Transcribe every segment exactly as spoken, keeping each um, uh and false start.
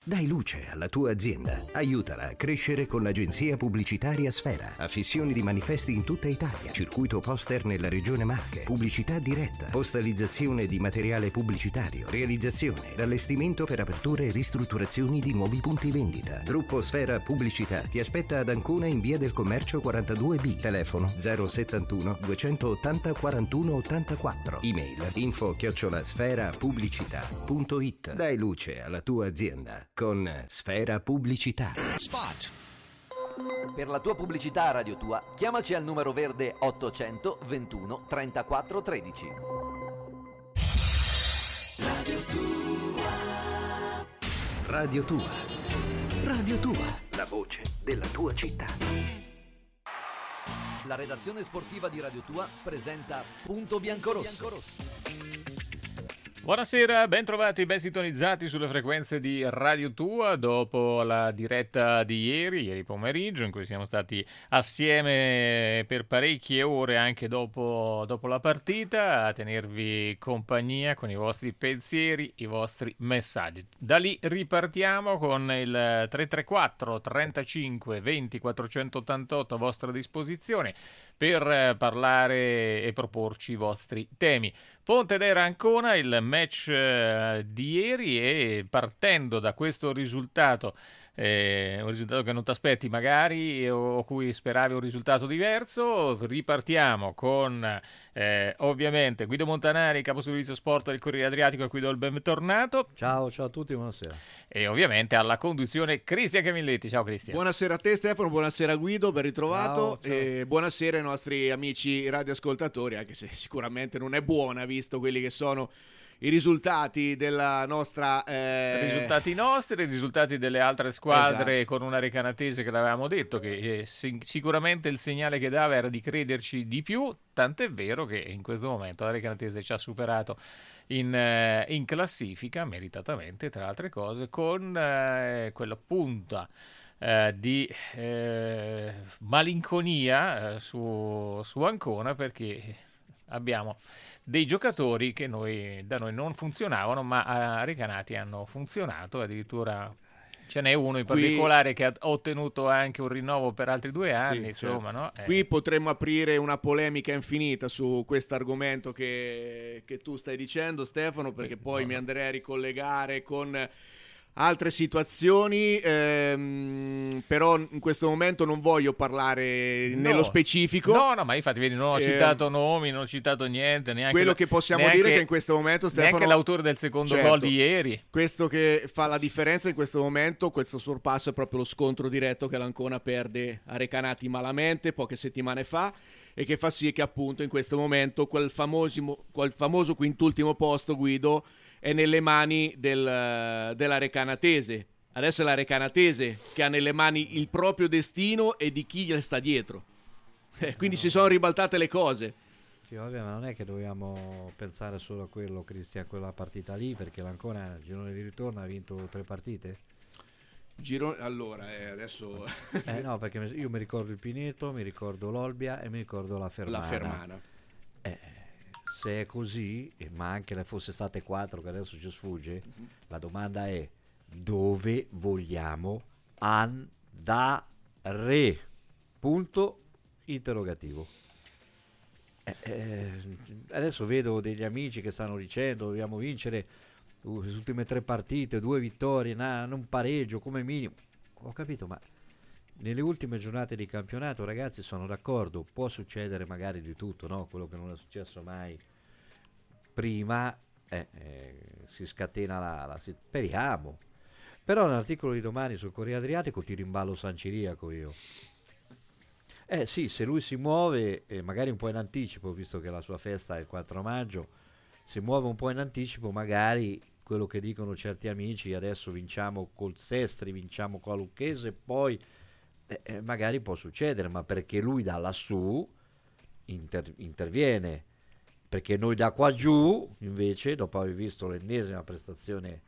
Dai luce alla tua azienda. Aiutala a crescere con l'agenzia pubblicitaria Sfera. Affissioni di manifesti in tutta Italia. Circuito poster nella regione Marche. Pubblicità diretta. Postalizzazione di materiale pubblicitario. Realizzazione ed allestimento per aperture e ristrutturazioni di nuovi punti vendita. Gruppo Sfera Pubblicità ti aspetta ad Ancona in via del Commercio quarantadue B. Telefono zero settantuno duecentottanta quarantuno ottantaquattro. Email info chiocciola sfera pubblicità punto it. Dai luce alla tua azienda con Sfera Pubblicità. Spot. Per la tua pubblicità a Radio Tua, chiamaci al numero verde ottocento ventuno trentaquattro tredici. Radio Tua. Radio Tua. Radio Tua. La voce della tua città. La redazione sportiva di Radio Tua presenta Punto Biancorosso. Buonasera, ben trovati, ben sintonizzati sulle frequenze di Radio Tua dopo la diretta di ieri, ieri pomeriggio, in cui siamo stati assieme per parecchie ore anche dopo, dopo la partita a tenervi compagnia con i vostri pensieri, i vostri messaggi. Da lì ripartiamo con il tre tre quattro trentacinque venti quattrocentottantotto a vostra disposizione per parlare e proporci i vostri temi. Pontedera Ancona, il match eh, di ieri, e partendo da questo risultato, eh, un risultato che non ti aspetti magari o cui speravi un risultato diverso, ripartiamo con eh, ovviamente Guido Montanari, caposervizio sport del Corriere Adriatico, a cui do il bentornato. Ciao, ciao a tutti, buonasera. E ovviamente alla conduzione Cristian Camilletti. Ciao Cristian. Buonasera a te Stefano, buonasera Guido, ben ritrovato. Ciao, ciao. E buonasera ai nostri amici radioascoltatori, anche se sicuramente non è buona visto quelli che sono i risultati della nostra eh... risultati nostri, i risultati delle altre squadre, esatto. Con una Recanatese che l'avevamo detto che eh, sic- sicuramente il segnale che dava era di crederci di più, tant'è vero che in questo momento la Recanatese ci ha superato in, eh, in classifica meritatamente, tra altre cose, con eh, quella punta eh, di eh, malinconia eh, su, su Ancona, perché abbiamo dei giocatori che noi, da noi non funzionavano, ma a Recanati hanno funzionato. Addirittura ce n'è uno in Qui... particolare che ha ottenuto anche un rinnovo per altri due anni. Sì, insomma, certo. no? Eh. Qui potremmo aprire una polemica infinita su questo argomento che, che tu stai dicendo Stefano, perché poi no. mi andrei a ricollegare con altre situazioni, ehm, però in questo momento non voglio parlare No. nello specifico. No, no, ma infatti vedi, non ho Eh, citato nomi, non ho citato niente, neanche quello la- che possiamo neanche- dire è che in questo momento Stefano, neanche l'autore del secondo certo, gol di ieri. questo che fa la differenza in questo momento, questo sorpasso, è proprio lo scontro diretto che l'Ancona perde a Recanati malamente poche settimane fa, e che fa sì che appunto in questo momento quel famosimo, quel famoso quintultimo posto, Guido, è nelle mani del, della Recanatese. Adesso è la Recanatese che ha nelle mani il proprio destino e di chi gli sta dietro. Eh, quindi si sono ribaltate le cose. Sì, vabbè, ma non è che dobbiamo pensare solo a quello, Cristian, quella partita lì, perché l'Ancona al girone di ritorno ha vinto tre partite. Giro... Allora, eh, adesso... Eh no, perché io mi ricordo il Pineto, mi ricordo l'Olbia e mi ricordo la Fermana. La Fermana. Eh, se è così, eh, ma anche ne fosse state quattro che adesso ci sfugge, uh-huh. La domanda è: dove vogliamo andare? Punto interrogativo. Eh, eh, adesso vedo degli amici che stanno dicendo dobbiamo vincere uh, le ultime tre partite, due vittorie, nah, non pareggio come minimo. Ho capito, ma nelle ultime giornate di campionato, ragazzi, sono d'accordo, può succedere magari di tutto, no? Quello che non è successo mai prima, eh, eh, si scatena la, la speriamo. Però nell'articolo di domani sul Corriere Adriatico ti rimballo San Ciriaco io. Eh sì, se lui si muove, eh, magari un po' in anticipo, visto che la sua festa è il quattro maggio, si muove un po' in anticipo, magari quello che dicono certi amici, adesso vinciamo col Sestri, vinciamo con la Lucchese, poi eh, eh, magari può succedere, ma perché lui da lassù inter- interviene, perché noi da qua giù, invece, dopo aver visto l'ennesima prestazione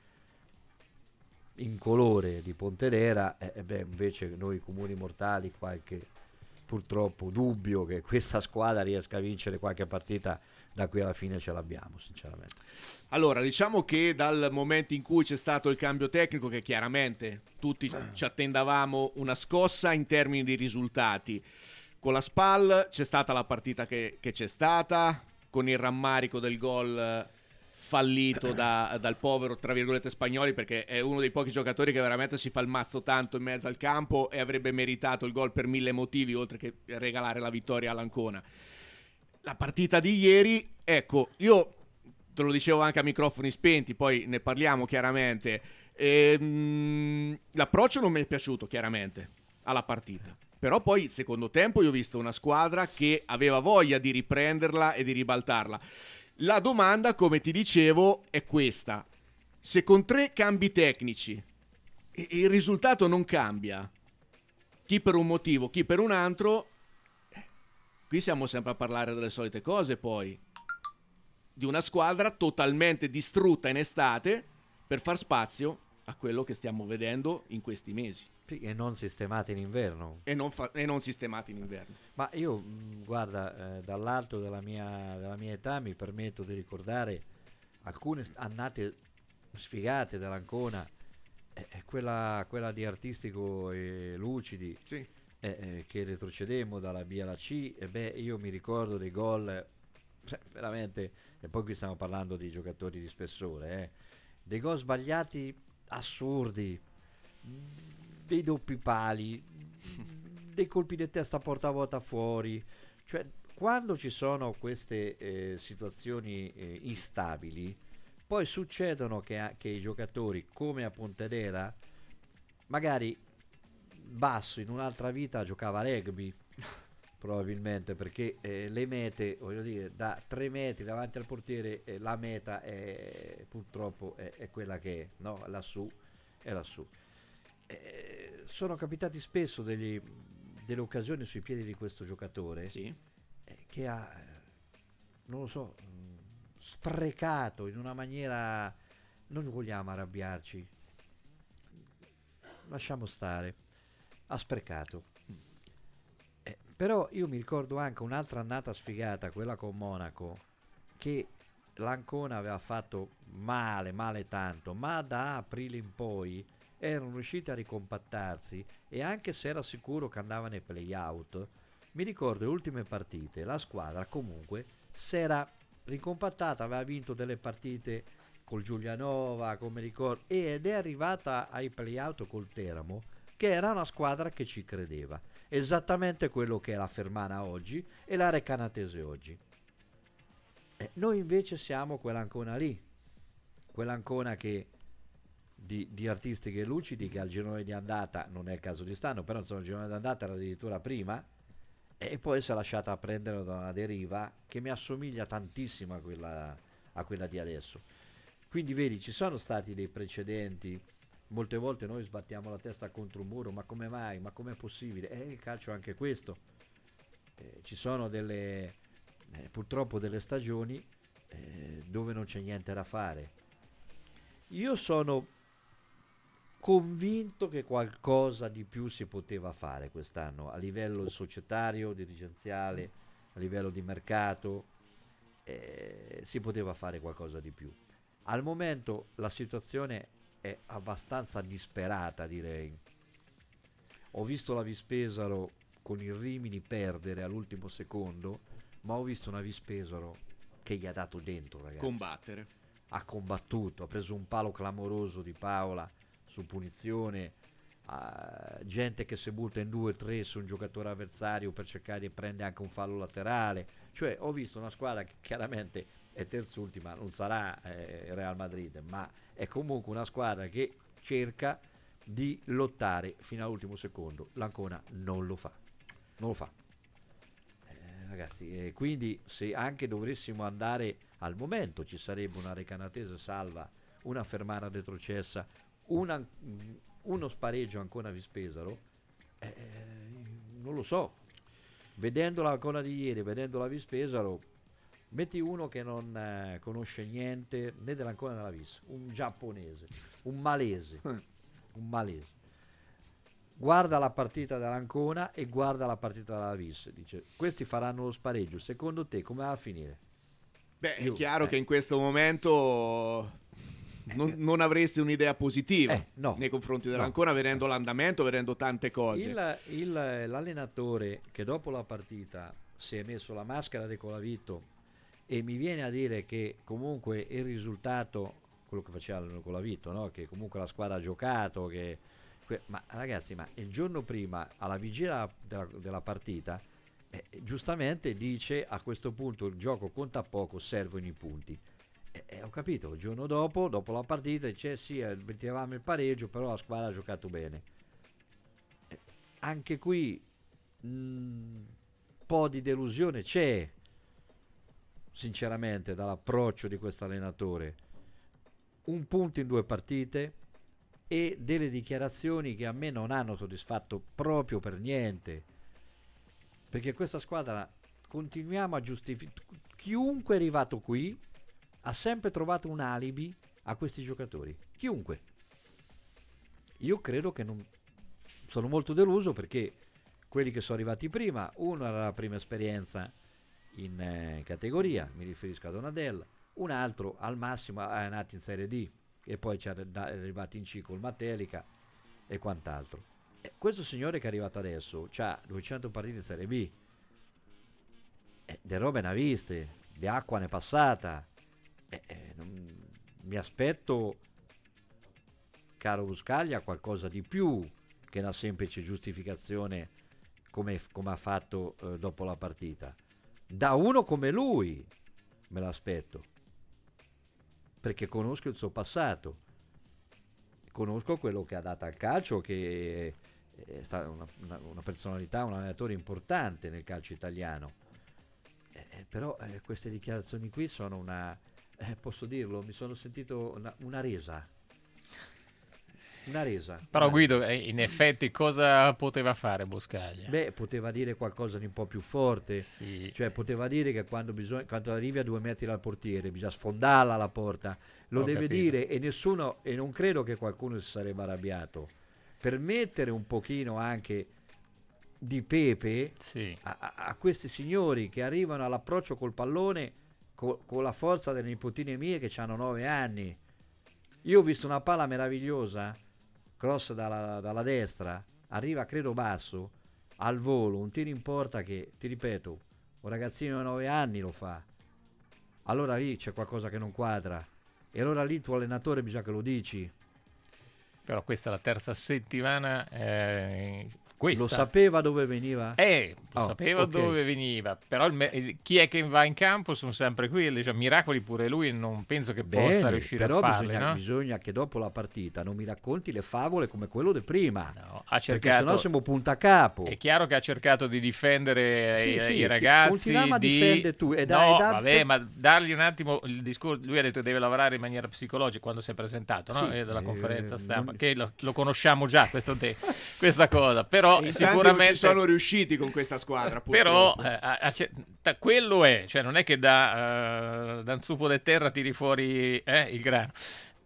in colore di Pontedera, eh, beh, invece noi comuni mortali qualche purtroppo dubbio che questa squadra riesca a vincere qualche partita da qui alla fine, ce l'abbiamo sinceramente. Allora, diciamo che dal momento in cui c'è stato il cambio tecnico, che chiaramente tutti ci attendavamo una scossa in termini di risultati, con la Spal c'è stata la partita che, che c'è stata, con il rammarico del gol fallito da, dal povero, tra virgolette, Spagnoli, perché è uno dei pochi giocatori che veramente si fa il mazzo tanto in mezzo al campo e avrebbe meritato il gol per mille motivi, oltre che regalare la vittoria all'Ancona. La partita di ieri, ecco, io te lo dicevo anche a microfoni spenti, poi ne parliamo chiaramente, ehm, l'approccio non mi è piaciuto chiaramente alla partita, però poi il secondo tempo io ho visto una squadra che aveva voglia di riprenderla e di ribaltarla. La domanda, come ti dicevo, è questa: se con tre cambi tecnici il risultato non cambia, chi per un motivo, chi per un altro, qui siamo sempre a parlare delle solite cose, poi di una squadra totalmente distrutta in estate per far spazio a quello che stiamo vedendo in questi mesi. Sì, e non sistemati in inverno. E non, fa- e non sistemati in inverno. Ma io, mh, guarda, eh, dall'alto della mia, della mia età mi permetto di ricordare alcune st- annate sfigate dell'Ancona, eh, eh, quella, quella di Artistico e Lucidi, Sì. eh, eh, che retrocedemmo dalla B alla C, e beh, io mi ricordo dei gol, cioè, veramente, e poi qui stiamo parlando di giocatori di spessore, eh, dei gol sbagliati assurdi, dei doppi pali, dei colpi di testa porta a vuota fuori. Cioè, quando ci sono queste eh, situazioni eh, instabili, poi succedono che, che i giocatori, come a Pontedera, magari Basso in un'altra vita giocava a rugby probabilmente, perché eh, le mete, voglio dire, da tre metri davanti al portiere, eh, la meta è, purtroppo è, è quella che è, no? Lassù è lassù. Eh, sono capitati spesso degli, delle occasioni sui piedi di questo giocatore, Sì. eh, che ha, non lo so, mh, sprecato in una maniera, non vogliamo arrabbiarci, lasciamo stare, ha sprecato. Eh, però io mi ricordo anche un'altra annata sfigata, quella con Monaco, che l'Ancona aveva fatto male, male tanto, ma da aprile in poi erano riusciti a ricompattarsi, e anche se era sicuro che andava nei play-out, mi ricordo le ultime partite, la squadra comunque si era ricompattata, aveva vinto delle partite col Giulianova, come ricordo, ed è arrivata ai play-out col Teramo, che era una squadra che ci credeva, esattamente quello che è la Fermana oggi e la Recanatese oggi. Eh, noi invece siamo quell'Ancona lì, quell'Ancona che di, di Artistiche e Lucidi, che al girone di andata, non è il caso di stanno, però insomma il girone di andata era addirittura prima, e poi si è lasciata prendere da una deriva che mi assomiglia tantissimo a quella, a quella di adesso. Quindi vedi, ci sono stati dei precedenti, molte volte noi sbattiamo la testa contro un muro, ma come mai, ma com'è possibile? Eh, il calcio è anche questo, eh, ci sono delle eh, purtroppo delle stagioni eh, dove non c'è niente da fare. Io sono convinto che qualcosa di più si poteva fare quest'anno a livello societario, dirigenziale, a livello di mercato, eh, si poteva fare qualcosa di più. Al momento la situazione è abbastanza disperata, direi. Ho visto la Vispesaro con il Rimini perdere all'ultimo secondo, ma ho visto una Vispesaro che gli ha dato dentro, ragazzi. Combattere. Ha combattuto, ha preso un palo clamoroso di Paola su punizione, uh, gente che si butta in due o tre su un giocatore avversario per cercare di prendere anche un fallo laterale. Cioè, ho visto una squadra che chiaramente è terzultima, non sarà eh, Real Madrid, ma è comunque una squadra che cerca di lottare fino all'ultimo secondo. L'Ancona non lo fa, non lo fa. Eh, ragazzi, eh, quindi se anche dovessimo andare al momento, ci sarebbe una Recanatese salva, una Fermana retrocessa, una, uno spareggio ancora a Vispesaro, eh, non lo so. Vedendo l'Ancona di ieri, vedendo la Vispesaro, metti uno che non eh, conosce niente né dell'Ancona né della Vis, un giapponese, un malese, un malese. guarda la partita dell'Ancona e guarda la partita della Vis, dice questi faranno lo spareggio, secondo te come va a finire? Beh, è Io, chiaro eh. che in questo momento non, non avresti un'idea positiva Eh, no. nei confronti No. dell'Ancona, vedendo l'andamento, vedendo tante cose. Il, il, l'allenatore che dopo la partita si è messo la maschera di Colavito e mi viene a dire che comunque il risultato, quello che faceva Colavito, no? Che comunque la squadra ha giocato, che, que- ma ragazzi, ma il giorno prima, alla vigilia della, della partita, eh, giustamente dice a questo punto il gioco conta poco, servono i punti. Eh, eh, ho capito, il giorno dopo, dopo la partita, dice sì, eh, mettevamo il pareggio, però la squadra ha giocato bene. Eh, anche qui un po' di delusione c'è, sinceramente, dall'approccio di questo allenatore. Un punto in due partite e delle dichiarazioni che a me non hanno soddisfatto proprio per niente, perché questa squadra continuiamo a giustificare, chiunque è arrivato qui ha sempre trovato un alibi a questi giocatori, chiunque. Io credo che non sono molto deluso, perché quelli che sono arrivati prima, uno era la prima esperienza in eh, categoria, mi riferisco a Donadella, un altro al massimo è nato in Serie D e poi ci è arrivato in C col Matelica e quant'altro. E questo signore che è arrivato adesso ha duecento partite in Serie B, e de robe ne ha viste, di acqua ne è passata. E, e, non, mi aspetto, caro Buscaglia, qualcosa di più che una semplice giustificazione come, come ha fatto eh, dopo la partita. Da uno come lui me l'aspetto, perché conosco il suo passato, conosco quello che ha dato al calcio, che è stata una, una, una personalità, un allenatore importante nel calcio italiano. Eh, però eh, queste dichiarazioni qui sono una, eh, posso dirlo, mi sono sentito una, una resa. Una resa. Però una Guido, eh, in effetti cosa poteva fare Buscaglia? Beh, poteva dire qualcosa di un po' più forte, Sì. cioè poteva dire che quando, bisogna, quando arrivi a due metri dal portiere bisogna sfondarla la porta, lo Ho deve capito. dire, e nessuno, e non credo che qualcuno si sarebbe arrabbiato, per mettere un pochino anche di pepe Sì. a, a- a questi signori che arrivano all'approccio col pallone co- con la forza delle nipotine mie che hanno nove anni. Io ho visto una palla meravigliosa, cross dalla, dalla destra, arriva credo basso, al volo, un tiro in porta che, ti ripeto, un ragazzino di nove anni lo fa. Allora lì c'è qualcosa che non quadra, e allora lì il tuo allenatore bisogna che lo dici. Però questa è la terza settimana. Eh, questa. Lo sapeva dove veniva? Eh, lo Oh, sapeva ok. dove veniva, però il me- il- chi è che va in campo sono sempre quelli, cioè, miracoli pure lui non penso che Bene, possa riuscire però a farli, bisogna, no? bisogna che dopo la partita non mi racconti le favole come quello di prima, No, ha perché cercato, sennò siamo punta a capo. è chiaro che ha cercato di difendere Sì, i, sì, i ti- ragazzi, continuiamo a di... difendere tu, e no, dai, dai, vabbè, se- ma dargli un attimo il discorso, lui ha detto che deve lavorare in maniera psicologica quando si è presentato, no? Sì, Eh, della eh, conferenza stampa, non- che lo, lo conosciamo già questo te- questa cosa, però E in tanti non sicuramente ci sono riusciti con questa squadra, però purtroppo. eh, a- a- c'è- ta- quello è, cioè non è che da, eh, da un supo di terra tiri fuori eh, il grano,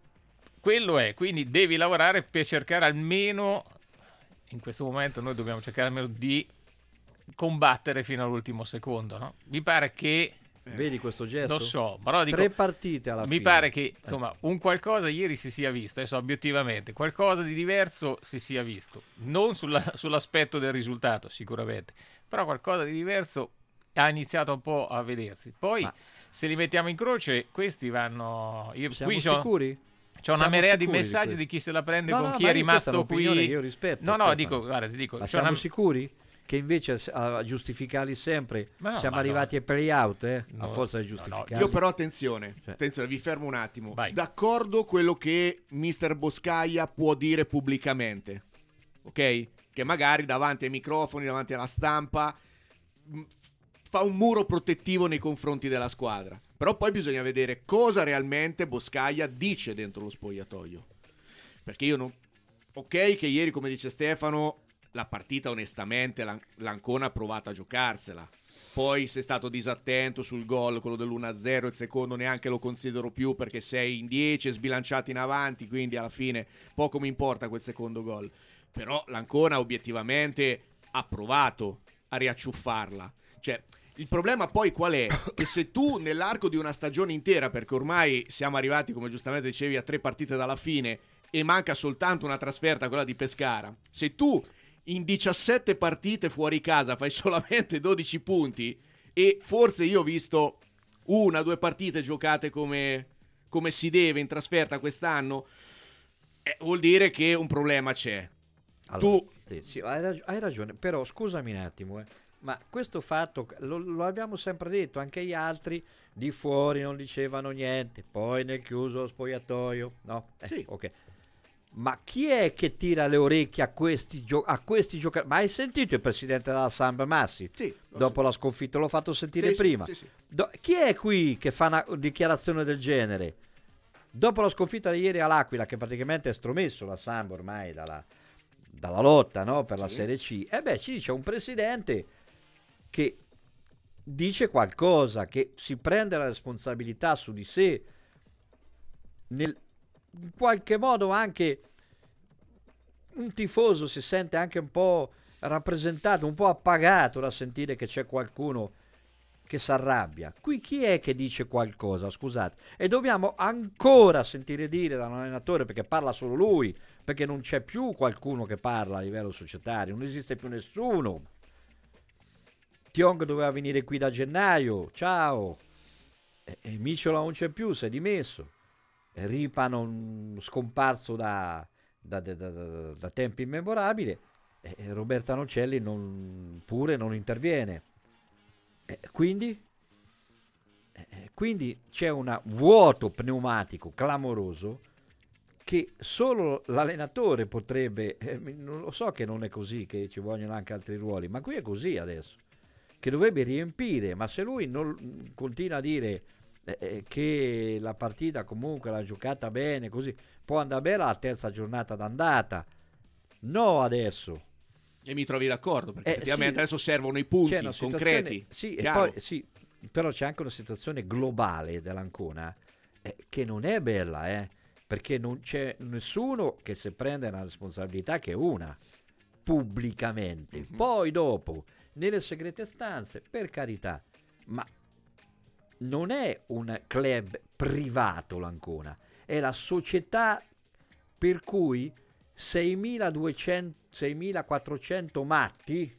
quello è, quindi devi lavorare per cercare almeno, in questo momento noi dobbiamo cercare almeno di combattere fino all'ultimo secondo, no? Mi pare che, Vedi questo gesto? lo so, però dico, Tre partite alla mi fine. pare che insomma un qualcosa ieri si sia visto, adesso obiettivamente qualcosa di diverso si sia visto, non sulla- sull'aspetto del risultato sicuramente, però qualcosa di diverso ha iniziato un po' a vedersi. Poi Ma- se li mettiamo in croce questi vanno, io Siamo qui c'ho, sicuri? c'ho una Siamo marea di sicuri di messaggi questo? di chi se la prende No, con no, chi ma è io questa rimasto è un'opinione qui. che io rispetto, no no Stefano. dico guarda ti dico Ma c'ho siamo una- sicuri che invece a giustificarli sempre Ma no, siamo ma arrivati no. ai play-out, eh? No, a forza di no, no, giustificarli? Io però attenzione, Cioè. attenzione, vi fermo un attimo. Vai. D'accordo quello che mister Boscaglia può dire pubblicamente, ok? Che magari davanti ai microfoni, davanti alla stampa, mh, f- fa un muro protettivo nei confronti della squadra. Però poi bisogna vedere cosa realmente Boscaglia dice dentro lo spogliatoio. Perché io non... Ok che ieri, come dice Stefano, la partita onestamente l'An- l'Ancona ha provato a giocarsela. poi sei stato disattento sul gol, quello dell'uno a zero, il secondo neanche lo considero più perché sei in dieci, sbilanciato in avanti, quindi alla fine poco mi importa quel secondo gol. Però l'Ancona obiettivamente ha provato a riacciuffarla. Cioè, il problema poi qual è? Che se tu nell'arco di una stagione intera, perché ormai siamo arrivati, come giustamente dicevi, a tre partite dalla fine e manca soltanto una trasferta, quella di Pescara, se tu in diciassette partite fuori casa fai solamente dodici punti, e forse io ho visto una, due partite giocate come, come si deve in trasferta quest'anno, eh, vuol dire che un problema c'è. Allora, tu sì, sì, hai, rag- hai ragione, però scusami un attimo, eh, ma questo fatto lo, lo abbiamo sempre detto, anche gli altri di fuori non dicevano niente, poi nel chiuso spogliatoio, no? Eh, Sì. ok. Ma chi è che tira le orecchie a questi, gio- a questi giocatori? Ma hai sentito il presidente della Samp Massi? Sì, lo Dopo so. la sconfitta, l'ho fatto sentire Sì, sì, prima. sì, sì. Do- chi è qui che fa una dichiarazione del genere? Dopo la sconfitta di ieri all'Aquila, che praticamente è stromesso la Samp ormai dalla, dalla lotta, no? Per la Sì. Serie C, e beh, ci dice un presidente che dice qualcosa, che si prende la responsabilità su di sé, nel, in qualche modo anche un tifoso si sente anche un po' rappresentato, un po' appagato da sentire che c'è qualcuno che si arrabbia. Qui chi è che dice qualcosa, scusate? E dobbiamo ancora sentire dire da un allenatore, perché parla solo lui, perché non c'è più qualcuno che parla a livello societario, non esiste più nessuno. Tiong doveva venire qui da gennaio, ciao, e, e Miciola non c'è più, si è dimesso. E Ripa non scomparso da, da, da, da, da tempi immemorabili, e, e Roberta Nocelli non, pure non interviene. E quindi, e quindi c'è un vuoto pneumatico clamoroso che solo l'allenatore potrebbe, eh, non lo so che non è così, che ci vogliono anche altri ruoli, ma qui è così adesso, che dovrebbe riempire, ma se lui non continua a dire eh, che la partita comunque l'ha giocata bene, così può andare bene la terza giornata d'andata, no adesso. E mi trovi d'accordo, perché Eh, effettivamente sì. adesso servono i punti C'è una situazione- concreti. sì, e chiaro. poi, sì, però c'è anche una situazione globale dell'Ancona eh, che non è bella, eh, perché non c'è nessuno che si prende la responsabilità che è una, pubblicamente. Mhm. Poi dopo, nelle segrete stanze, per carità, ma non è un club privato l'Ancona, è la società per cui seimiladuecento seimilaquattrocento matti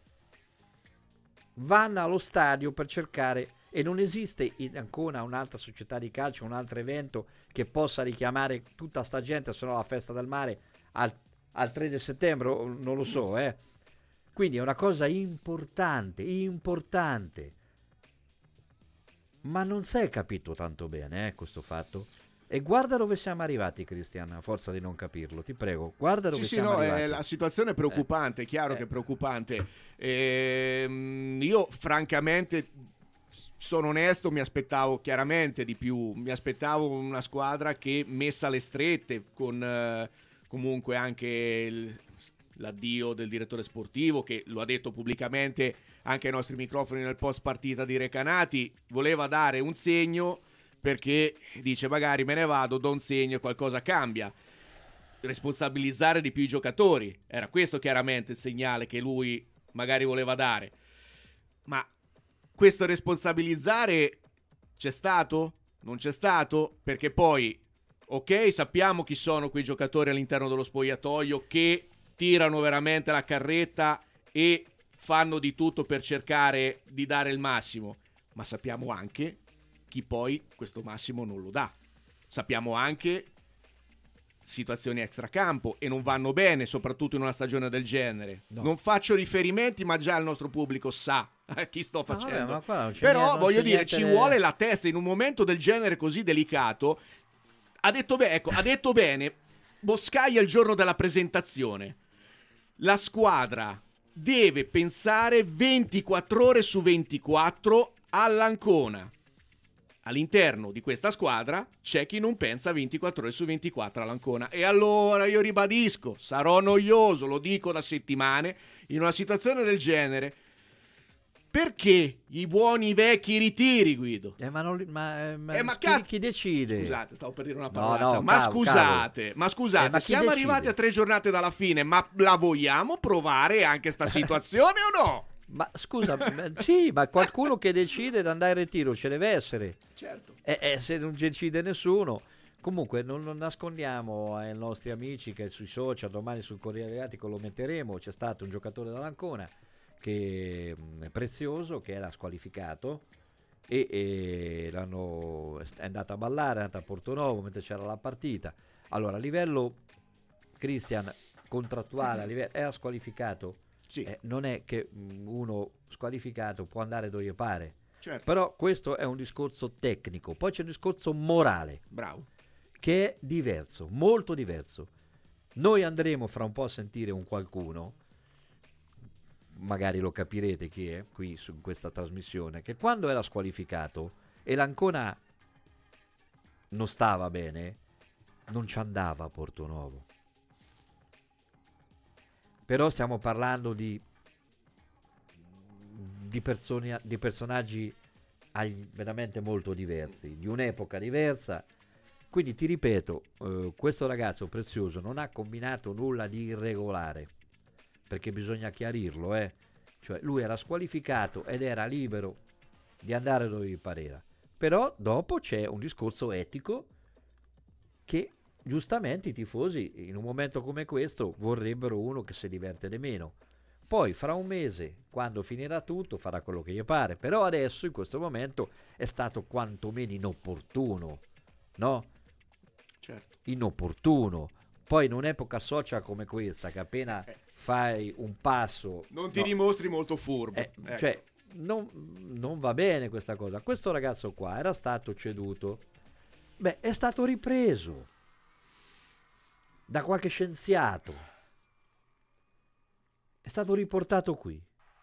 vanno allo stadio per cercare, e non esiste in Ancona un'altra società di calcio, un altro evento che possa richiamare tutta sta gente, se no la festa del mare al, al tre di settembre, non lo so, eh. Quindi è una cosa importante, importante, ma non si è capito tanto bene, eh, questo fatto. E guarda dove siamo arrivati, Cristian, a forza di non capirlo, ti prego, guarda dove Sì, sì, siamo no, arrivati. eh, la situazione è preoccupante, è chiaro Eh. che è preoccupante. Ehm, io francamente, sono onesto, mi aspettavo chiaramente di più, mi aspettavo una squadra che, messa alle strette, con eh, comunque anche il- l'addio del direttore sportivo, che lo ha detto pubblicamente anche ai nostri microfoni nel post partita di Recanati, voleva dare un segno, perché dice magari me ne vado, do un segno e qualcosa cambia. Responsabilizzare di più i giocatori, era questo chiaramente il segnale che lui magari voleva dare. Ma questo responsabilizzare c'è stato? Non c'è stato? Perché poi, ok, sappiamo chi sono quei giocatori all'interno dello spogliatoio che tirano veramente la carretta e fanno di tutto per cercare di dare il massimo, ma sappiamo anche chi poi questo massimo non lo dà. Sappiamo anche situazioni extracampo e non vanno bene, soprattutto in una stagione del genere. No. Non faccio riferimenti, ma già il nostro pubblico sa a chi sto Ma vabbè, facendo. ma qua non c'è Però niente- non voglio c'è dire, niente ci da- vuole la testa in un momento del genere così delicato. Ha detto, beh, ecco, ha detto bene Boscaia il giorno della presentazione. La squadra deve pensare ventiquattro ore su ventiquattro all'Ancona. All'interno di questa squadra c'è chi non pensa ventiquattro ore su ventiquattro all'Ancona. E allora io ribadisco, sarò noioso, lo dico da settimane, in una situazione del genere, Perché i buoni vecchi ritiri, Guido? Eh, ma, non, ma, eh, ma, Eh, ma chi, cazzo- chi decide? Scusate, stavo per dire una No, parolaccia. no, ma, cavo, scusate, cavo. ma scusate, Eh, ma chi siamo decide? arrivati a tre giornate dalla fine, ma la vogliamo provare anche sta situazione o no? Ma scusa, ma- sì, ma qualcuno che decide di andare in ritiro ci deve essere. Certo. E eh, se non decide nessuno. Comunque non, non nascondiamo ai nostri amici che sui social, domani sul Corriere Adriatico lo metteremo, c'è stato un giocatore dall'Ancona che mh, è prezioso, che era squalificato e, e l'hanno, è andato a ballare, è andato a Portonovo mentre c'era la partita. Allora a livello, Cristian, contrattuale, a livello, era squalificato. Sì, Eh, non è che mh, uno squalificato può andare dove gli pare, certo. però questo è un discorso tecnico, poi c'è un discorso morale Bravo. che è diverso, molto diverso. Noi andremo fra un po' a sentire un qualcuno, magari lo capirete chi è qui su questa trasmissione, che quando era squalificato e l'Ancona non stava bene, non ci andava a Portonovo. Però stiamo parlando di di, persone, di personaggi ai- veramente molto diversi, di un'epoca diversa. Quindi ti ripeto, eh, questo ragazzo prezioso non ha combinato nulla di irregolare, perché bisogna chiarirlo, eh. Cioè lui era squalificato ed era libero di andare dove gli pareva. Però dopo c'è un discorso etico che giustamente i tifosi in un momento come questo vorrebbero uno che si diverte di meno. Poi fra un mese, quando finirà tutto, farà quello che gli pare. Però adesso, in questo momento, è stato quantomeno inopportuno, no? Certo. Inopportuno. Poi in un'epoca social come questa, che appena fai un passo... Non ti no, dimostri molto furbo. eh, Ecco. cioè, non, non va bene questa cosa. Questo ragazzo qua era stato ceduto. Beh, è stato ripreso da qualche scienziato. È stato riportato qui.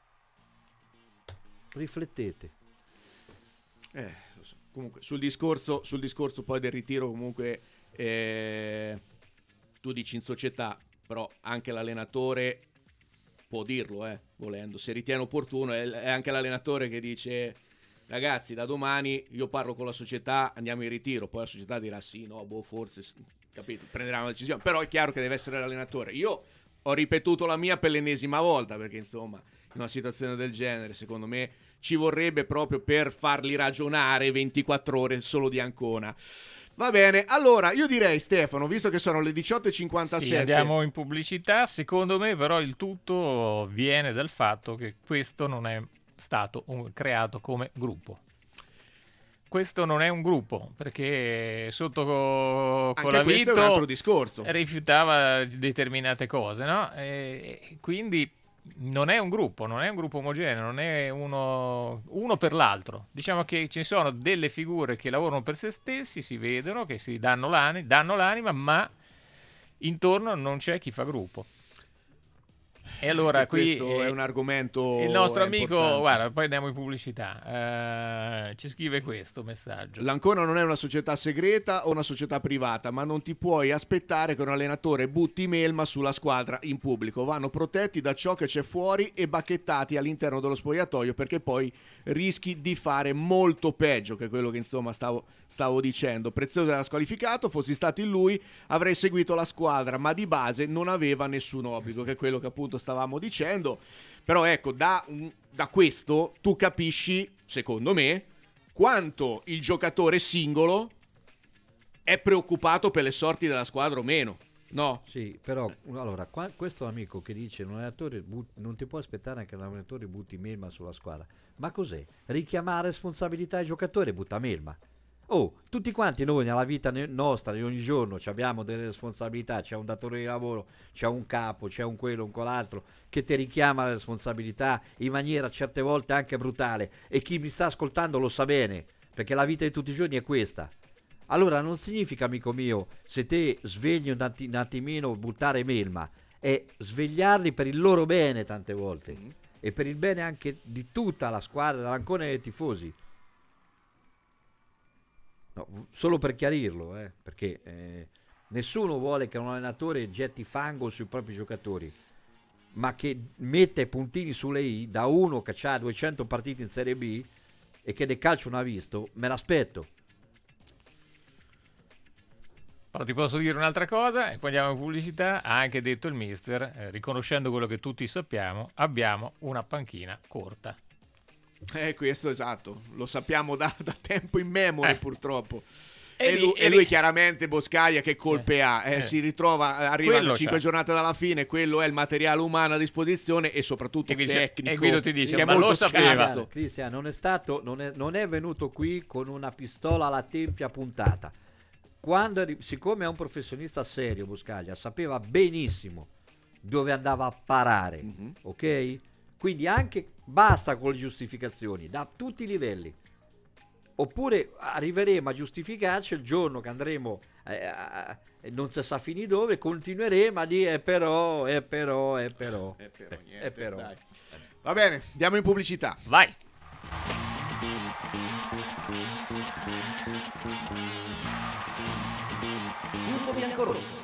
Riflettete. Eh, lo so. Comunque, sul discorso, sul discorso poi del ritiro, comunque, eh, tu dici in società, però anche l'allenatore può dirlo, eh, volendo. Se ritiene opportuno, è, è anche l'allenatore che dice, ragazzi, da domani io parlo con la società, andiamo in ritiro. Poi la società dirà sì, no, boh, forse, capito, prenderà una decisione. Però è chiaro che deve essere l'allenatore. Io ho ripetuto la mia per l'ennesima volta, perché insomma in una situazione del genere secondo me ci vorrebbe proprio per farli ragionare ventiquattro ore solo di Ancona. Va bene, allora io direi, Stefano, visto che sono le diciotto e cinquantasette, Sì, andiamo in pubblicità. Secondo me però il tutto viene dal fatto che questo non è stato un- creato come gruppo. Questo non è un gruppo, perché sotto co- anche questo è un altro Colavito discorso. rifiutava determinate cose, no? E e quindi non è un gruppo, non è un gruppo omogeneo, non è uno, uno per l'altro. Diciamo che ci sono delle figure che lavorano per se stessi, si vedono, che si danno l'anima, danno l'anima, ma intorno non c'è chi fa gruppo. E allora E qui questo eh, è un argomento il nostro amico, importante. guarda, poi andiamo in pubblicità, eh, ci scrive questo messaggio. L'Ancona non è una società segreta o una società privata, ma non ti puoi aspettare che un allenatore butti melma sulla squadra in pubblico. Vanno protetti da ciò che c'è fuori e bacchettati all'interno dello spogliatoio, perché poi rischi di fare molto peggio, che è quello che insomma stavo, stavo dicendo. Prezioso era squalificato, fossi stato in lui avrei seguito la squadra, ma di base non aveva nessun obbligo, che è quello che appunto stavamo dicendo. Però ecco, da, da questo tu capisci, secondo me, quanto il giocatore singolo è preoccupato per le sorti della squadra o meno, no? Sì, però allora, qua, questo amico che dice un allenatore but- non ti può aspettare che l'allenatore butti melma sulla squadra. Ma cos'è? Richiamare responsabilità ai giocatori e butta melma. Oh, tutti quanti noi nella vita ne- nostra di ogni giorno ci abbiamo delle responsabilità, c'è un datore di lavoro, c'è un capo, c'è un quello, un quell'altro che ti richiama le responsabilità in maniera certe volte anche brutale, e chi mi sta ascoltando lo sa bene, perché la vita di tutti i giorni è questa. Allora non significa, amico mio, se te svegli un, atti- un attimino buttare melma, è svegliarli per il loro bene tante volte, Mm. e per il bene anche di tutta la squadra, dell'Ancona e dei tifosi. No, v- solo per chiarirlo, eh, perché eh, nessuno vuole che un allenatore getti fango sui propri giocatori. ma che mette puntini sulle i da uno che ha duecento partite in Serie B e che del calcio non ha visto, me l'aspetto. Però ti posso dire un'altra cosa, e poi andiamo in pubblicità. Ha anche detto il mister, eh, riconoscendo quello che tutti sappiamo, abbiamo una panchina corta. Eh, questo esatto, lo sappiamo da, da tempo in memoria, eh. purtroppo. E, E, lui, lì, e lui chiaramente Boscaglia che colpe eh, ha, eh, eh. si ritrova, arriva Quello a cinque c'è. giornate dalla fine, quello è il materiale umano a disposizione e soprattutto E Guido- tecnico. e Guido ti dice, che è ma molto lo sapeva. scarso. Cristian non è stato non è, non è venuto qui con una pistola alla tempia puntata. Quando è ri- siccome è un professionista serio, Boscaglia sapeva benissimo dove andava a parare, Mm-hmm. ok? Quindi anche basta con le giustificazioni da tutti i livelli. Oppure arriveremo a giustificarci il giorno che andremo eh, a- a- non si sa fini dove, continueremo a dire eh, però, eh, però, eh, però, Eh, però, eh, niente, però. dai. Va bene, andiamo in pubblicità. Vai! Punto biancorosso.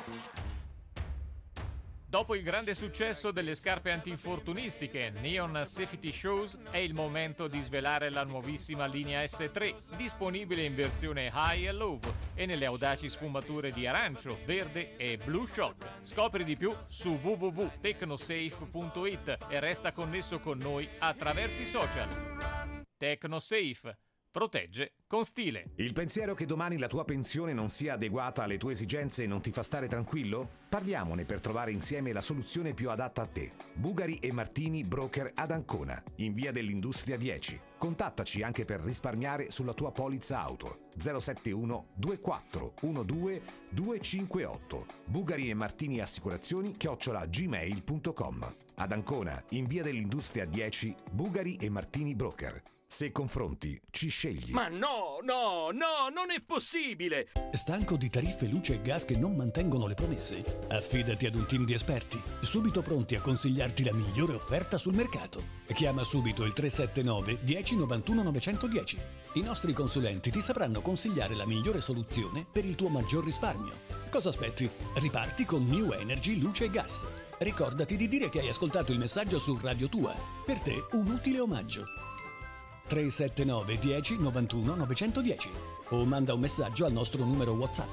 Dopo il grande successo delle scarpe antinfortunistiche Neon Safety Shoes, è il momento di svelare la nuovissima linea S tre, disponibile in versione High e Low e nelle audaci sfumature di arancio, verde e Blue Shock. Scopri di più su w w w punto tecnosafe punto i t e resta connesso con noi attraverso i social. Tecnosafe. Protegge con stile. Il pensiero che domani la tua pensione non sia adeguata alle tue esigenze non ti fa stare tranquillo? Parliamone per trovare insieme la soluzione più adatta a te. Bugari e Martini Broker ad Ancona, in via dell'Industria dieci. Contattaci anche per risparmiare sulla tua polizza auto. zero sette uno due quattro uno due due cinque otto. Bugari e Martini Assicurazioni chiocciola gmail punto com. Ad Ancona, in via dell'Industria dieci, Bugari e Martini Broker. Se confronti, ci scegli. Ma no, no, no, non è possibile! Stanco di tariffe luce e gas che non mantengono le promesse? Affidati ad un team di esperti, subito pronti a consigliarti la migliore offerta sul mercato. Chiama subito il tre sette nove uno zero nove uno nove uno zero. I nostri consulenti ti sapranno consigliare la migliore soluzione per il tuo maggior risparmio. Cosa aspetti? Riparti con New Energy Luce e Gas. Ricordati di dire che hai ascoltato il messaggio su Radio Tua. Per te un utile omaggio. tre sette nove uno zero nove uno nove uno zero o manda un messaggio al nostro numero WhatsApp.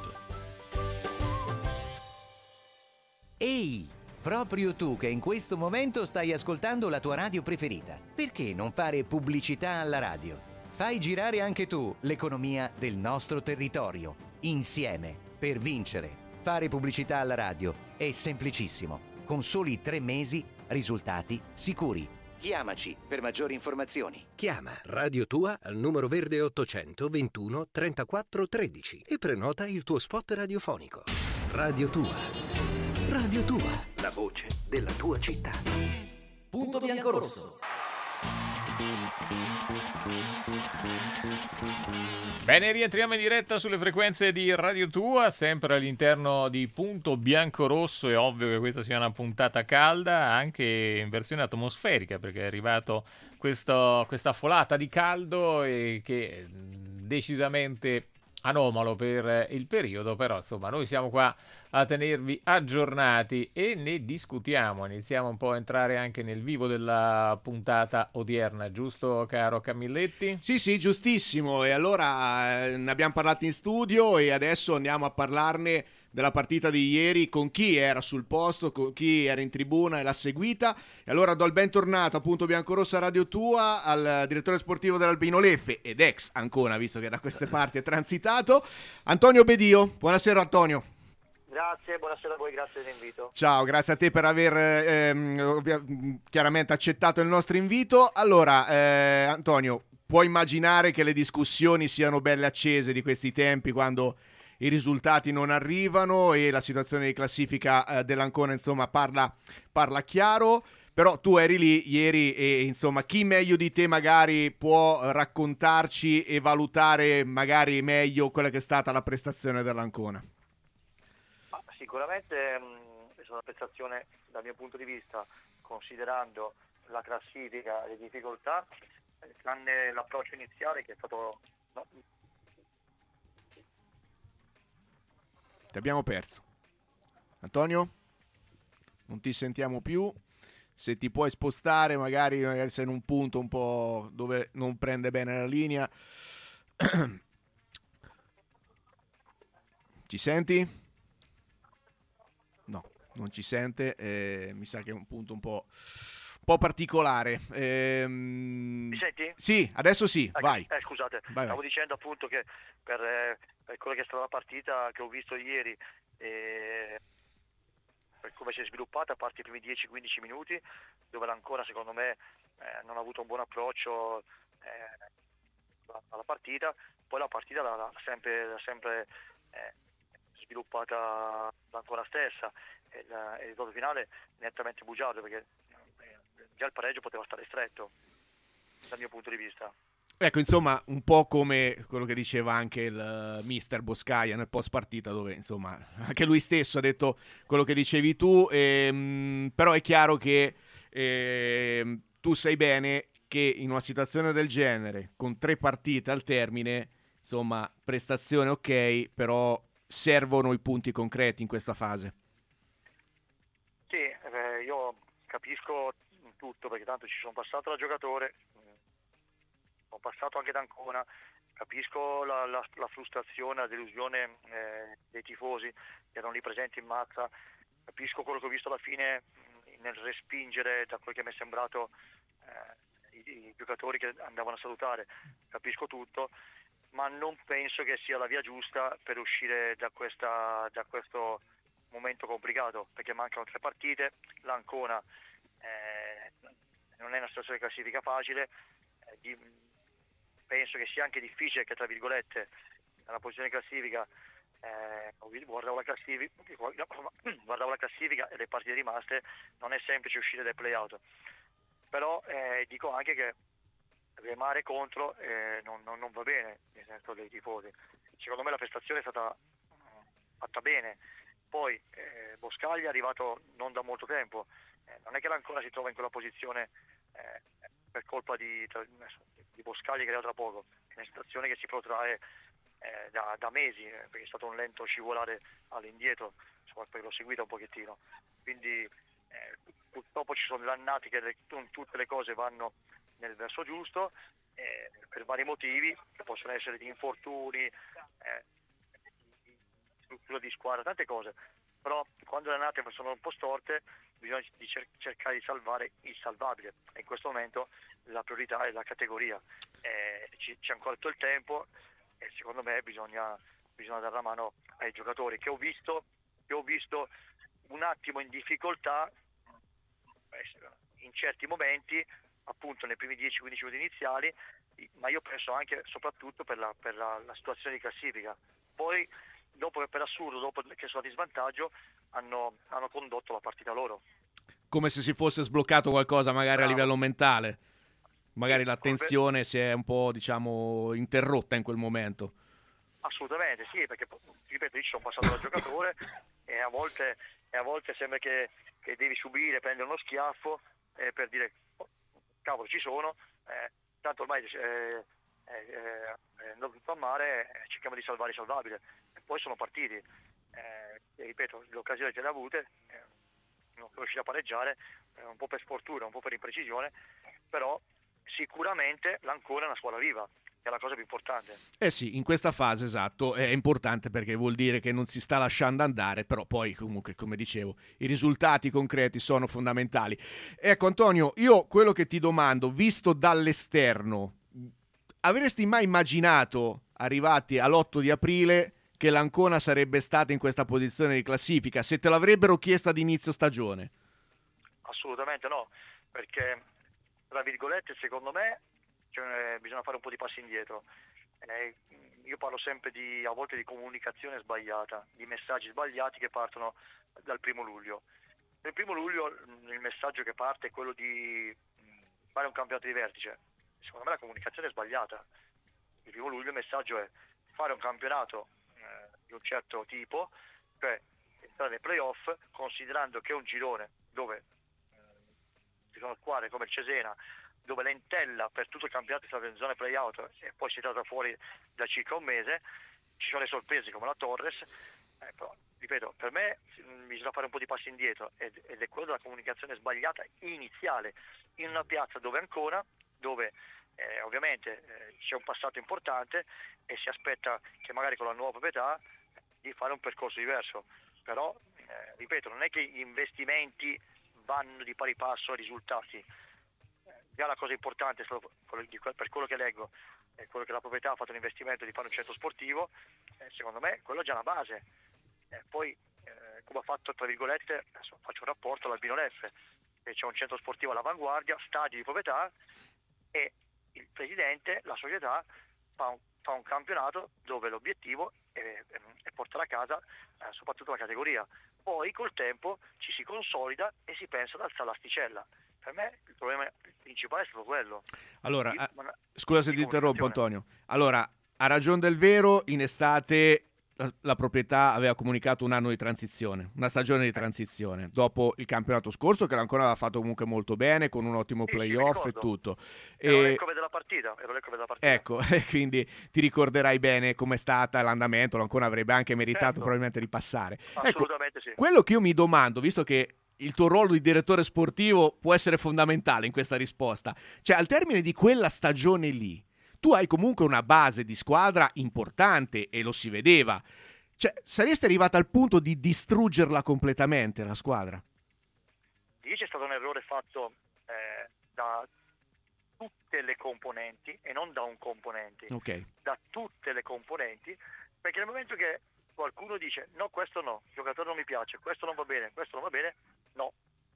Ehi, proprio tu che in questo momento stai ascoltando la tua radio preferita, perché non fare pubblicità alla radio? Fai girare anche tu l'economia del nostro territorio, insieme, per vincere. Fare pubblicità alla radio è semplicissimo, con soli tre mesi, risultati sicuri. Chiamaci per maggiori informazioni. Chiama Radio Tua al numero verde ottocento ventuno trentaquattro tredici e prenota il tuo spot radiofonico. Radio Tua. Radio Tua. La voce della tua città. Punto biancorosso. Bene, rientriamo in diretta sulle frequenze di Radio Tua, sempre all'interno di Punto Biancorosso. È ovvio che questa sia una puntata calda, anche in versione atmosferica, perché è arrivato questo, questa folata di caldo e che è decisamente anomalo per il periodo, però insomma noi siamo qua a tenervi aggiornati e ne discutiamo. Iniziamo un po' a entrare anche nel vivo della puntata odierna, giusto caro Camilletti? Sì, sì, giustissimo. E allora eh, ne abbiamo parlato in studio e adesso andiamo a parlarne della partita di ieri, con chi era sul posto, con chi era in tribuna e l'ha seguita. E allora do il bentornato a Punto Biancorosso Radio Tua al direttore sportivo dell'Albino Leffe ed ex Ancona, visto che da queste parti è transitato, Antonio Bedio. Buonasera Antonio. Grazie, buonasera a voi, grazie dell'invito. Ciao, grazie a te per aver ehm, ovvia- chiaramente accettato il nostro invito. Allora, eh, Antonio, puoi immaginare che le discussioni siano belle accese di questi tempi, quando i risultati non arrivano e la situazione di classifica eh, dell'Ancona insomma parla, parla chiaro. Però tu eri lì ieri e insomma chi meglio di te magari può raccontarci e valutare magari meglio quella che è stata la prestazione dell'Ancona? Ma sicuramente mh, è stata una prestazione dal mio punto di vista, considerando la classifica e le difficoltà, eh, tranne l'approccio iniziale che è stato... No, Ti abbiamo perso. Antonio? Non ti sentiamo più. se ti puoi spostare, magari, magari sei in un punto un po' dove non prende bene la linea. Ci senti? No, non ci sente, eh, mi sa che è un punto un po', un po' particolare. Ehm... Mi senti? Sì, adesso sì, ecco, vai. Eh, scusate, vai, stavo vai. dicendo appunto che per, eh, per quello che è stata la partita che ho visto ieri, eh, per come si è sviluppata, a parte i primi dieci quindici minuti, dove l'Ancona secondo me eh, non ha avuto un buon approccio eh, alla partita, poi la partita l'ha, l'ha sempre, l'ha sempre eh, sviluppata l'Ancona stessa, e il, il risultato finale nettamente bugiardo, perché eh, già il pareggio poteva stare stretto dal mio punto di vista. Ecco, insomma, un po' come quello che diceva anche il uh, mister Boscaia nel post partita, dove insomma anche lui stesso ha detto quello che dicevi tu, ehm, però è chiaro che ehm, tu sai bene che in una situazione del genere, con tre partite al termine, insomma, prestazione ok, però servono i punti concreti in questa fase. Sì, eh, io capisco tutto, perché tanto ci sono passato da giocatore, ho passato anche da Ancona, capisco la, la, la frustrazione, la delusione eh, dei tifosi che erano lì presenti in mazza, capisco quello che ho visto alla fine mh, nel respingere, da quel che mi è sembrato, eh, i, i giocatori che andavano a salutare, capisco tutto, ma non penso che sia la via giusta per uscire da, questa, da questo momento complicato, perché mancano tre partite, l'Ancona eh, non è una situazione di classifica facile, eh, di, penso che sia anche difficile che, tra virgolette, nella posizione di classifica, eh, guardavo la classifica, guardavo la classifica e le partite rimaste, non è semplice uscire dai play-out, però eh, dico anche che remare contro eh, non, non, non va bene nel senso dei tifosi. Secondo me la prestazione è stata fatta bene, poi eh, Boscaglia è arrivato non da molto tempo, eh, non è che ancora si trova in quella posizione eh, per colpa di, di Boscaglia che è arrivato da poco, è una situazione che si protrae eh, da, da mesi, eh, perché è stato un lento scivolare all'indietro, insomma, poi l'ho seguito un pochettino, quindi eh, purtroppo ci sono delle annate che le, non tutte le cose vanno nel verso giusto, eh, per vari motivi, che possono essere di infortuni, eh, di struttura di squadra, tante cose, però quando le annate sono un po' storte bisogna di cer- cercare di salvare il salvabile, e in questo momento la priorità è la categoria, eh, ci, c'è ancora tutto il tempo e secondo me bisogna, bisogna dare la mano ai giocatori che ho visto, che ho visto un attimo in difficoltà in certi momenti, appunto nei primi dieci quindici minuti iniziali, ma io penso anche soprattutto per la, per la, la situazione di classifica. Poi dopo che per assurdo, dopo che sono di svantaggio, hanno, hanno condotto la partita loro. Come se si fosse sbloccato qualcosa magari Bravo. a livello mentale. Magari sì, la tensione si è un po', diciamo, interrotta in quel momento. Assolutamente, sì, perché ripeto, io ci sono passato da giocatore e a volte, e a volte sembra che, che devi subire, prendere uno schiaffo eh, per dire, oh, cavolo, ci sono, eh, tanto ormai eh, eh, è andato tutto a mare, eh, cerchiamo di salvare il salvabile. E poi sono partiti, eh, e ripeto, le occasioni che le ha avute, eh, non sono riusciti a pareggiare, eh, un po' per sfortuna, un po' per imprecisione, però sicuramente l'Ancona è una squadra viva, che è la cosa più importante. Eh sì, in questa fase, esatto, è importante perché vuol dire che non si sta lasciando andare, però poi comunque, come dicevo, i risultati concreti sono fondamentali. Ecco Antonio, io quello che ti domando, visto dall'esterno, avresti mai immaginato, arrivati all'otto di aprile, che l'Ancona sarebbe stata in questa posizione di classifica, se te l'avrebbero chiesta ad inizio stagione? Assolutamente no, perché tra virgolette secondo me cioè, bisogna fare un po' di passi indietro. Eh, io parlo sempre di, a volte di comunicazione sbagliata, di messaggi sbagliati che partono dal primo luglio. Nel primo luglio il messaggio che parte è quello di fare un campionato di vertice. Secondo me la comunicazione è sbagliata. Il primo luglio il messaggio è fare un campionato eh, di un certo tipo, cioè entrare nei playoff, considerando che è un girone dove ci sono squadre come il Cesena, dove l'entella per tutto il campionato è stata in zona play-out e poi si è stata fuori da circa un mese, ci sono le sorprese come la Torres, eh, però ripeto, per me mh, bisogna fare un po' di passi indietro ed, ed è quello della comunicazione sbagliata iniziale in una piazza dove ancora, dove eh, ovviamente eh, c'è un passato importante e si aspetta che magari con la nuova proprietà di fare un percorso diverso, però eh, ripeto, non è che gli investimenti vanno di pari passo ai risultati. Eh, già la cosa importante è stato, per quello che leggo, è quello che la proprietà ha fatto un investimento di fare un centro sportivo, eh, secondo me quello è già la base. Eh, poi eh, come ha fatto, tra virgolette, adesso faccio un rapporto all'Albino Leffe, e c'è un centro sportivo all'avanguardia, stadi di proprietà, e il presidente, la società fa un, fa un campionato dove l'obiettivo è, è, è portare a casa eh, soprattutto la categoria. Poi col tempo ci si consolida e si pensa ad alzare l'asticella. Per me il problema principale è stato quello. Allora, Di, eh, ma, scusa se ti interrompo, Antonio. Allora, a ragion del vero, in estate la, la proprietà aveva comunicato un anno di transizione, una stagione di transizione, dopo il campionato scorso che l'Ancona aveva fatto comunque molto bene, con un ottimo sì, playoff sì, e tutto. Ero E... l'encove della partita, ero l'encove della partita. Ecco, quindi ti ricorderai bene com'è stata l'andamento, l'Ancona avrebbe anche meritato certo. probabilmente di passare. Assolutamente ecco, sì. Quello che io mi domando, visto che il tuo ruolo di direttore sportivo può essere fondamentale in questa risposta, cioè al termine di quella stagione lì, tu hai comunque una base di squadra importante e lo si vedeva. Cioè, saresti arrivata al punto di distruggerla completamente, la squadra? Lì c'è stato un errore fatto eh, da tutte le componenti e non da un componente, okay. da tutte le componenti, perché nel momento che qualcuno dice no, questo no, il giocatore non mi piace, questo non va bene, questo non va bene, no,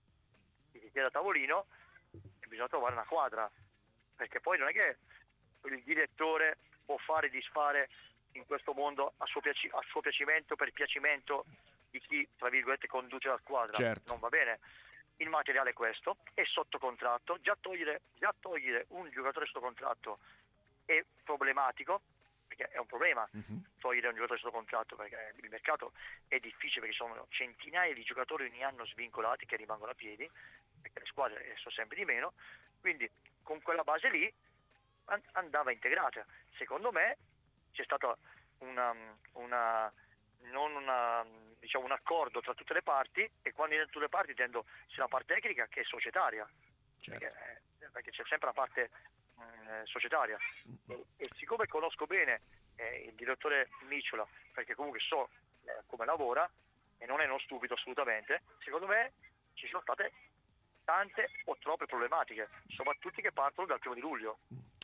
si chiede a tavolino e bisogna trovare una quadra, perché poi non è che il direttore può fare e disfare in questo mondo a suo, piaci- a suo piacimento, per piacimento di chi, tra virgolette, conduce la squadra. Certo. Non va bene. Il materiale è questo, è sotto contratto, già togliere, già togliere un giocatore sotto contratto è problematico, perché è un problema uh-huh. togliere un giocatore sotto contratto, perché il mercato è difficile, perché sono centinaia di giocatori ogni anno svincolati che rimangono a piedi, perché le squadre sono sempre di meno, quindi con quella base lì andava integrata. Secondo me c'è stato una, una non una, diciamo, un accordo tra tutte le parti, e quando in tutte le parti intendo sia la parte tecnica che societaria, certo. perché, perché c'è sempre la parte eh, societaria e, e siccome conosco bene eh, il direttore Micciola, perché comunque so eh, come lavora e non è uno stupido assolutamente, secondo me ci sono state tante o troppe problematiche, soprattutto che partono dal primo di luglio.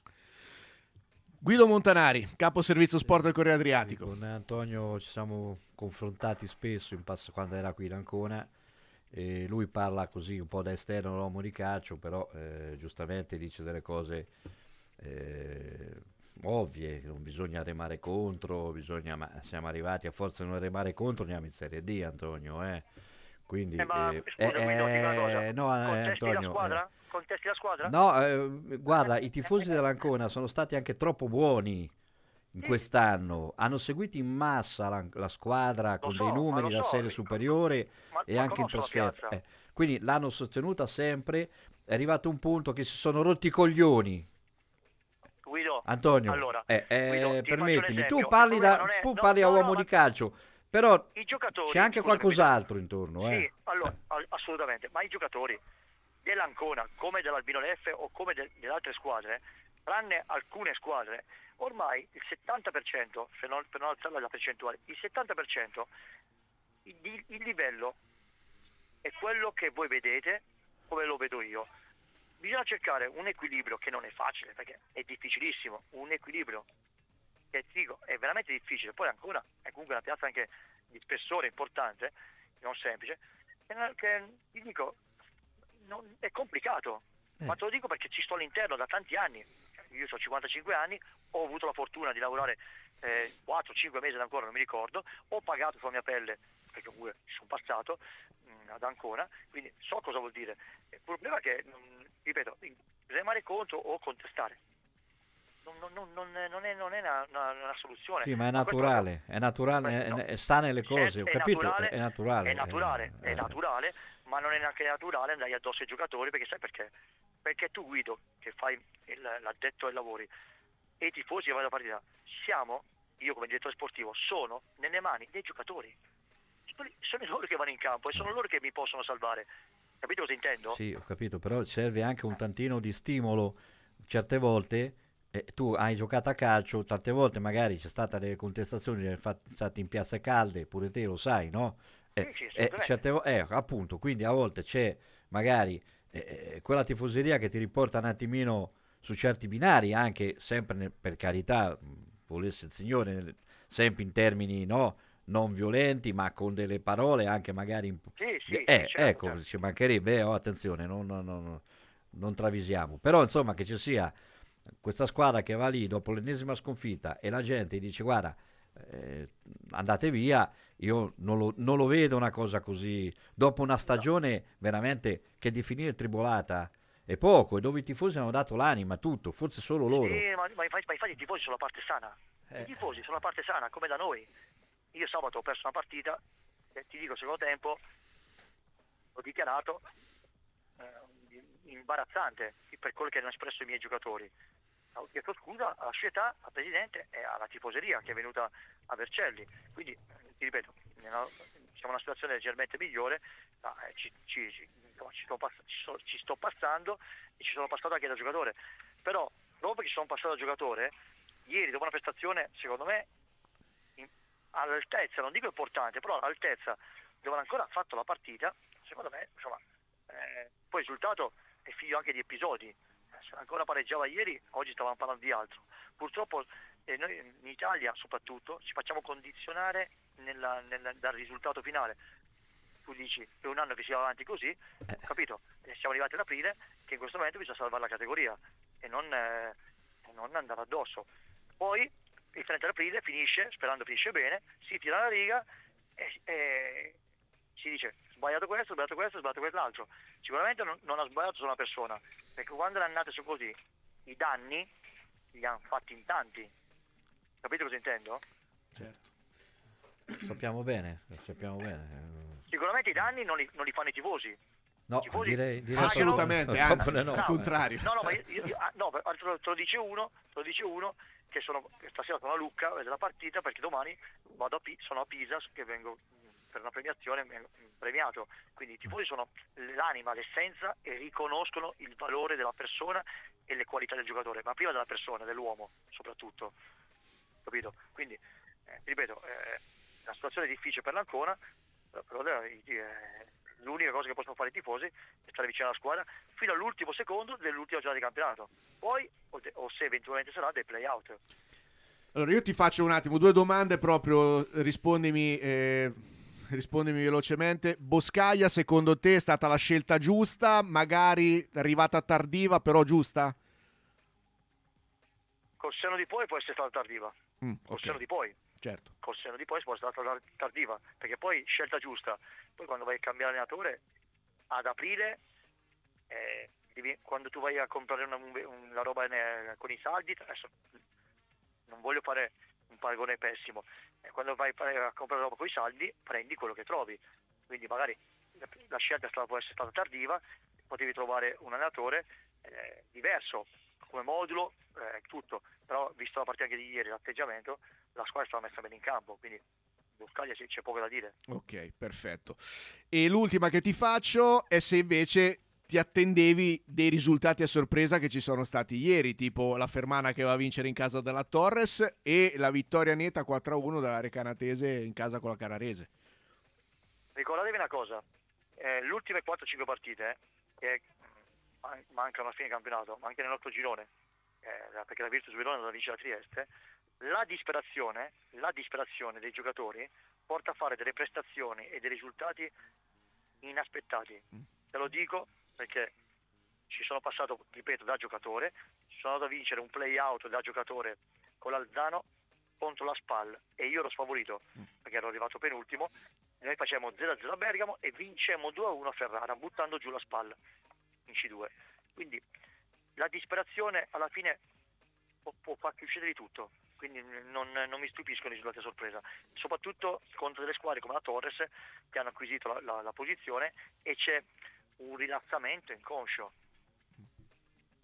Guido Montanari, capo servizio sport del Corriere Adriatico. Con Antonio ci siamo confrontati spesso in passato quando era qui in Ancona, e lui parla così un po' da esterno all'uomo di calcio, però eh, giustamente dice delle cose eh, ovvie, non bisogna remare contro, bisogna, ma siamo arrivati a forza di non remare contro, andiamo in Serie D, Antonio, eh. Quindi, eh, ma eh, scusa, eh, Guido, dico una cosa. eh, no, eh, contesti Antonio, la squadra? Eh, Contesti la squadra? No, eh, guarda, i tifosi dell'Ancona sono stati anche troppo buoni in sì. quest'anno, hanno seguito in massa la, la squadra lo con so, dei numeri da so. serie superiore ma, e ma anche in conosco trasferta. Eh, quindi l'hanno sostenuta sempre, è arrivato un punto che si sono rotti i coglioni. Guido, Antonio, allora, eh, eh, Guido, ti permettimi, faccio un tu esempio. parli, Il da, problema non è- tu no, parli no, a no, uomo ma- di calcio, però I giocatori, c'è anche scusami, qualcos'altro intorno. Guido. Eh. Sì, allora, a- assolutamente, ma i giocatori dell'Ancona, come dell'Albino Leffe o come de- delle altre squadre, tranne alcune squadre, ormai il settanta per cento, per non, per non alzare la percentuale, il settanta per cento il, il livello è quello che voi vedete, come lo vedo io. Bisogna cercare un equilibrio che non è facile, perché è difficilissimo, un equilibrio che dico, è veramente difficile. Poi ancora è comunque una piazza anche di spessore importante, non semplice, che, che ti dico non, è complicato, eh. ma te lo dico perché ci sto all'interno da tanti anni. Io ho cinquantacinque anni, ho avuto la fortuna di lavorare eh, quattro cinque mesi ad Ancona, non mi ricordo, ho pagato sulla mia pelle, perché comunque ci sono passato mh, ad Ancona, quindi so cosa vuol dire. Il problema è che, mh, ripeto, remare contro o contestare non, non, non, non, è, non è una, una, una soluzione. Sì, ma è ma naturale, questo, è naturale, no. è, è, sta nelle cose, è, ho è capito, naturale, è naturale. È naturale, eh, è naturale, ma non è neanche naturale andare addosso ai giocatori, perché sai perché? Perché tu, Guido, che fai il, l'addetto ai lavori, e i tifosi che vanno alla partita, siamo, io come direttore sportivo, sono nelle mani dei giocatori. sono loro che vanno in campo e sono loro che mi possono salvare. Capito cosa intendo? Sì, ho capito, però serve anche un tantino di stimolo. Certe volte eh, tu hai giocato a calcio, tante volte magari c'è stata delle contestazioni fatte in piazze calde, pure te lo sai, no? Eh, Sì, sì, eh, certe vo- eh, appunto, quindi a volte c'è magari eh, quella tifoseria che ti riporta un attimino su certi binari, anche sempre nel- per carità, mh, volesse il Signore, nel- sempre in termini no, non violenti, ma con delle parole anche magari un po'. Sì, sì, eh, sì, certo, ecco, certo. ci mancherebbe, eh, oh, attenzione, non, non- non- non travisiamo. Però insomma che ci sia questa squadra che va lì dopo l'ennesima sconfitta e la gente dice guarda, eh, andate via, io non lo, non lo vedo una cosa così, dopo una stagione veramente che definire tribolata è poco, e dove i tifosi hanno dato l'anima, tutto, forse solo loro. Sì, ma, ma infatti, ma infatti i tifosi sono la parte sana. Eh. I tifosi sono la parte sana, come da noi. Io sabato ho perso una partita e ti dico, secondo tempo, l'ho dichiarato eh, imbarazzante per quello che hanno espresso i miei giocatori. Ho chiesto scusa alla società, al presidente e alla tifoseria che è venuta a Vercelli. Quindi, eh, ti ripeto, nella- siamo in una situazione leggermente migliore, ma eh, ci, ci, ci, insomma, ci, sto pass- ci so- ci sto passando e ci sono passato anche da giocatore. Però, dopo che ci sono passato da giocatore, ieri dopo una prestazione, secondo me, in- all'altezza, non dico importante, però all'altezza, dove hanno ancora fatto la partita, secondo me, insomma, eh, poi il risultato è figlio anche di episodi. Se ancora pareggiava ieri, oggi stavamo parlando di altro. Purtroppo eh, noi in Italia soprattutto ci facciamo condizionare nella- nella- dal risultato finale. Tu dici è un anno che si va avanti così, ho capito? E siamo arrivati ad aprile che in questo momento bisogna salvare la categoria e non, eh, e non andare addosso. Poi il trenta aprile finisce, sperando finisce bene, si tira la riga e, e si dice sbagliato questo, sbagliato questo, sbagliato quell'altro. Sicuramente non, non ha sbagliato solo una persona, perché quando le annate sono così, i danni li hanno fatti in tanti. Capito cosa intendo? Certo. Sappiamo bene, sappiamo bene. Sicuramente i danni non li, non li fanno i tifosi. No, I tifosi direi, direi pagano- Assolutamente, anzi, No, no, al no. contrario. No, no, ma io, io- io- ah, no, te lo, te lo dice uno, te lo dice uno che sono che stasera sono a Lucca a vedere la partita perché domani vado a Pi- sono a Pisa che vengo mh, per una premiazione vengo, mh, premiato. Quindi i tifosi sono l'anima, l'essenza e riconoscono il valore della persona e le qualità del giocatore, ma prima della persona, dell'uomo soprattutto. Capito? Quindi eh, ti ripeto, eh, la situazione è difficile per l'Ancona, però eh, eh, l'unica cosa che possono fare i tifosi è stare vicino alla squadra fino all'ultimo secondo dell'ultima giornata di campionato, poi o, de- o se eventualmente sarà dei play-out. Allora io ti faccio un attimo due domande proprio, rispondimi, eh, rispondimi velocemente. Boscaglia secondo te è stata la scelta giusta, magari arrivata tardiva però giusta? Col senno di poi può essere stata tardiva, Mm, col ok, senno di poi, certo. col senno di poi può essere stata tardiva, perché poi scelta giusta, poi quando vai a cambiare allenatore ad aprile, eh, devi- quando tu vai a comprare una, un- la roba ne- con i saldi, adesso non voglio fare un paragone pessimo, eh, quando vai a comprare roba con i saldi prendi quello che trovi, quindi magari la, la scelta è stata, può essere stata tardiva, potevi trovare un allenatore eh, diverso come modulo, eh, tutto, però visto la partita anche di ieri, l'atteggiamento, la squadra stava messa bene in campo, quindi Boscaglia c'è, c'è poco da dire. Ok, perfetto. E l'ultima che ti faccio è se invece ti attendevi dei risultati a sorpresa che ci sono stati ieri, tipo la Fermana che va a vincere in casa della Torres e la vittoria netta quattro a uno della Recanatese in casa con la Carrarese. Ricordatevi una cosa, eh, le ultime quattro cinque partite, eh, che man- mancano a fine campionato, ma anche nel nostro girone, eh, perché la Virtus Verona la vince la Trieste, la disperazione, la disperazione dei giocatori porta a fare delle prestazioni e dei risultati inaspettati. Te lo dico perché ci sono passato, ripeto, da giocatore, sono andato a vincere un play-out da giocatore con l'Alzano contro la Spal e io ero sfavorito perché ero arrivato penultimo. Noi facciamo zero a zero a Bergamo e vincemmo due a uno a Ferrara buttando giù la Spal in C due. Quindi la disperazione alla fine può, può farti uscire di tutto, quindi non, non mi stupiscono i risultati a sorpresa, soprattutto contro delle squadre come la Torres che hanno acquisito la, la, la posizione e c'è un rilassamento inconscio.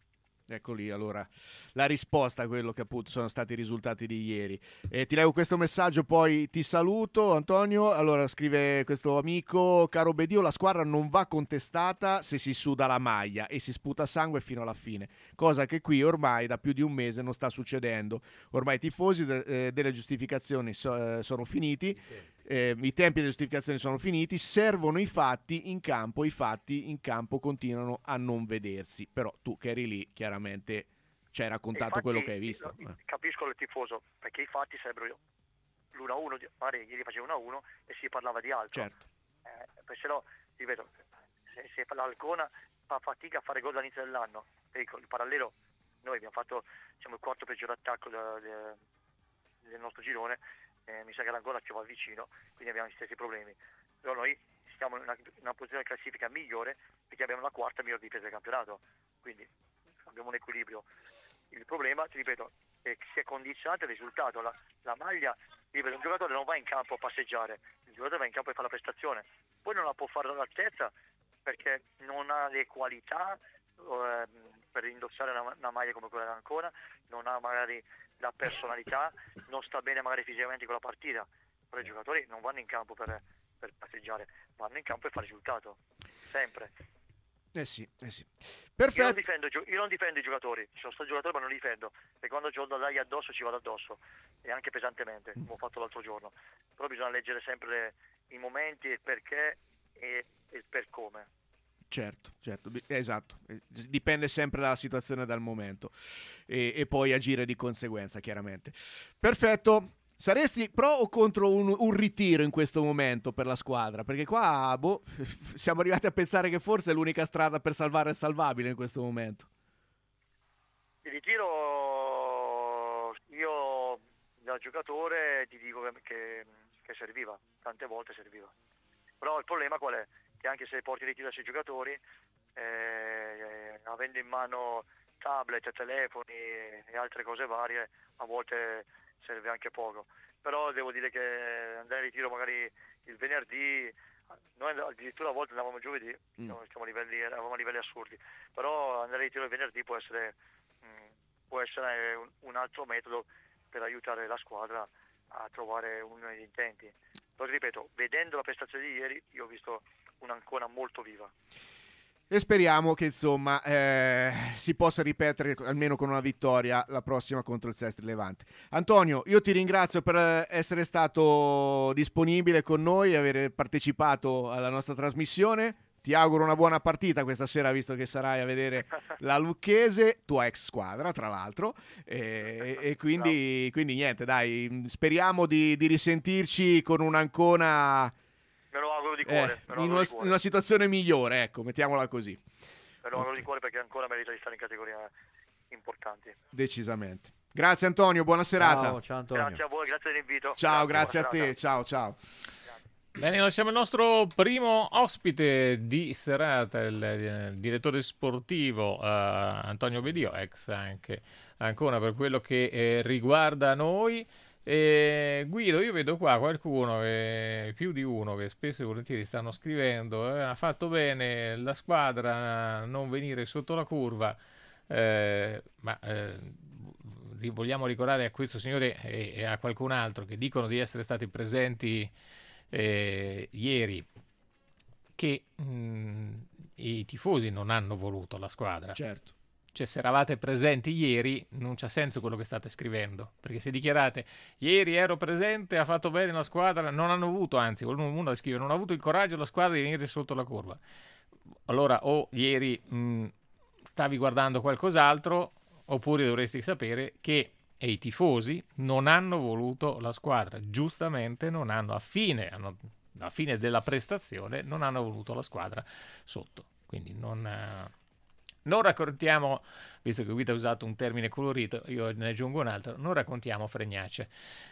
Ecco lì allora la risposta a quello che appunto sono stati i risultati di ieri. E ti leggo questo messaggio, poi ti saluto. Antonio, allora scrive questo amico: caro Bedio, la squadra non va contestata se si suda la maglia e si sputa sangue fino alla fine, cosa che qui ormai da più di un mese non sta succedendo. Ormai i tifosi de- eh, delle giustificazioni so- eh, sono finiti. Eh, i tempi delle giustificazioni sono finiti, servono i fatti in campo, i fatti in campo continuano a non vedersi. Però tu che eri lì chiaramente ci hai raccontato infatti, quello che hai visto. Io, capisco il tifoso, perché i fatti sarebbero l'uno a uno, magari ieri faceva uno a uno e si parlava di altro. Certo. Eh, perché no, ripeto, se, se l'Alcona fa fatica a fare gol all'inizio dell'anno, ecco, il parallelo, noi abbiamo fatto diciamo, il quarto peggior attacco da, da, del nostro girone. Eh, mi sa che l'Angola ci va vicino, quindi abbiamo gli stessi problemi. Però noi stiamo in una, in una posizione di classifica migliore perché abbiamo la quarta miglior difesa del campionato, quindi abbiamo un equilibrio. Il problema, ti ripeto, è che si è condizionato il risultato. La, la maglia, ripeto, un giocatore non va in campo a passeggiare, il giocatore va in campo e fa la prestazione. Poi non la può fare all'altezza perché non ha le qualità eh, per indossare una, una maglia come quella dell'Ancona, non ha magari la personalità, non sta bene magari fisicamente con la partita. Però i giocatori non vanno in campo per, per passeggiare, vanno in campo per fare risultato, sempre. Eh sì, eh sì. Perfetto. Io non difendo, io non difendo i giocatori, ci sono stato giocatori ma non li difendo, perché quando ho da dargli addosso ci vado addosso, e anche pesantemente, come ho fatto l'altro giorno. Però bisogna leggere sempre i momenti, il perché e il per come. Certo, certo, esatto, dipende sempre dalla situazione e dal momento e, e poi agire di conseguenza chiaramente. Perfetto, saresti pro o contro un, un ritiro in questo momento per la squadra? Perché qua boh, siamo arrivati a pensare che forse è l'unica strada per salvare il salvabile in questo momento. Il ritiro, io da giocatore ti dico che, che serviva, tante volte serviva, però il problema qual è? Che anche se porti ritiro ai giocatori, eh, avendo in mano tablet, telefoni e altre cose varie, a volte serve anche poco. Però devo dire che andare in ritiro magari il venerdì, noi addirittura a volte andavamo giovedì, mm. siamo a livelli, eravamo a livelli assurdi, però andare in ritiro il venerdì può essere, mh, può essere un, un altro metodo per aiutare la squadra a trovare uno degli intenti. Però ripeto, vedendo la prestazione di ieri, io ho visto un'Ancona molto viva. E speriamo che insomma eh, si possa ripetere almeno con una vittoria la prossima contro il Sestri Levante. Antonio, io ti ringrazio per essere stato disponibile con noi e aver partecipato alla nostra trasmissione. Ti auguro una buona partita questa sera, visto che sarai a vedere la Lucchese, tua ex squadra tra l'altro, e, e quindi, quindi niente, dai, speriamo di, di risentirci con un'Ancona me lo auguro di cuore, eh, me lo in, auguro una, di cuore. in una situazione migliore, ecco, mettiamola così. Me lo auguro di cuore perché ancora merita di stare in categorie importanti. Decisamente. Grazie Antonio, buona serata. Ciao, ciao Antonio. Grazie a voi, grazie dell'invito. Ciao, grazie, grazie a te, ciao ciao. Bene, lasciamo il nostro primo ospite di serata, il, il direttore sportivo uh, Antonio Bedio, ex anche ancora per quello che eh, riguarda noi. E Guido, io vedo qua qualcuno, che, più di uno, che spesso e volentieri stanno scrivendo: eh, ha fatto bene la squadra a non venire sotto la curva, eh, ma eh, vogliamo ricordare a questo signore e, e a qualcun altro che dicono di essere stati presenti eh, ieri che mh, i tifosi non hanno voluto la squadra. Certo. Cioè, se eravate presenti ieri, non c'ha senso quello che state scrivendo, perché se dichiarate ieri ero presente, ha fatto bene la squadra, non hanno avuto, anzi, qualcuno scrive, non ha avuto il coraggio la squadra di venire sotto la curva. Allora, o ieri mh, stavi guardando qualcos'altro, oppure dovresti sapere che e i tifosi non hanno voluto la squadra, giustamente non hanno, a fine, hanno, a fine della prestazione, non hanno voluto la squadra sotto. Quindi non... Eh, Non raccontiamo, visto che Guido ha usato un termine colorito, io ne aggiungo un altro, non raccontiamo fregnacce.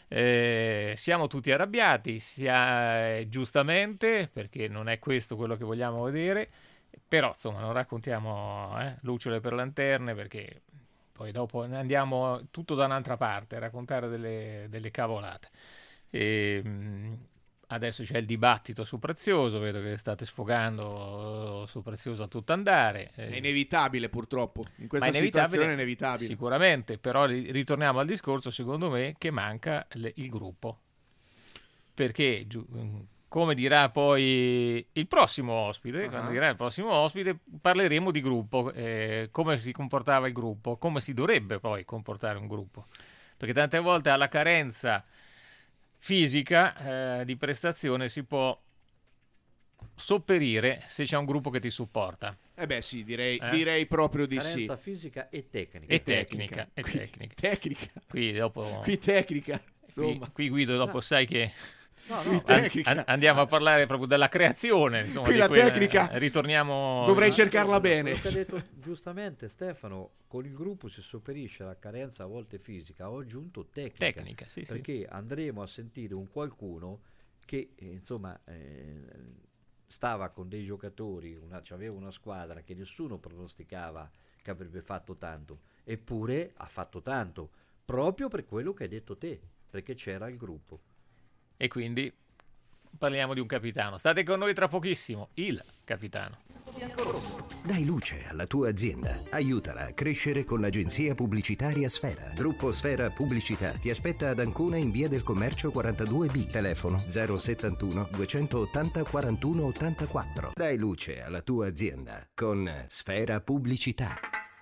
Eh, siamo tutti arrabbiati, sia, eh, giustamente, perché non è questo quello che vogliamo vedere, però insomma non raccontiamo eh, lucciole per lanterne, perché poi dopo andiamo tutto da un'altra parte a raccontare delle, delle cavolate. E, mh, adesso c'è il dibattito su Prezioso, vedo che state sfogando su Prezioso a tutto andare. È inevitabile purtroppo, in questa Ma è inevitabile, situazione è inevitabile. Sicuramente, però ritorniamo al discorso, secondo me, che manca le, il gruppo. Perché, come dirà poi il prossimo ospite, uh-huh. quando dirà il prossimo ospite, parleremo di gruppo, eh, come si comportava il gruppo, come si dovrebbe poi comportare un gruppo. Perché tante volte alla carenza fisica eh, di prestazione si può sopperire se c'è un gruppo che ti supporta. Eh beh sì, direi, eh? direi proprio di Carenza sì. Carenza fisica e tecnica. E tecnica. E qui, tecnica. tecnica. Qui dopo... Qui tecnica, insomma. Qui, qui Guido dopo no. sai che... No, no, tecnica. An- andiamo a parlare proprio della creazione. Insomma, qui di la quella... tecnica. Ritorniamo... Dovrei cercarla bene. Quello che ha detto giustamente Stefano, con il gruppo si sopperisce alla carenza a volte fisica. Ho aggiunto tecnica. Tecnica, sì, perché sì. andremo a sentire un qualcuno che, eh, insomma... Eh, stava con dei giocatori, una, aveva una squadra che nessuno pronosticava che avrebbe fatto tanto, eppure ha fatto tanto, proprio per quello che hai detto te, perché c'era il gruppo. E quindi parliamo di un capitano. State con noi tra pochissimo, il capitano. Dai luce alla tua azienda, aiutala a crescere con l'agenzia pubblicitaria Sfera. Gruppo Sfera Pubblicità ti aspetta ad Ancona in via del Commercio quarantadue B, telefono zero settantuno duecentottanta quarantuno ottantaquattro. Dai luce alla tua azienda con Sfera Pubblicità.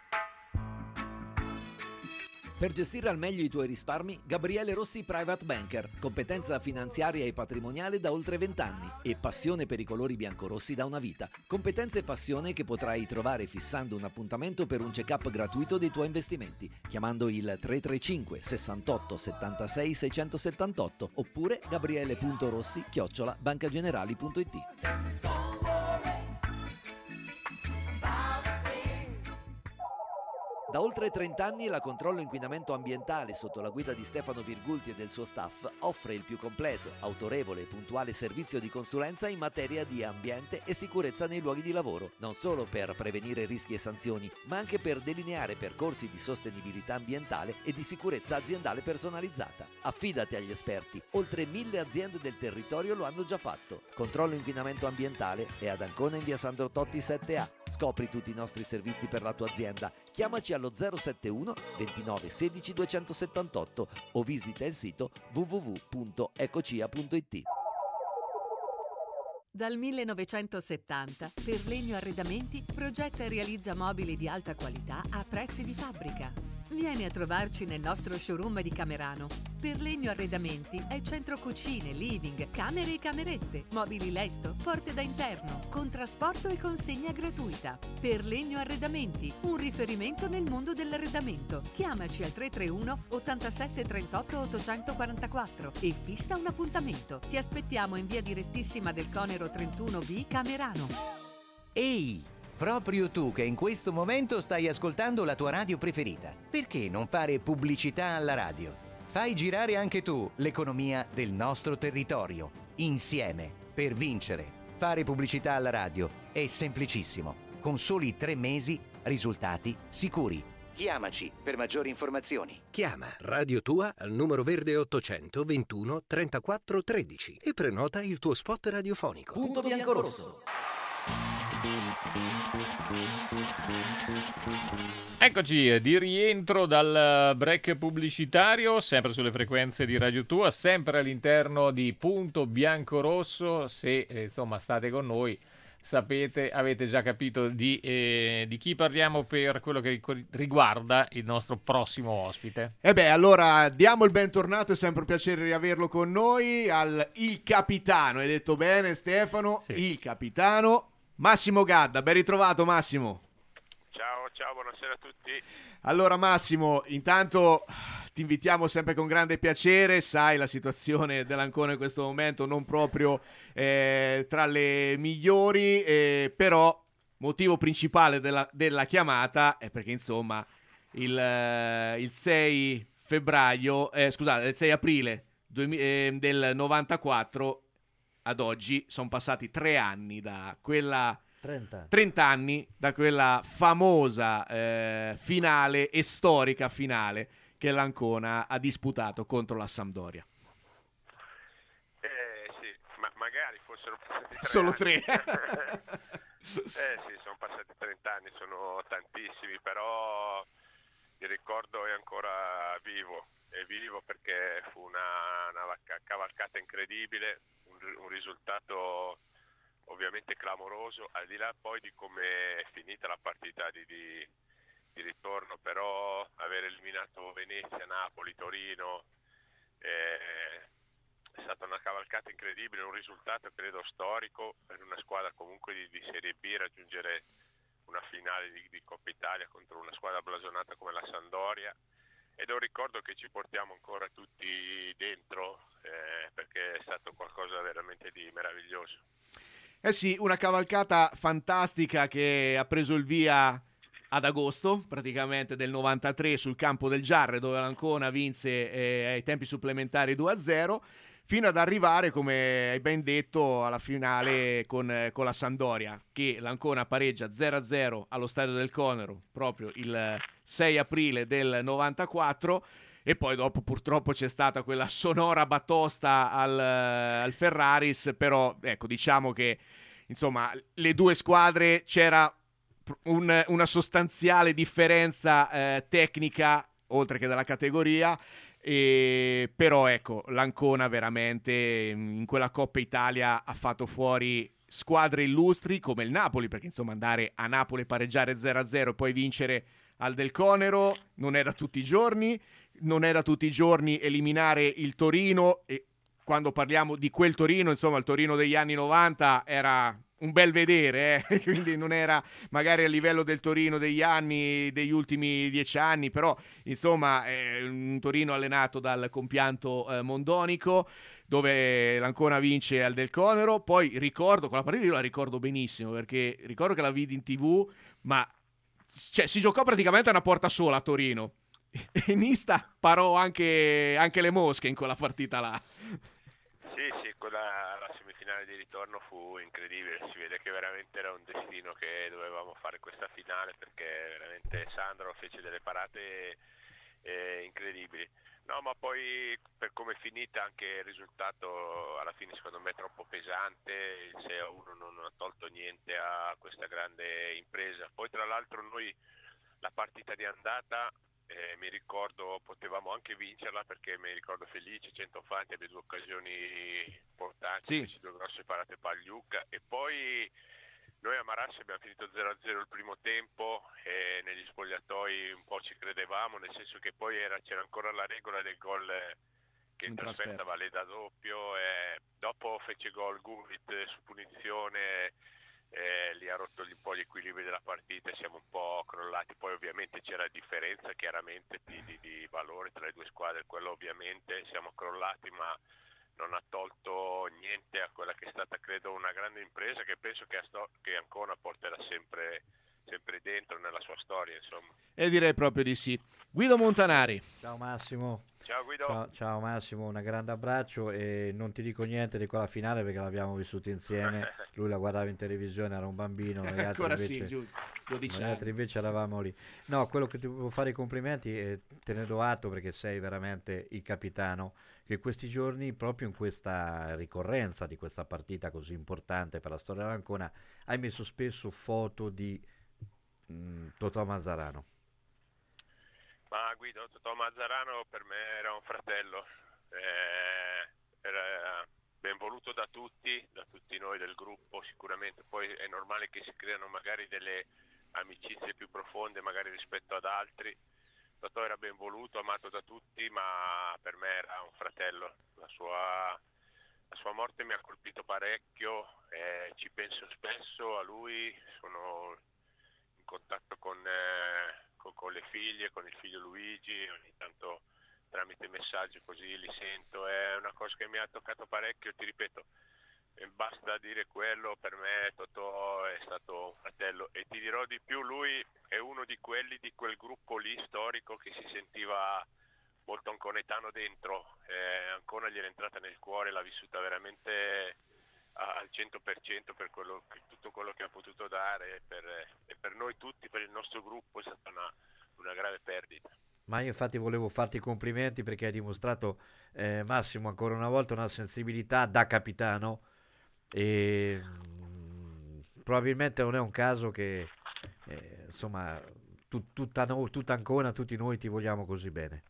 Per gestire al meglio i tuoi risparmi, Gabriele Rossi Private Banker, competenza finanziaria e patrimoniale da oltre vent'anni e passione per i colori biancorossi da una vita. Competenza e passione che potrai trovare fissando un appuntamento per un check-up gratuito dei tuoi investimenti, chiamando il tre tre cinque sessantotto settantasei seicentosettantotto oppure gabriele.rossi chiocciola bancagenerali punto it. Da oltre trenta anni la Controllo Inquinamento Ambientale sotto la guida di Stefano Virgulti e del suo staff offre il più completo, autorevole e puntuale servizio di consulenza in materia di ambiente e sicurezza nei luoghi di lavoro, non solo per prevenire rischi e sanzioni, ma anche per delineare percorsi di sostenibilità ambientale e di sicurezza aziendale personalizzata. Affidati agli esperti, oltre mille aziende del territorio lo hanno già fatto. Controllo Inquinamento Ambientale è ad Ancona in via Sandro Totti sette A. Scopri tutti i nostri servizi per la tua azienda. Chiamaci allo zero settantuno ventinove sedici duecentosettantotto o visita il sito w w w punto ecocia punto it. Dal millenovecentosettanta Perlegno Arredamenti progetta e realizza mobili di alta qualità a prezzi di fabbrica. Vieni a trovarci nel nostro showroom di Camerano. Perlegno Arredamenti è centro cucine, living, camere e camerette, mobili letto, porte da interno, con trasporto e consegna gratuita. Perlegno Arredamenti, un riferimento nel mondo dell'arredamento. Chiamaci al tre tre uno ottantasette trentotto ottocentoquarantaquattro e fissa un appuntamento. Ti aspettiamo in via direttissima del Conero trentuno B, Camerano. Ehi! Proprio tu che in questo momento stai ascoltando la tua radio preferita. Perché non fare pubblicità alla radio? Fai girare anche tu l'economia del nostro territorio. Insieme, per vincere. Fare pubblicità alla radio è semplicissimo. Con soli tre mesi, risultati sicuri. Chiamaci per maggiori informazioni. Chiama Radio Tua al numero verde ottocento ventuno trentaquattro tredici e prenota il tuo spot radiofonico. Punto biancorosso. Eccoci di rientro dal break pubblicitario, sempre sulle frequenze di Radio Tua, sempre all'interno di Punto Biancorosso. Se eh, insomma state con noi sapete, avete già capito di, eh, di chi parliamo per quello che riguarda il nostro prossimo ospite. E beh, allora diamo il bentornato, è sempre un piacere riaverlo con noi, al il capitano, hai detto bene Stefano, sì. Il capitano Massimo Gadda. Ben ritrovato Massimo. Ciao, ciao, buonasera a tutti. Allora Massimo, intanto ti invitiamo sempre con grande piacere, sai la situazione dell'Ancona in questo momento non proprio eh, tra le migliori, eh, però motivo principale della, della chiamata è perché insomma il, eh, il sei febbraio, eh, scusate, il sei aprile duemila, eh, del novantaquattro ad oggi sono passati tre anni da quella... trenta. trenta anni da quella famosa eh, finale e storica finale che l'Ancona ha disputato contro la Sampdoria. Eh sì, ma sono passati tre Solo anni. tre. Eh sì, sono passati trenta anni, sono tantissimi, però il ricordo è ancora vivo, è vivo perché fu una, una cavalcata incredibile, un, un risultato ovviamente clamoroso, al di là poi di come è finita la partita di, di, di ritorno, però aver eliminato Venezia, Napoli, Torino, eh, è stata una cavalcata incredibile, un risultato credo storico per una squadra comunque di, di Serie B, raggiungere una finale di, di Coppa Italia contro una squadra blasonata come la Sampdoria, ed è un ricordo che ci portiamo ancora tutti dentro, eh, perché è stato qualcosa veramente di meraviglioso. Eh sì, una cavalcata fantastica che ha preso il via ad agosto, praticamente del novantatré, sul campo del Giarre, dove l'Ancona vinse eh, ai tempi supplementari due a zero, fino ad arrivare, come hai ben detto, alla finale con, eh, con la Sampdoria, che l'Ancona pareggia zero a zero allo Stadio del Conero proprio il sei aprile del novantaquattro, e poi dopo purtroppo c'è stata quella sonora batosta al, al Ferraris, però ecco, diciamo che insomma le due squadre c'era un, una sostanziale differenza eh, tecnica oltre che della categoria, e, però ecco, l'Ancona veramente in quella Coppa Italia ha fatto fuori squadre illustri come il Napoli, perché insomma andare a Napoli, pareggiare zero a zero e poi vincere al Del Conero non è da tutti i giorni, non è da tutti i giorni eliminare il Torino, e quando parliamo di quel Torino, insomma il Torino degli anni novanta era un bel vedere, eh? Quindi non era magari a livello del Torino degli anni, degli ultimi dieci anni, però insomma è un Torino allenato dal compianto eh, Mondonico, dove l'Ancona vince al Del Conero. Poi ricordo, quella partita io la ricordo benissimo, perché ricordo che la vidi in tv, ma cioè, si giocò praticamente a una porta sola a Torino, e Nista parò anche, anche le mosche in quella partita là. Sì, sì, quella, la semifinale di ritorno fu incredibile, si vede che veramente era un destino che dovevamo fare questa finale, perché veramente Sandro fece delle parate eh, incredibili. No, ma poi per come è finita anche il risultato alla fine secondo me è troppo pesante, il sei a uno non ha tolto niente a questa grande impresa. Poi tra l'altro noi la partita di andata Eh, mi ricordo potevamo anche vincerla, perché mi ricordo Felice, Centofanti ebbe due occasioni importanti, sì. due grosse parate Pagliuca, e poi noi a Marassi abbiamo finito zero a zero il primo tempo e negli spogliatoi un po' ci credevamo, nel senso che poi era, c'era ancora la regola del gol che in, in trasferta vale da doppio, e dopo fece gol Gullit su punizione. Eh, lì ha rotto un po' gli equilibri della partita e siamo un po' crollati. Poi ovviamente c'era differenza chiaramente di, di, di valore tra le due squadre, quello ovviamente siamo crollati, ma non ha tolto niente a quella che è stata credo una grande impresa che penso che, sto- che Ancona porterà sempre, sempre dentro nella sua storia, insomma. E direi proprio di sì. Guido Montanari. Ciao Massimo. Ciao Guido. Ciao, ciao Massimo, un grande abbraccio, e non ti dico niente di quella finale perché l'abbiamo vissuta insieme. Lui la guardava in televisione, era un bambino, noi altri Ancora invece, sì, giusto, dodici noi altri anni. invece eravamo lì. No, quello che ti devo fare i complimenti e te ne do atto, perché sei veramente il capitano, che questi giorni, proprio in questa ricorrenza di questa partita così importante per la storia dell'Ancona, hai messo spesso foto di mh, Totò Mazzarano. Ma Guido, Totò Mazzarano per me era un fratello, eh, era ben voluto da tutti, da tutti noi del gruppo sicuramente, poi è normale che si creano magari delle amicizie più profonde magari rispetto ad altri. Totò era ben voluto, amato da tutti, ma per me era un fratello. La sua, la sua morte mi ha colpito parecchio, eh, ci penso spesso a lui, sono in contatto con... Eh, Con, con le figlie, con il figlio Luigi, ogni tanto tramite messaggi così li sento, è una cosa che mi ha toccato parecchio, ti ripeto, basta dire quello, per me Totò è stato un fratello, e ti dirò di più, lui è uno di quelli di quel gruppo lì storico che si sentiva molto anconetano dentro, eh, Ancona gli era entrata nel cuore, l'ha vissuta veramente al cento per cento per quello, tutto quello che ha potuto dare, per, e per noi tutti, per il nostro gruppo è stata una, una grave perdita. Ma io infatti volevo farti i complimenti perché hai dimostrato, eh, Massimo, ancora una volta una sensibilità da capitano e mh, probabilmente non è un caso che eh, insomma tu- tutta, no- tutta Ancona, tutti noi ti vogliamo così bene.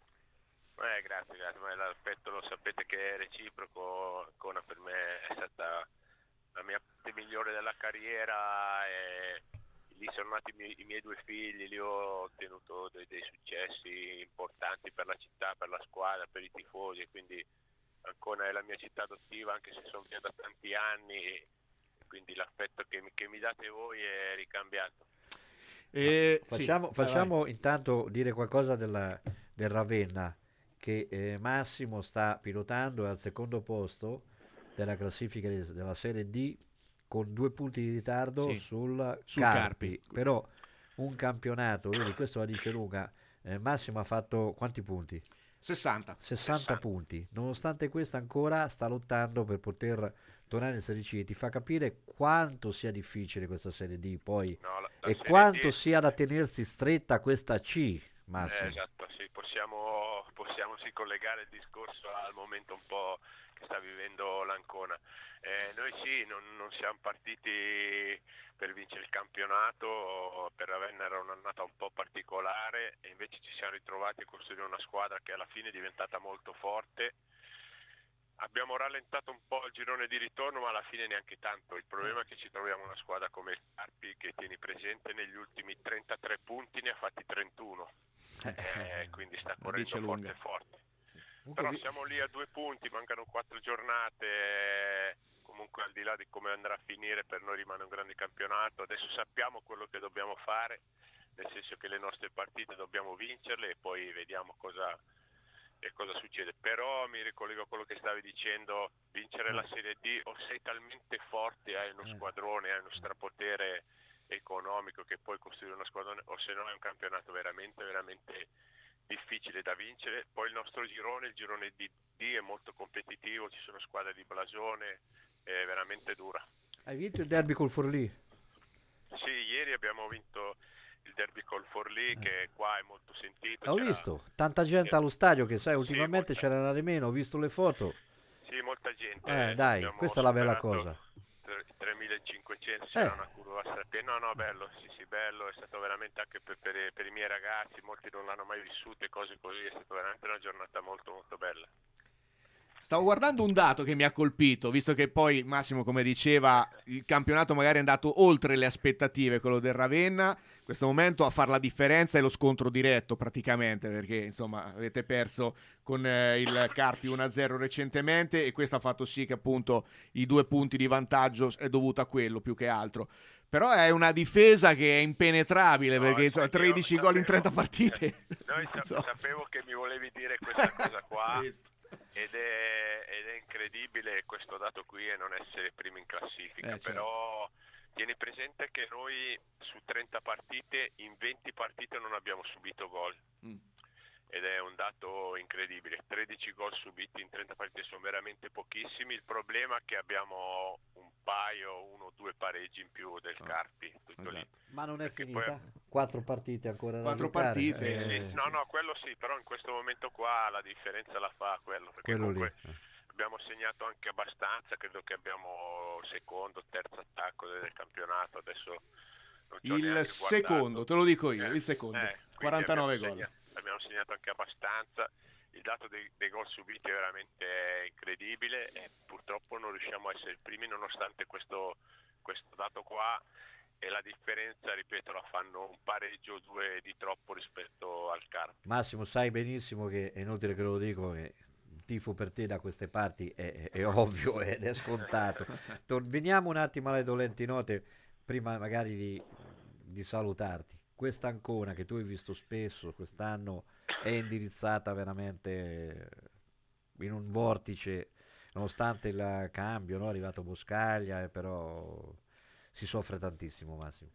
Eh, grazie, grazie, ma l'aspetto lo sapete che è reciproco. Ancona per me è stata la mia parte migliore della carriera e lì sono nati i miei, i miei due figli, lì ho ottenuto dei, dei successi importanti per la città, per la squadra, per i tifosi, e quindi Ancona è la mia città adottiva, anche se sono via da tanti anni, quindi l'affetto che mi, che mi date voi è ricambiato. Eh, Facciamo, sì, vai, facciamo intanto dire qualcosa della- del Ravenna, che eh, Massimo sta pilotando, è al secondo posto della classifica di- della Serie D con due punti di ritardo Sì, sul, sul Carpi. Carpi. Però un campionato, vedi, questo la dice lunga. Eh, Massimo ha fatto quanti punti? sessanta. sessanta punti. Nonostante questo ancora sta lottando per poter tornare in Serie C, e ti fa capire quanto sia difficile questa Serie D poi No, la- la e Serie quanto D sia da tenersi stretta questa C, Massimo. Eh, esatto, sì, possiamo, possiamo sì collegare il discorso al momento un po' che sta vivendo l'Ancona. Eh, noi sì, non, non siamo partiti per vincere il campionato, per Ravenna era un'annata un po' particolare e invece ci siamo ritrovati a costruire una squadra che alla fine è diventata molto forte. Abbiamo rallentato un po' il girone di ritorno, ma alla fine neanche tanto. Il problema è che ci troviamo una squadra come il Carpi che, tieni presente, negli ultimi trentatré punti ne ha fatti trentuno. Eh, quindi sta correndo dice forte lunga. forte. Però siamo lì a due punti, mancano quattro giornate. Comunque, al di là di come andrà a finire, per noi rimane un grande campionato. Adesso sappiamo quello che dobbiamo fare, nel senso che le nostre partite dobbiamo vincerle e poi vediamo cosa, e cosa succede. Però mi ricollego a quello che stavi dicendo: vincere la Serie D, o sei talmente forte, hai uno squadrone, hai uno strapotere economico che puoi costruire una squadrone, o se no è un campionato veramente veramente difficile da vincere. Poi il nostro girone, il girone di D, è molto competitivo, ci sono squadre di blasone, è veramente dura. Hai vinto il derby col Forlì? Sì, ieri abbiamo vinto il derby col Forlì, che qua è molto sentito. Ho C'era- visto tanta gente allo stadio, che sai, Sì, ultimamente molta- c'era di meno, ho visto le foto. Sì, molta gente. Eh, dai, abbiamo questa è la bella superato cosa. tre- tremilacinquecento, c'era Eh. una curva strapiena. No, no, bello, sì, sì, bello, è stato veramente anche per, per i- per i miei ragazzi, molti non l'hanno mai vissuto, cose così, è stata veramente una giornata molto molto bella. Stavo guardando un dato che mi ha colpito, visto che poi Massimo, come diceva, il campionato magari è andato oltre le aspettative, quello del Ravenna. In questo momento a far la differenza è lo scontro diretto praticamente, perché insomma avete perso con eh, il Carpi uno a zero recentemente e questo ha fatto sì che appunto i due punti di vantaggio è dovuto a quello più che altro. Però è una difesa che è impenetrabile, No, perché insomma, infatti io tredici gol in sapevo- trenta partite. Noi sa- Insomma. sapevo che mi volevi dire questa cosa qua ed è, ed è incredibile questo dato qui e non essere primi in classifica, Eh, certo. però tieni presente che noi su trenta partite, in venti partite non abbiamo subito gol. Mm. Ed è un dato incredibile, tredici gol subiti in trenta partite sono veramente pochissimi. Il problema è che abbiamo un paio, uno o due pareggi in più del Carpi, tutto lì. Ma non è Perché finita? poi- Quattro partite ancora da Quattro giocare. partite, Eh, Sì, no, no, quello sì, però in questo momento qua la differenza la fa quello, perché quello lì. comunque abbiamo segnato anche abbastanza, credo che abbiamo secondo, terzo attacco del campionato, adesso non ci ho Il neanche secondo, guardato. te lo dico io, Eh, il secondo, eh, quindi quarantanove abbiamo gol. segnato- abbiamo segnato anche abbastanza. Il dato dei, dei gol subiti è veramente incredibile e purtroppo non riusciamo a essere i primi nonostante questo, questo dato qua, e la differenza, ripeto, la fanno un pareggio o due di troppo rispetto al Carpi. Massimo, sai benissimo che è inutile che lo dico, che il tifo per te da queste parti è, è ovvio ed è scontato. Tor- veniamo un attimo alle dolenti note, prima magari di, di salutarti. Questa Ancona che tu hai visto spesso quest'anno è indirizzata veramente in un vortice, nonostante il cambio, no? È arrivato Boscaglia, eh, però si soffre tantissimo, Massimo.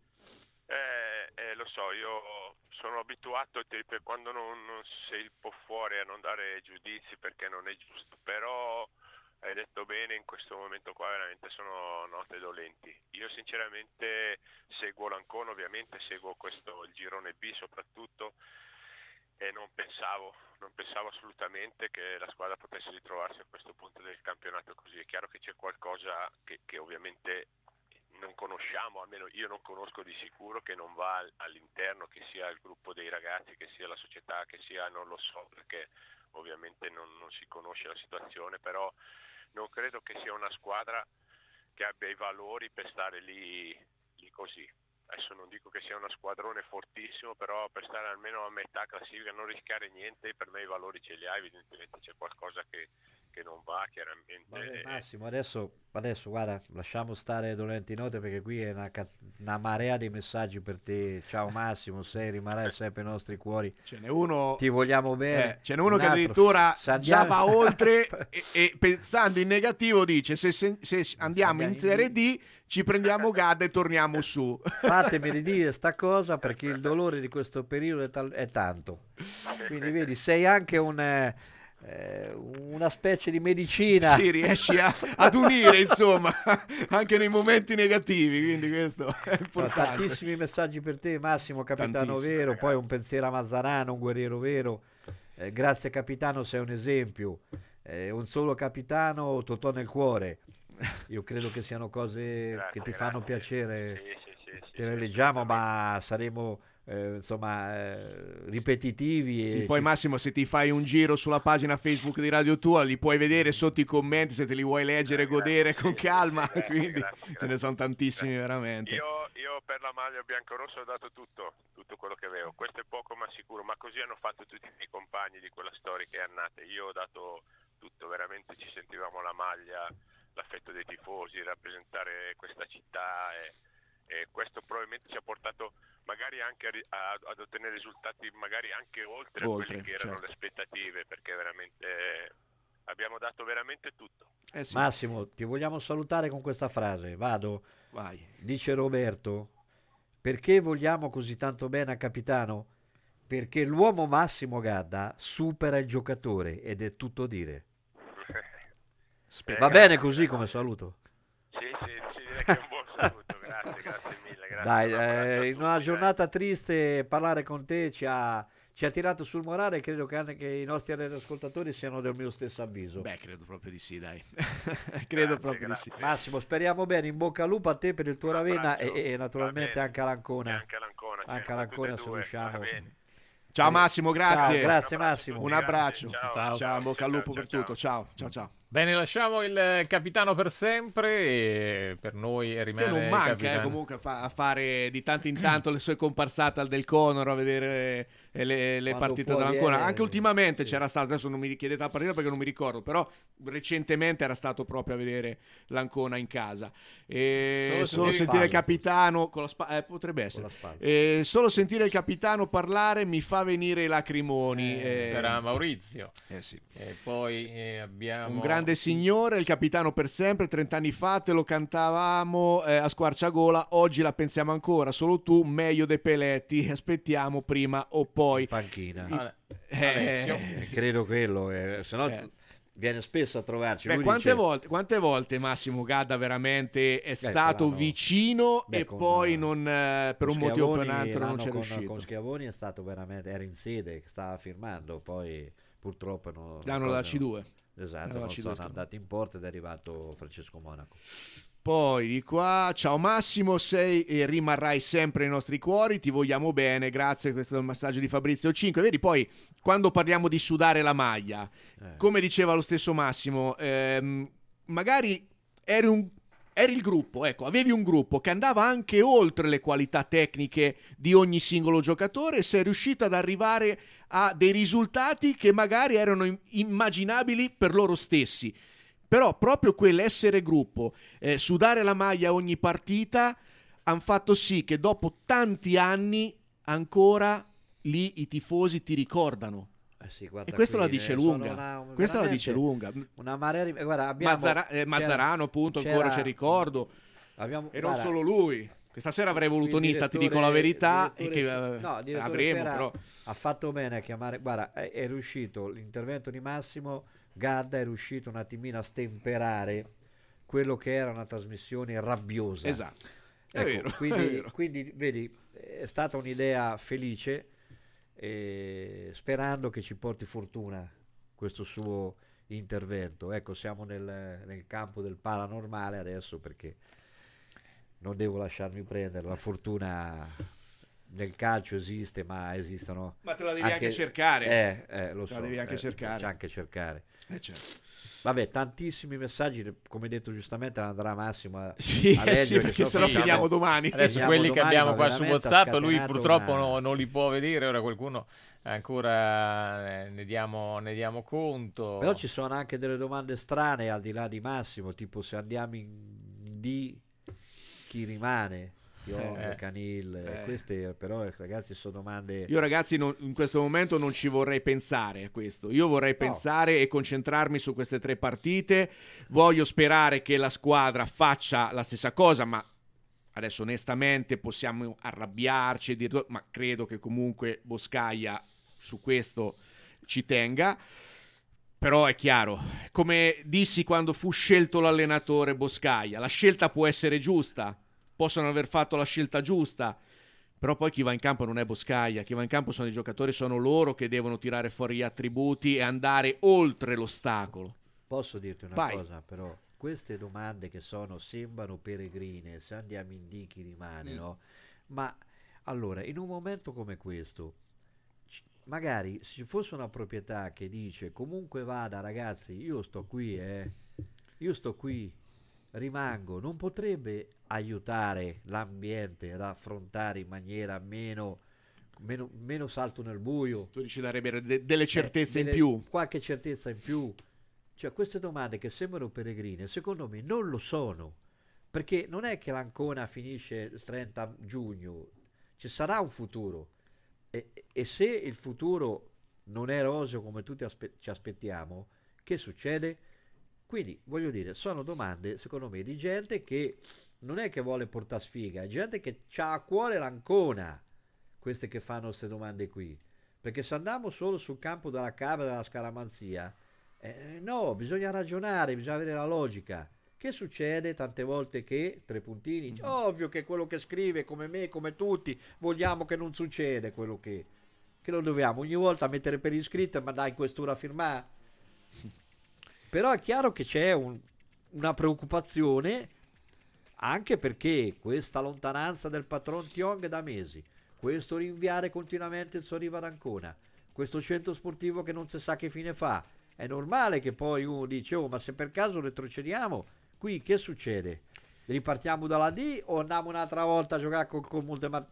Eh, eh, lo so, io sono abituato, ti ripeto, quando non, non sei un po' fuori a non dare giudizi perché non è giusto, però hai detto bene, in questo momento qua veramente sono note dolenti. Io sinceramente seguo l'Ancona, ovviamente seguo questo, il girone B soprattutto, e non pensavo, non pensavo assolutamente che la squadra potesse ritrovarsi a questo punto del campionato così. È chiaro che c'è qualcosa che, che ovviamente non conosciamo, almeno io non conosco di sicuro, che non va all'interno, che sia il gruppo dei ragazzi, che sia la società, che sia, non lo so, perché ovviamente non, non si conosce la situazione, però non credo che sia una squadra che abbia i valori per stare lì, lì così. Adesso non dico che sia una squadrone fortissimo, però per stare almeno a metà classifica, non rischiare niente, per me i valori ce li ha, evidentemente c'è qualcosa che, che non va, chiaramente. Vabbè, Massimo, adesso, adesso guarda, lasciamo stare dolenti note perché qui è una, una marea di messaggi per te. Ciao Massimo, sei, rimarrai sempre nei nostri cuori. Ce n'è uno, ti vogliamo bene. Eh, ce n'è uno Un che altro, addirittura se già andiamo- va oltre e, e pensando in negativo dice se, se, se andiamo in Serie D ci prendiamo Gadda e torniamo su. Fatemi ridire sta cosa perché il dolore di questo periodo è, tal- è tanto. Quindi vedi, sei anche un, eh, eh, una specie di medicina. Sì, riesci a- ad unire insomma anche nei momenti negativi, quindi questo è No, importante. tantissimi messaggi per te Massimo, capitano Tantissimi, vero, poi un pensiero a Mazzarano, un guerriero vero. Eh, grazie capitano, sei un esempio. Eh, un solo capitano, Totò nel cuore. Io credo che siano cose Grazie, che ti grazie. fanno piacere. Sì, sì, sì, sì, Te le leggiamo, ma saremo eh, insomma eh, ripetitivi. Sì, e poi ci- Massimo, se ti fai un giro sulla pagina Facebook di Radio Tua li puoi vedere sotto i commenti se te li vuoi leggere e godere con calma, quindi ce ne sono tantissimi veramente. Io, io per la maglia biancorossa ho dato tutto, tutto quello che avevo. Questo è poco ma sicuro, ma così hanno fatto tutti i miei compagni di quella storica annata. Io ho dato tutto, veramente ci sentivamo la maglia, l'affetto dei tifosi, rappresentare questa città e, e questo probabilmente ci ha portato magari anche a, ri- a- ad ottenere risultati magari anche oltre, Oltre, quelli che erano certo. le aspettative, perché veramente abbiamo dato veramente tutto. Eh sì. Massimo, ti vogliamo salutare con questa frase. Vado. Vai. Dice Roberto: perché vogliamo così tanto bene a capitano? Perché l'uomo Massimo Gadda supera il giocatore ed è tutto dire. Va bene così come saluto? Sì, sì, sì, direi che è un buon saluto, grazie, grazie mille. Grazie, Dai, un abbraccio a eh, in tutti, una dai. giornata triste parlare con te ci ha, ci ha tirato sul morale e credo che anche i nostri ascoltatori siano del mio stesso avviso. Beh, credo proprio di sì, dai. credo proprio di sì. Massimo, speriamo bene, in bocca al lupo a te per il tuo Ravenna e, abbraccio. e naturalmente Va anche all'Ancona. Anche all'Ancona, Anche certo, all'Ancona tutte e se due, riusciamo. va bene. Ciao Massimo, grazie. Ciao, grazie Massimo. Un abbraccio. Ciao. Ciao, bocca al lupo per tutto. Ciao, ciao, ciao. Bene, lasciamo il capitano per sempre e per noi Che rimane non manca eh, capitano. comunque fa- a fare di tanto in tanto le sue comparsate al Del Conoro a vedere eh, le, le Quando partite può dell'Ancona. viene- Anche ultimamente c'era stato, adesso non mi richiedete la partita perché non mi ricordo, però recentemente era stato proprio a vedere l'Ancona in casa. E Solo solo, sentire sentire il spalla. capitano con la spa- eh, potrebbe essere. Eh, solo sentire il capitano parlare mi fa venire i lacrimoni. eh. Sarà Maurizio. Eh sì. E poi eh, abbiamo Un grande signore, il capitano per sempre, trent'anni fa te lo cantavamo eh, a squarciagola, oggi la pensiamo ancora, solo tu, meglio dei peletti, aspettiamo prima o poi. Panchina. Ale- Eh, Alessio. Eh, credo quello, eh, se no Eh. viene spesso a trovarci. Beh, Lui quante, dice- volte, quante volte Massimo Gadda veramente è stato l'hanno- vicino Beh, e con, poi eh, non, eh, per con un motivo o per un Schiavoni altro non l'anno c'è con, riuscito. con Schiavoni è stato veramente, era in sede, stava firmando, poi purtroppo no, L'anno della C due. Esatto, L'anno non della C due, sono andati in porta ed è arrivato Francesco Monaco. Poi di qua, ciao Massimo, sei e rimarrai sempre nei nostri cuori, ti vogliamo bene, grazie, questo è il messaggio di Fabrizio cinque. Vedi poi, quando parliamo di sudare la maglia, Eh. come diceva lo stesso Massimo, ehm, magari eri, un, eri il gruppo, ecco, avevi un gruppo che andava anche oltre le qualità tecniche di ogni singolo giocatore e sei riuscito ad arrivare a dei risultati che magari erano im- immaginabili per loro stessi. Però proprio quell'essere gruppo, eh, sudare la maglia ogni partita, hanno fatto sì che dopo tanti anni ancora lì i tifosi ti ricordano. Eh sì, guarda E questo qui, la dice eh, sono lunga. una- Questa la veramente dice lunga. Una marea di- guarda, abbiamo, Mazzara- eh, Mazzarano, appunto, c'era- ancora c'è ricordo. abbiamo- E non guarda, solo lui. Questa sera avrei voluto il Nista, ti direttore- dico la verità, e direttore- che eh, no, il direttore avremo, Ferra però. ha fatto bene a chiamare, guarda, è, è riuscito l'intervento di Massimo Gadda, è riuscito un attimino a stemperare quello che era una trasmissione rabbiosa. Esatto. È Ecco, vero, quindi, è vero. quindi vedi, è stata un'idea felice e sperando che ci porti fortuna questo suo intervento. Ecco, siamo nel, nel campo del paranormale adesso, perché non devo lasciarmi prendere. La fortuna nel calcio esiste, ma esistono, ma te la devi anche, anche cercare, eh, eh, lo te so, la devi anche eh, cercare, c'è anche cercare. Eh, certo. Vabbè, tantissimi messaggi, come detto giustamente andrà Massimo a, sì, a leggere, sì, perché so sennò finiamo domani. Adesso finiamo quelli domani, che abbiamo qua su WhatsApp, lui purtroppo una... no, non li può vedere, ora qualcuno ancora eh, ne, diamo, ne diamo conto. Però ci sono anche delle domande strane al di là di Massimo, tipo se andiamo in D chi rimane? Io, eh, Canil, eh. Queste però ragazzi sono domande. Io ragazzi non, in questo momento non ci vorrei pensare a questo. Io vorrei no. pensare e concentrarmi su queste tre partite. Voglio sperare che la squadra faccia la stessa cosa, ma adesso onestamente possiamo arrabbiarci e dire, ma credo che comunque Boscaia su questo ci tenga. Però è chiaro, come dissi quando fu scelto l'allenatore Boscaia, la scelta può essere giusta, possono aver fatto la scelta giusta, però poi chi va in campo non è Boscaia, chi va in campo sono i giocatori, sono loro che devono tirare fuori gli attributi e andare oltre l'ostacolo. Posso dirti una Vai. cosa però, queste domande che sono sembrano peregrine, se andiamo in D chi rimane, mm. no? Ma allora, in un momento come questo, magari se ci fosse una proprietà che dice comunque vada ragazzi, io sto qui, eh, io sto qui, rimango, non potrebbe aiutare l'ambiente ad affrontare in maniera meno, meno, meno salto nel buio? Tu dici darebbe de- delle certezze eh, delle, in più, qualche certezza in più. Cioè queste domande che sembrano peregrine secondo me non lo sono, perché non è che l'Ancona finisce il trenta giugno, ci sarà un futuro e, e se il futuro non è roseo come tutti aspe- ci aspettiamo, che succede? Quindi voglio dire, sono domande secondo me di gente che non è che vuole portare sfiga, è gente che ha a cuore l'Ancona, queste che fanno queste domande qui, perché se andiamo solo sul campo della cava e della scaramanzia, eh, no, bisogna ragionare, bisogna avere la logica. Che succede tante volte che, tre puntini, mm-hmm. ovvio che quello che scrive come me, come tutti, vogliamo che non succede quello che, che lo dobbiamo ogni volta mettere per iscritto, ma dai quest'ora a firmare. Però è chiaro che c'è un, una preoccupazione, anche perché questa lontananza del patron Tiong da mesi, questo rinviare continuamente il suo arrivo ad Ancona, questo centro sportivo che non si sa che fine fa, è normale che poi uno dice oh ma se per caso retrocediamo qui che succede? Ripartiamo dalla D o andiamo un'altra volta a giocare con, con molte mar-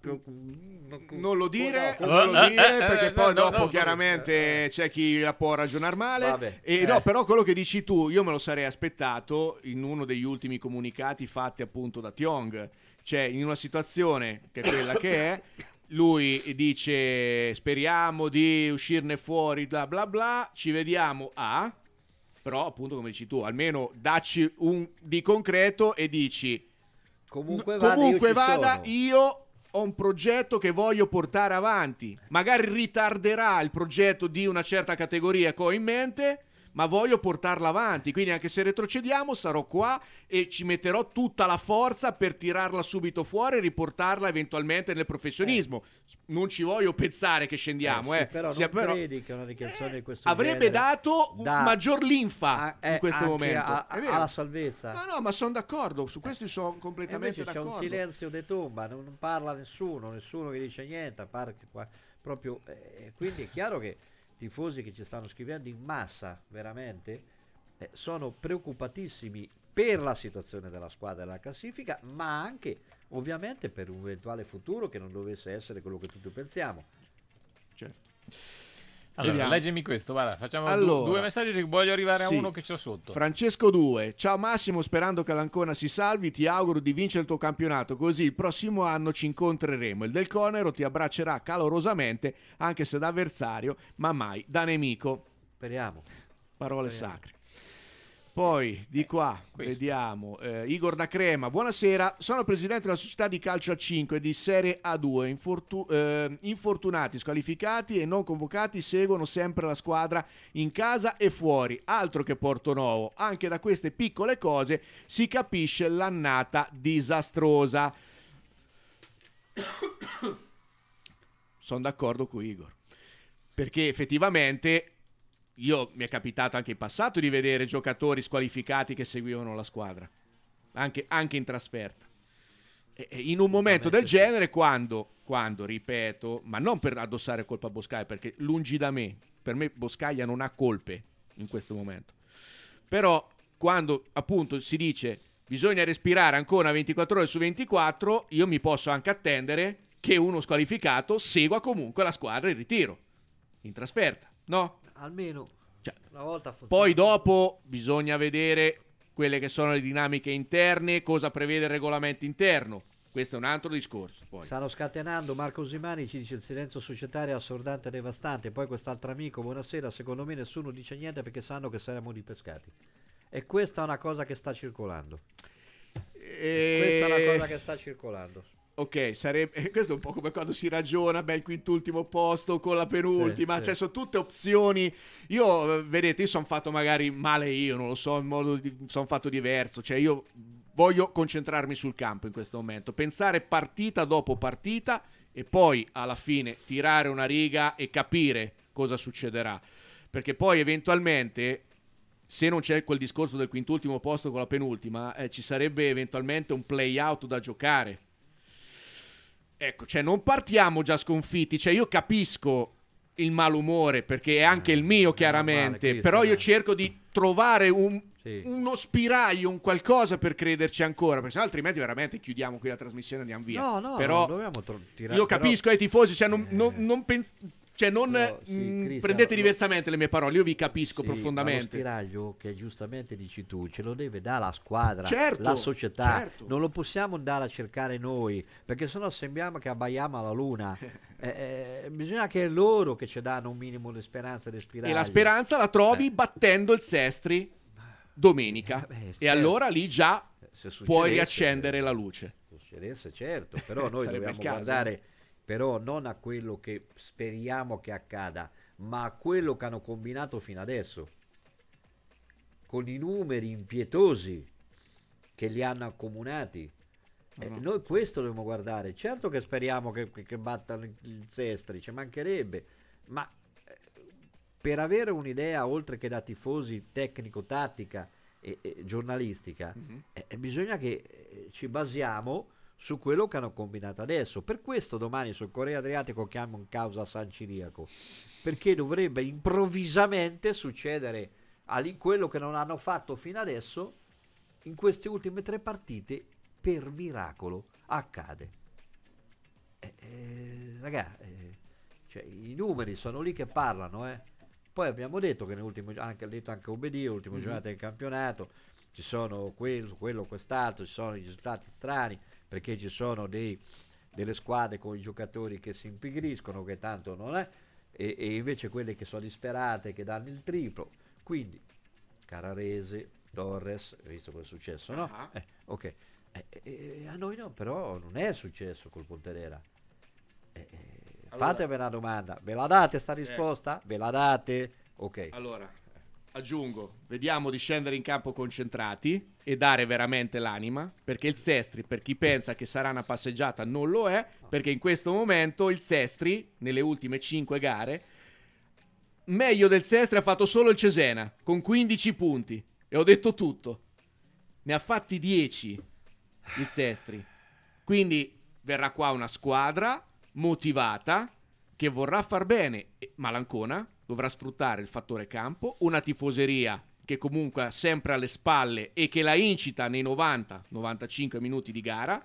non lo dire, no, non lo dire eh, perché eh, poi no, dopo no, chiaramente no, c'è chi la può ragionare male. Vabbè, e eh. no, però quello che dici tu io me lo sarei aspettato in uno degli ultimi comunicati fatti appunto da Tiong, cioè in una situazione che è quella che è, lui dice speriamo di uscirne fuori bla bla bla, ci vediamo a, però appunto come dici tu, almeno dacci un di concreto e dici comunque, no, vada, comunque io vada sono. io ho un progetto che voglio portare avanti, magari ritarderà il progetto di una certa categoria che ho in mente, ma voglio portarla avanti, quindi anche se retrocediamo sarò qua e ci metterò tutta la forza per tirarla subito fuori e riportarla eventualmente nel professionismo. Eh. Non ci voglio pensare che scendiamo, eh, sì, eh. Però Sia, non però, credi che una dichiarazione di questo avrebbe genere dato da, maggior linfa a, eh, in questo momento a, a, alla salvezza. No, no, ma sono d'accordo, su questo sono completamente invece d'accordo. C'è un silenzio de tomba, non, non parla nessuno, nessuno che dice niente, a parte che qua proprio eh, quindi è chiaro che tifosi che ci stanno scrivendo in massa veramente eh, sono preoccupatissimi per la situazione della squadra e della classifica, ma anche ovviamente per un eventuale futuro che non dovesse essere quello che tutti pensiamo. Certo. Allora, Vediamo. leggimi questo, guarda, facciamo allora, due, due messaggi che voglio arrivare sì. a uno che c'ho sotto. Francesco due, ciao Massimo, sperando che l'Ancona si salvi, ti auguro di vincere il tuo campionato, così il prossimo anno ci incontreremo. Il Del Conero ti abbraccerà calorosamente, anche se da avversario, ma mai da nemico. Speriamo. Parole Speriamo. sacre. Poi di qua eh, vediamo eh, Igor da Crema, buonasera, sono presidente della società di calcio a cinque di Serie A due, Infortu- eh, infortunati, squalificati e non convocati seguono sempre la squadra in casa e fuori, altro che Portonovo, anche da queste piccole cose si capisce l'annata disastrosa. Sono d'accordo con Igor. perché effettivamente io mi è capitato anche in passato di vedere giocatori squalificati che seguivano la squadra, anche, anche in trasferta. E, e in un momento del genere, quando, quando, ripeto, ma non per addossare colpa a Boscaglia, perché lungi da me, per me Boscaglia non ha colpe in questo momento, però quando appunto si dice bisogna respirare ancora ventiquattro ore su ventiquattro, io mi posso anche attendere che uno squalificato segua comunque la squadra in ritiro, in trasferta, no? Almeno cioè, una volta funziona. Poi dopo bisogna vedere quelle che sono le dinamiche interne, cosa prevede il regolamento interno. Questo è un altro discorso. Poi. Stanno scatenando. Marco Usimani ci dice: il silenzio societario è assordante e devastante. Poi quest'altro amico: buonasera, secondo me nessuno dice niente perché sanno che saremo ripescati. E questa è una cosa che sta circolando. E... Questa è una cosa che sta circolando. Ok, sarebbe questo è un po' come quando si ragiona, beh, il quintultimo posto con la penultima, sì, cioè sì. Sono tutte opzioni. Io, vedete, io sono fatto magari male io, non lo so, in modo di, sono fatto diverso, cioè io voglio concentrarmi sul campo in questo momento, pensare partita dopo partita e poi alla fine tirare una riga e capire cosa succederà, perché poi eventualmente se non c'è quel discorso del quintultimo posto con la penultima, eh, ci sarebbe eventualmente un play out da giocare. Ecco, cioè non partiamo già sconfitti, cioè io capisco il malumore perché è anche il mio chiaramente, male, però io cerco di trovare un, sì. uno spiraglio, un qualcosa per crederci ancora, perché sennò altrimenti veramente chiudiamo qui la trasmissione e andiamo via. No, no, però non dobbiamo tro- tirare, io capisco ai però... tifosi, cioè non, eh... non, non penso... Cioè non no, sì, mh, prendete diversamente lo... le mie parole, io vi capisco sì, profondamente. Ma lo spiraglio che giustamente dici tu ce lo deve dare la squadra, certo, la società, certo. Non lo possiamo andare a cercare noi, perché sennò sembriamo che abbaiamo alla luna. eh, eh, bisogna che è loro che ci danno un minimo di speranza di spiraglio. E la speranza la trovi eh. battendo il Sestri domenica, eh, beh, e certo. Allora lì già puoi riaccendere eh, la luce. Succedesse, certo, però noi dobbiamo guardare... però non a quello che speriamo che accada, ma a quello che hanno combinato fino adesso, con i numeri impietosi che li hanno accomunati. Eh, no. Noi questo dobbiamo guardare. Certo che speriamo che, che, che battano il Sestri, ci mancherebbe, ma eh, per avere un'idea oltre che da tifosi tecnico-tattica e, e giornalistica, mm-hmm. eh, bisogna che eh, ci basiamo su quello che hanno combinato adesso. Per questo domani sul Corriere Adriatico chiamo in causa San Ciriaco, perché dovrebbe improvvisamente succedere a quello che non hanno fatto fino adesso in queste ultime tre partite, per miracolo accade. Eh, eh, ragà, eh, cioè, i numeri sono lì che parlano, eh. Poi abbiamo detto che nell'ultimo, anche detto anche Obbedì, l'ultima mm-hmm. giornata del campionato ci sono quello, quello, quest'altro, ci sono i risultati strani, perché ci sono dei, delle squadre con i giocatori che si impigriscono, che tanto non è, e, e invece quelle che sono disperate, che danno il triplo. Quindi Carrarese, Torres, visto cosa è successo, no? Uh-huh. Eh, ok. Eh, eh, a noi no, però non è successo col Ponterera. Eh, allora, fatemi una domanda, ve la date sta risposta? Eh. Ve la date? Ok. Allora, aggiungo, vediamo di scendere in campo concentrati e dare veramente l'anima, perché il Sestri, per chi pensa che sarà una passeggiata, non lo è, perché in questo momento il Sestri, nelle ultime cinque gare, meglio del Sestri ha fatto solo il Cesena, con quindici punti, e ho detto tutto. Ne ha fatti dieci il Sestri, quindi verrà qua una squadra motivata che vorrà far bene, ma l'Ancona dovrà sfruttare il fattore campo, una tifoseria che comunque ha sempre alle spalle e che la incita nei novanta novantacinque minuti di gara,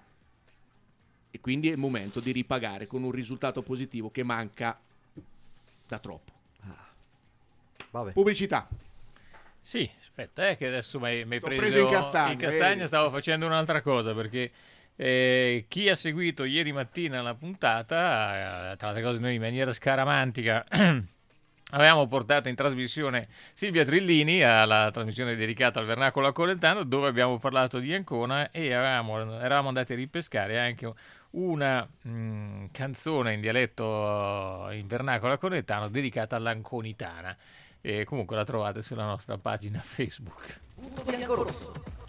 e quindi è il momento di ripagare con un risultato positivo che manca da troppo. Ah. Vabbè. Pubblicità. Sì, aspetta, eh, che adesso mi hai preso, preso in castagna. In castagna stavo facendo un'altra cosa, perché eh, chi ha seguito ieri mattina la puntata, eh, tra le cose noi in maniera scaramantica avevamo portato in trasmissione Silvia Trillini alla trasmissione dedicata al Vernacolo Accoletano, dove abbiamo parlato di Ancona e avevamo, eravamo andati a ripescare anche una mh, canzone in dialetto in Vernacolo Accoletano dedicata all'anconitana. E comunque la trovate sulla nostra pagina Facebook. Che cosa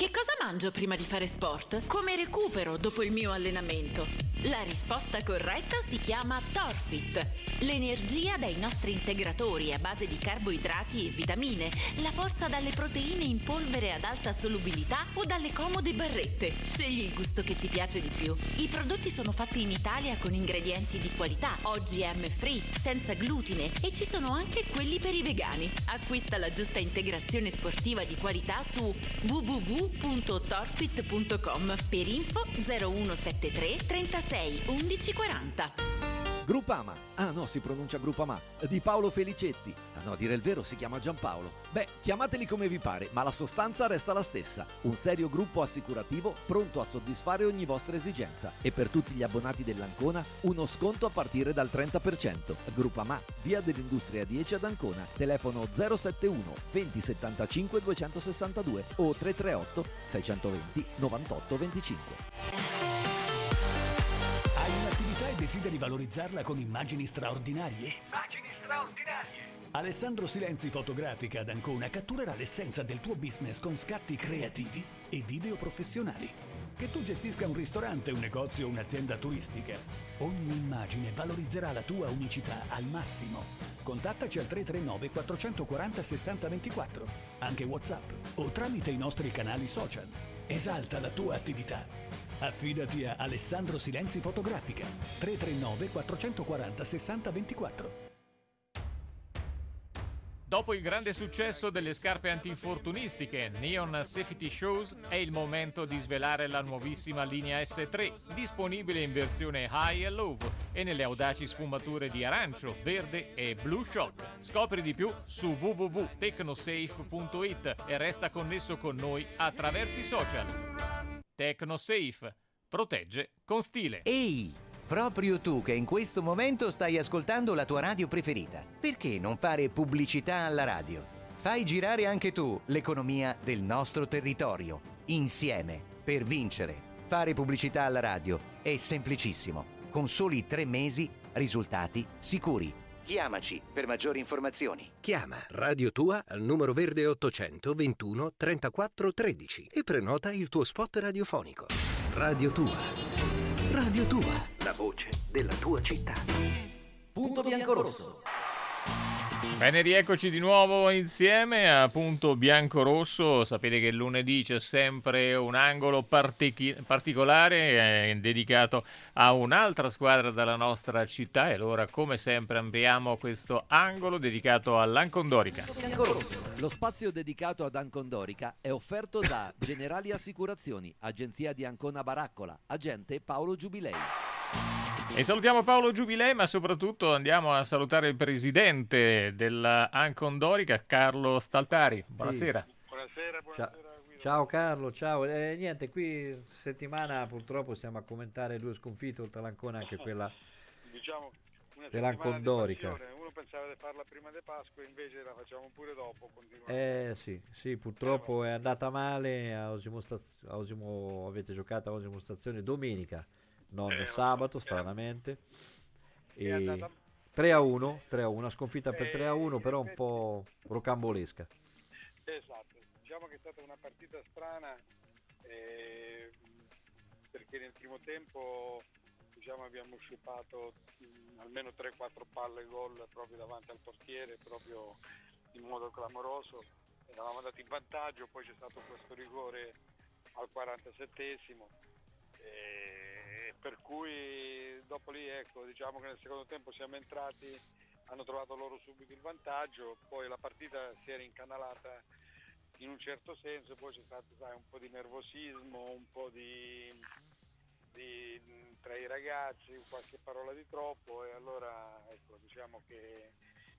mangio prima di fare sport? Come recupero dopo il mio allenamento? La risposta corretta si chiama Torfit. L'energia dai nostri integratori a base di carboidrati e vitamine, la forza dalle proteine in polvere ad alta solubilità o dalle comode barrette. Scegli il gusto che ti piace di più. I prodotti sono fatti in Italia con ingredienti di qualità, O G M free, senza glutine e ci sono anche quelli per i vegani. Acquista la giusta integrazione sportiva di qualità su w w w punto torfit punto com. Per info zero uno sette tre trentasei undici quaranta. Groupama, ah no, si pronuncia Groupama, di Paolo Felicetti. Ah no, a dire il vero si chiama Giampaolo. Beh, chiamateli come vi pare, ma la sostanza resta la stessa. Un serio gruppo assicurativo pronto a soddisfare ogni vostra esigenza. E per tutti gli abbonati dell'Ancona, uno sconto a partire dal trenta per cento. Groupama, via dell'Industria dieci ad Ancona. Telefono zero sette uno venti settantacinque duecentosessantadue o tre tre otto sei due zero novantotto venticinque. Hai un'attività e desideri valorizzarla con immagini straordinarie? Immagini straordinarie! Alessandro Silenzi Fotografica ad Ancona catturerà l'essenza del tuo business con scatti creativi e video professionali. Che tu gestisca un ristorante, un negozio o un'azienda turistica, ogni immagine valorizzerà la tua unicità al massimo. Contattaci al tre tre nove quattrocentoquaranta sessanta ventiquattro, anche WhatsApp o tramite i nostri canali social. Esalta la tua attività. Affidati a Alessandro Silenzi Fotografica. tre tre nove quattrocentoquaranta sessanta ventiquattro. Dopo il grande successo delle scarpe antinfortunistiche Neon Safety Shoes, è il momento di svelare la nuovissima linea S tre, disponibile in versione High e Low e nelle audaci sfumature di arancio, verde e Blue Shock. Scopri di più su w w w punto tecnosafe punto i t e resta connesso con noi attraverso i social. Tecnosafe. Protegge con stile. Ehi, proprio tu che in questo momento stai ascoltando la tua radio preferita. Perché non fare pubblicità alla radio? Fai girare anche tu l'economia del nostro territorio. Insieme, per vincere. Fare pubblicità alla radio è semplicissimo. Con soli tre mesi, risultati sicuri. Chiamaci per maggiori informazioni. Chiama Radio Tua al numero verde ottocento ventuno trentaquattro tredici e prenota il tuo spot radiofonico. Radio Tua. Radio Tua. La voce della tua città. Punto biancorosso. Bene, rieccoci di nuovo insieme a Punto Biancorosso. Sapete che il lunedì c'è sempre un angolo partichi- particolare eh, dedicato a un'altra squadra della nostra città, e allora come sempre ampliamo questo angolo dedicato all'Ancondorica. Lo spazio dedicato ad Ancondorica è offerto da Generali Assicurazioni, agenzia di Ancona Baraccola, agente Paolo Giubilei. E salutiamo Paolo Giubilei, ma soprattutto andiamo a salutare il presidente dell'Ancondorica, Carlo Staltari. Buonasera. Sì. Buonasera, buonasera. Ciao, ciao Carlo, ciao. Eh, niente, qui settimana purtroppo stiamo a commentare due sconfitte oltre all'Ancona, anche quella diciamo una dell'Ancondorica. Di Uno pensava di farla prima di Pasqua, invece la facciamo pure dopo. Eh sì, sì, purtroppo è andata male. A Osimo, Staz- a Osimo avete giocato a Osimo Stazione domenica. Non eh, sabato, stranamente. E andata... tre a uno, tre a uno, una sconfitta per tre a uno, però un po' rocambolesca. Esatto, diciamo che è stata una partita strana eh, perché nel primo tempo diciamo abbiamo sciupato mh, almeno tre quattro palle gol proprio davanti al portiere, proprio in modo clamoroso. Eravamo andati in vantaggio, poi c'è stato questo rigore al quarantasettesimo. E per cui dopo lì ecco diciamo che nel secondo tempo siamo entrati, hanno trovato loro subito il vantaggio, poi la partita si era incanalata in un certo senso, poi c'è stato sai, un po' di nervosismo, un po' di, di tra i ragazzi, qualche parola di troppo, e allora ecco diciamo che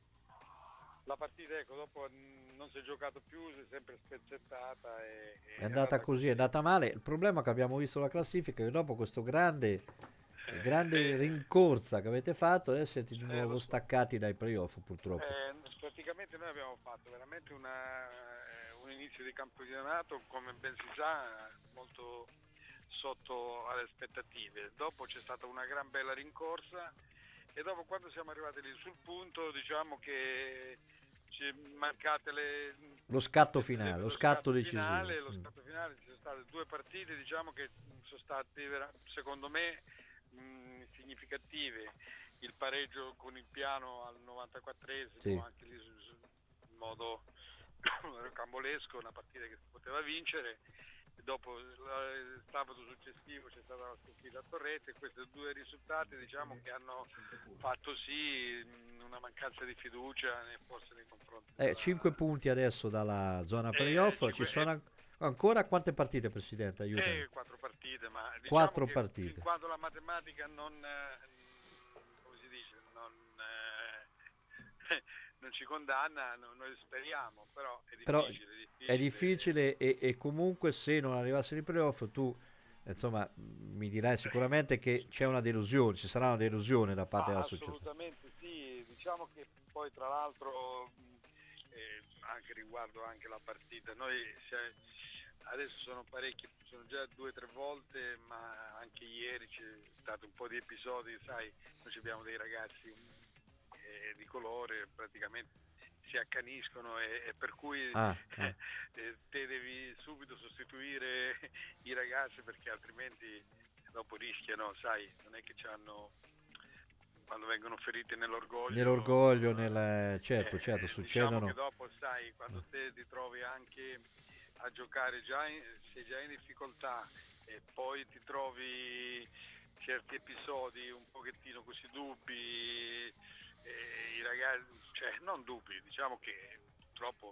la partita ecco dopo non si è giocato più, si è sempre spezzettata e, è andata così, è andata male. Il problema che abbiamo visto la classifica è che dopo questo grande eh, grande eh, rincorsa che avete fatto adesso siete di nuovo eh, staccati dai playoff purtroppo. Eh, praticamente noi abbiamo fatto veramente una, un inizio di campionato come ben si sa molto sotto alle aspettative, dopo c'è stata una gran bella rincorsa e dopo quando siamo arrivati lì sul punto diciamo che ci mancate le, Lo scatto finale, lo lo scatto scatto decisivo. finale, lo Mm. scatto finale, ci sono state due partite, diciamo che sono state vera- secondo me mh, significative. Il pareggio con il Piano al novantaquattresimo, Sì. anche lì su- su- in modo rocambolesco, una partita che si poteva vincere. E dopo la- il sabato successivo c'è stata la sconfitta a Torrette, e questi due risultati, diciamo, che hanno fatto sì mh, una mancanza di fiducia nei- forse nei confronti. Eh, cinque punti adesso dalla zona Eh, playoff. cinque- Ci sono an- ancora quante partite, Presidente? Aiutami. Eh, quattro partite, ma diciamo Quattro che partite. fin quando la matematica non, eh, come si dice, non, eh, non ci condanna, no- noi speriamo, però è difficile. Però è difficile. è difficile e, e comunque se non arrivassero i playoff tu insomma mi dirai sicuramente che c'è una delusione, ci sarà una delusione da parte Ah, della società. assolutamente sì, diciamo che poi tra l'altro mh, eh, anche riguardo anche la partita, noi se- adesso sono parecchi, sono già due o tre volte, ma anche ieri c'è stato un po' di episodi, sai, noi abbiamo dei ragazzi eh, di colore, praticamente si accaniscono e, e per cui Ah, ah. eh, te devi subito sostituire i ragazzi perché altrimenti dopo rischiano, sai, non è che c'hanno quando vengono feriti nell'orgoglio. Nell'orgoglio, nel certo, eh, certo, diciamo succedono. che dopo, sai, quando te ti trovi anche a giocare già in, sei già in difficoltà e poi ti trovi certi episodi un pochettino così dubbi, eh, i ragazzi, cioè non dubbi, diciamo che purtroppo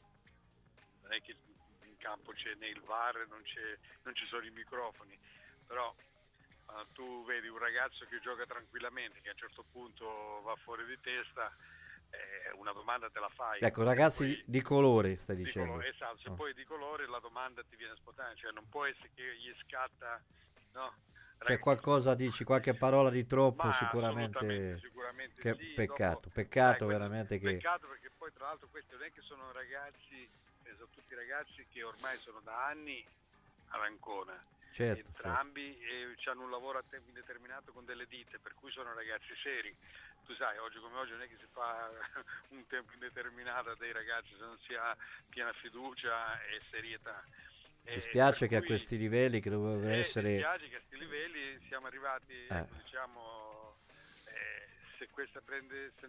non è che in campo c'è né il V A R, non, c'è, non ci sono i microfoni, però quando tu vedi un ragazzo che gioca tranquillamente, che a un certo punto va fuori di testa, eh, una domanda te la fai. Ecco, Se ragazzi poi- di colore stai di dicendo. colore, esatto, se Oh. poi è di colore la domanda ti viene spontanea, cioè non può essere che gli scatta, no? C'è qualcosa, dici, qualche parola di troppo Ma sicuramente, assolutamente, sicuramente che sì, peccato, dopo- peccato sai, veramente che Peccato perché poi tra l'altro questi non è che sono ragazzi, eh, sono tutti ragazzi che ormai sono da anni all'Ancona, certo, entrambi e hanno un lavoro a tempo indeterminato con delle ditte, per cui sono ragazzi seri. Tu sai, oggi come oggi non è che si fa un tempo indeterminato a dei ragazzi se non si ha piena fiducia e serietà. mi E spiace per che a cui- questi livelli che dovrebbero eh, essere Mi spiace che a questi livelli siamo arrivati, Eh. ecco, diciamo, eh, se questa prende, se-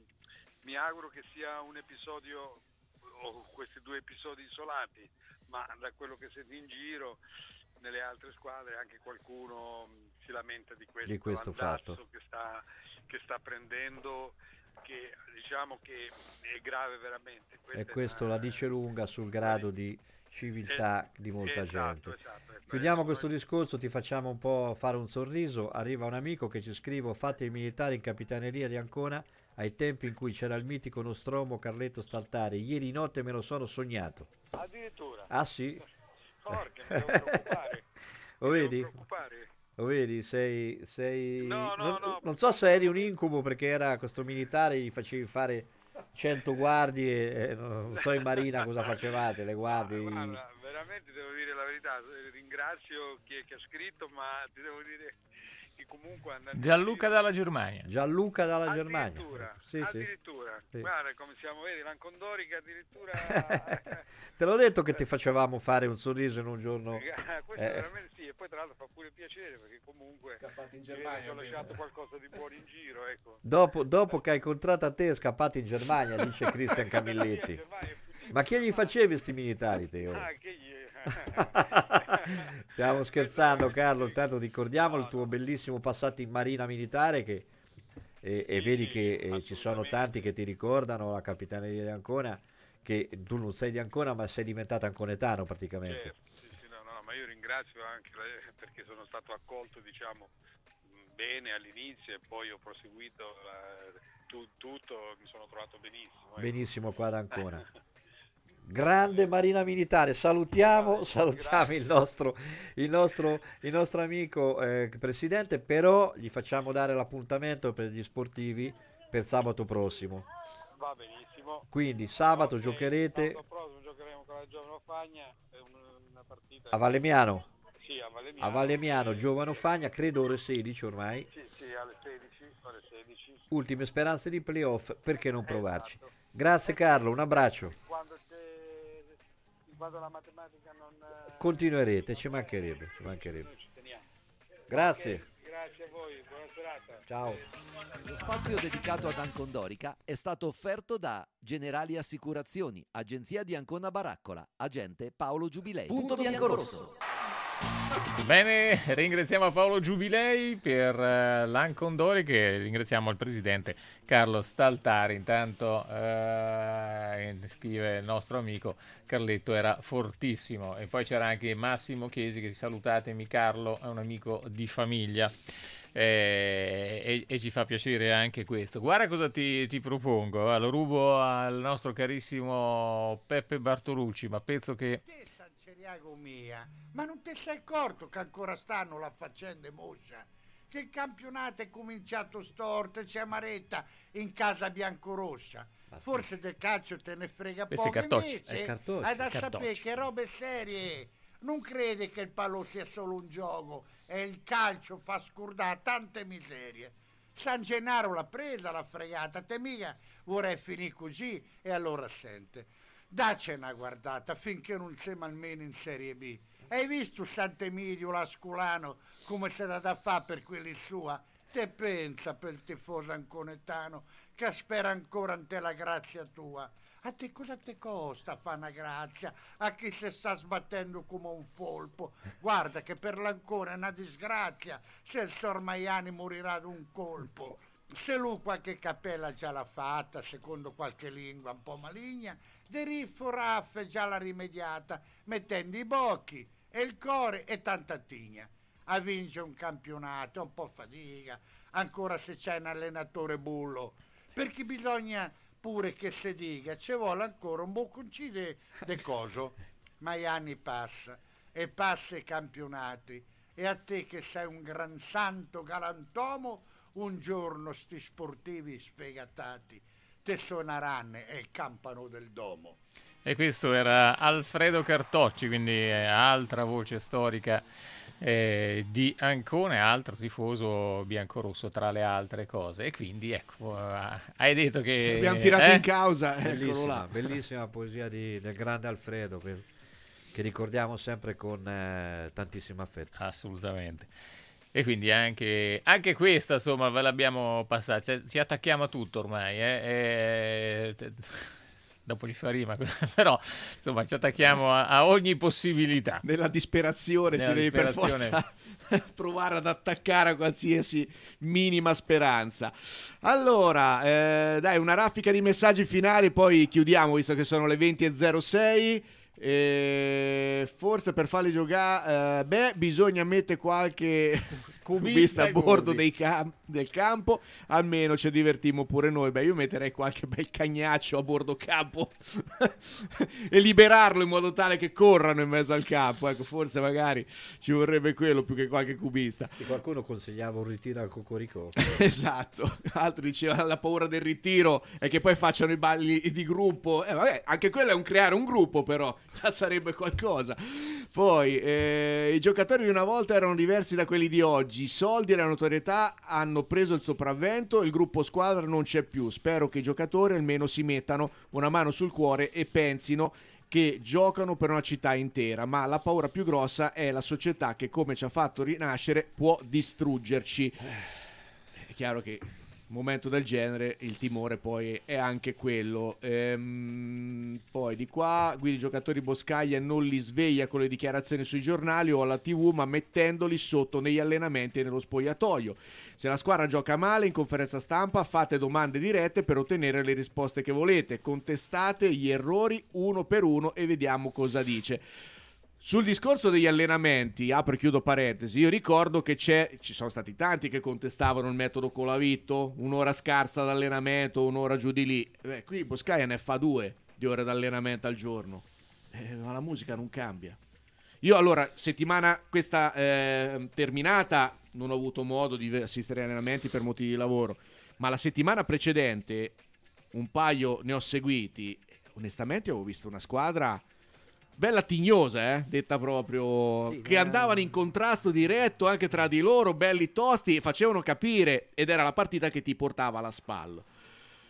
mi auguro che sia un episodio o questi due episodi isolati, ma da quello che sento in giro nelle altre squadre anche qualcuno mh, si lamenta di questo, Di questo andazzo fatto. che sta, che sta prendendo, che diciamo che è grave veramente. Questa e è questo una- la dice lunga sul grado di civiltà di molta esatto, gente. esatto, ecco, Chiudiamo adesso questo discorso, ti facciamo un po' fare un sorriso. Arriva un amico che ci scrive: ho fatto il militare in capitaneria di Ancona ai tempi in cui c'era il mitico Nostromo Carletto Staltari. Ieri notte me lo sono sognato. Addirittura. Ah sì? Porca, mi devo preoccupare. Lo Mi devo vedi? preoccupare. Lo vedi? Sei, sei... No, no, non, no. non so se eri un incubo perché era questo militare, gli facevi fare cento guardie, eh, non so in marina cosa facevate, le guardie. Guarda, veramente devo dire la verità, eh, ringrazio chi, chi ha scritto, ma ti devo dire che comunque andando in Gianluca dalla Germania. Gianluca dalla Germania. Addirittura, Sì, sì. addirittura. Sì. Guarda come siamo, vedi, l'Ancondorica addirittura. Te l'ho detto che ti facevamo fare un sorriso in un giorno. Questo eh, veramente sì, e poi tra l'altro fa pure piacere perché comunque in ci ho lasciato qualcosa di buono in giro, ecco. Dopo, dopo che hai incontrato a te è scappato in Germania, dice Cristian Camilletti. Ma che gli facevi sti militari te? oh? Ah, che gli... Stiamo scherzando, Carlo. Intanto ricordiamo il tuo bellissimo passato in marina militare che, e, e vedi che eh, ci sono tanti che ti ricordano la capitaneria di Ancona, che tu non sei di Ancona ma sei diventato anconetano praticamente. Certo, sì, sì, no, no, ma io ringrazio anche la- perché sono stato accolto, diciamo, mh, bene all'inizio e poi ho proseguito eh, tu- tutto, mi sono trovato benissimo. ecco. Benissimo qua ad Ancona. Grande Marina Militare, salutiamo, salutiamo il nostro, il nostro, il nostro amico eh, presidente, però gli facciamo dare l'appuntamento per gli sportivi per sabato prossimo. Va benissimo. Quindi sabato Ok, giocherete sabato prossimo giocheremo con la Giovano Fagna, è un- una partita a Valemiano, Sì, a Valemiano. a Valemiano, Giovano Fagna, credo ore sedici ormai. Sì, sì, alle sedici, alle sedici. Ultime speranze di playoff, perché non provarci? Grazie Carlo, un abbraccio. Quando, quando la matematica non... Continuerete, ci mancherebbe, ci mancherebbe. Grazie. Okay, grazie a voi, buona serata. Ciao. Lo spazio dedicato ad Ancondorica è stato offerto da Generali Assicurazioni, agenzia di Ancona Baraccola, agente Paolo Giubilei. Punto Biancorosso. Bene, ringraziamo Paolo Giubilei per uh, l'Ancondori, che ringraziamo il presidente Carlo Staltari. Intanto uh, scrive il nostro amico Carletto era fortissimo, e poi c'era anche Massimo Chiesi che salutatemi Carlo, è un amico di famiglia. E, e, e ci fa piacere anche questo. Guarda cosa ti, ti propongo, lo rubo al nostro carissimo Peppe Bartolucci, ma penso che Sanceriago mia, ma non ti sei accorto che ancora stanno la faccenda moscia? Che il campionato è cominciato storto, c'è amaretta in casa biancorossa. Forse del calcio te ne frega Questi poco, cartocci. invece È cartocci, hai da cartocci. sapere che robe serie. Non crede che il pallo sia solo un gioco e il calcio fa scordare tante miserie. San Gennaro l'ha presa, l'ha fregata, te mica vorrei finire così, e allora sente. Dacci una guardata finché non siamo almeno in Serie B. Hai visto Sant'Emidio l'Asculano come si dà da fare per quelli sua? Te pensa per il tifoso anconetano che spera ancora ante la grazia tua. A te cosa te costa fa una grazia a chi si sta sbattendo come un folpo? Guarda che per l'Ancona è una disgrazia se il Sormaiani morirà d'un colpo. Se lui qualche cappella già l'ha fatta, secondo qualche lingua un po' maligna, De Riffo Raffe già l'ha rimediata, mettendo i bocchi e il core e tanta tigna. A vincere un campionato è un po' fatica, ancora se c'è un allenatore bullo, perché bisogna pure che si dica, ci vuole ancora un bocconcino de, de coso, ma gli anni passa e passa i campionati, e a te che sei un gran santo galantomo, un giorno sti sportivi sfegatati te suoneranno e il campano del domo. E questo era Alfredo Cartocci, quindi è altra voce storica eh, di Ancona, altro tifoso biancorosso tra le altre cose. E quindi ecco, uh, hai detto che abbiamo tirato eh? in causa, eccolo Bellissima, là. bellissima poesia di, del grande Alfredo, per, che ricordiamo sempre con eh, tantissimo affetto. Assolutamente. E quindi anche, anche questa, insomma, ve l'abbiamo passata. Cioè, ci attacchiamo a tutto ormai, eh? E... dopo ci fa rima, però insomma ci attacchiamo a, a ogni possibilità. Nella disperazione Nella ti devi per disperazione. forza provare ad attaccare a qualsiasi minima speranza. Allora, eh, dai, una raffica di messaggi finali, poi chiudiamo, visto che sono le venti e zero sei. E forse per farli giocare, eh, beh, bisogna mettere qualche cubista a bordo dei cam- del campo, almeno ci divertimmo pure noi. Beh, io metterei qualche bel cagnaccio a bordo campo e liberarlo in modo tale che corrano in mezzo al campo. Ecco, forse magari ci vorrebbe quello più che qualche cubista. E qualcuno consigliava un ritiro al Cocorico. Esatto, altri dicevano la paura del ritiro è che poi facciano i balli di gruppo. Eh, vabbè, anche quello è un creare un gruppo, però già sarebbe qualcosa. Poi eh, i giocatori di una volta erano diversi da quelli di oggi, i soldi e la notorietà hanno preso il sopravvento, il gruppo squadra non c'è più. Spero che i giocatori almeno si mettano una mano sul cuore e pensino che giocano per una città intera, ma la paura più grossa è la società che, come ci ha fatto rinascere, può distruggerci. È chiaro che in un momento del genere il timore poi è anche quello. Ehm, poi di qua guidi i giocatori Boscaglia non li sveglia con le dichiarazioni sui giornali o alla tivù, ma mettendoli sotto negli allenamenti e nello spogliatoio. Se la squadra gioca male, in conferenza stampa fate domande dirette per ottenere le risposte che volete, contestate gli errori uno per uno e vediamo cosa dice. Sul discorso degli allenamenti, apro e chiudo parentesi, io ricordo che c'è, ci sono stati tanti che contestavano il metodo Colavitto, un'ora scarsa d'allenamento, un'ora giù di lì. Beh, qui Boscaia ne fa due di ore d'allenamento al giorno, eh, ma la musica non cambia. Io allora, settimana questa eh, terminata, non ho avuto modo di assistere agli allenamenti per motivi di lavoro, ma la settimana precedente un paio ne ho seguiti, onestamente ho visto una squadra bella tignosa, eh? Detta proprio, sì, che ma... andavano in contrasto diretto anche tra di loro, belli tosti, facevano capire, ed era la partita che ti portava alla spalla.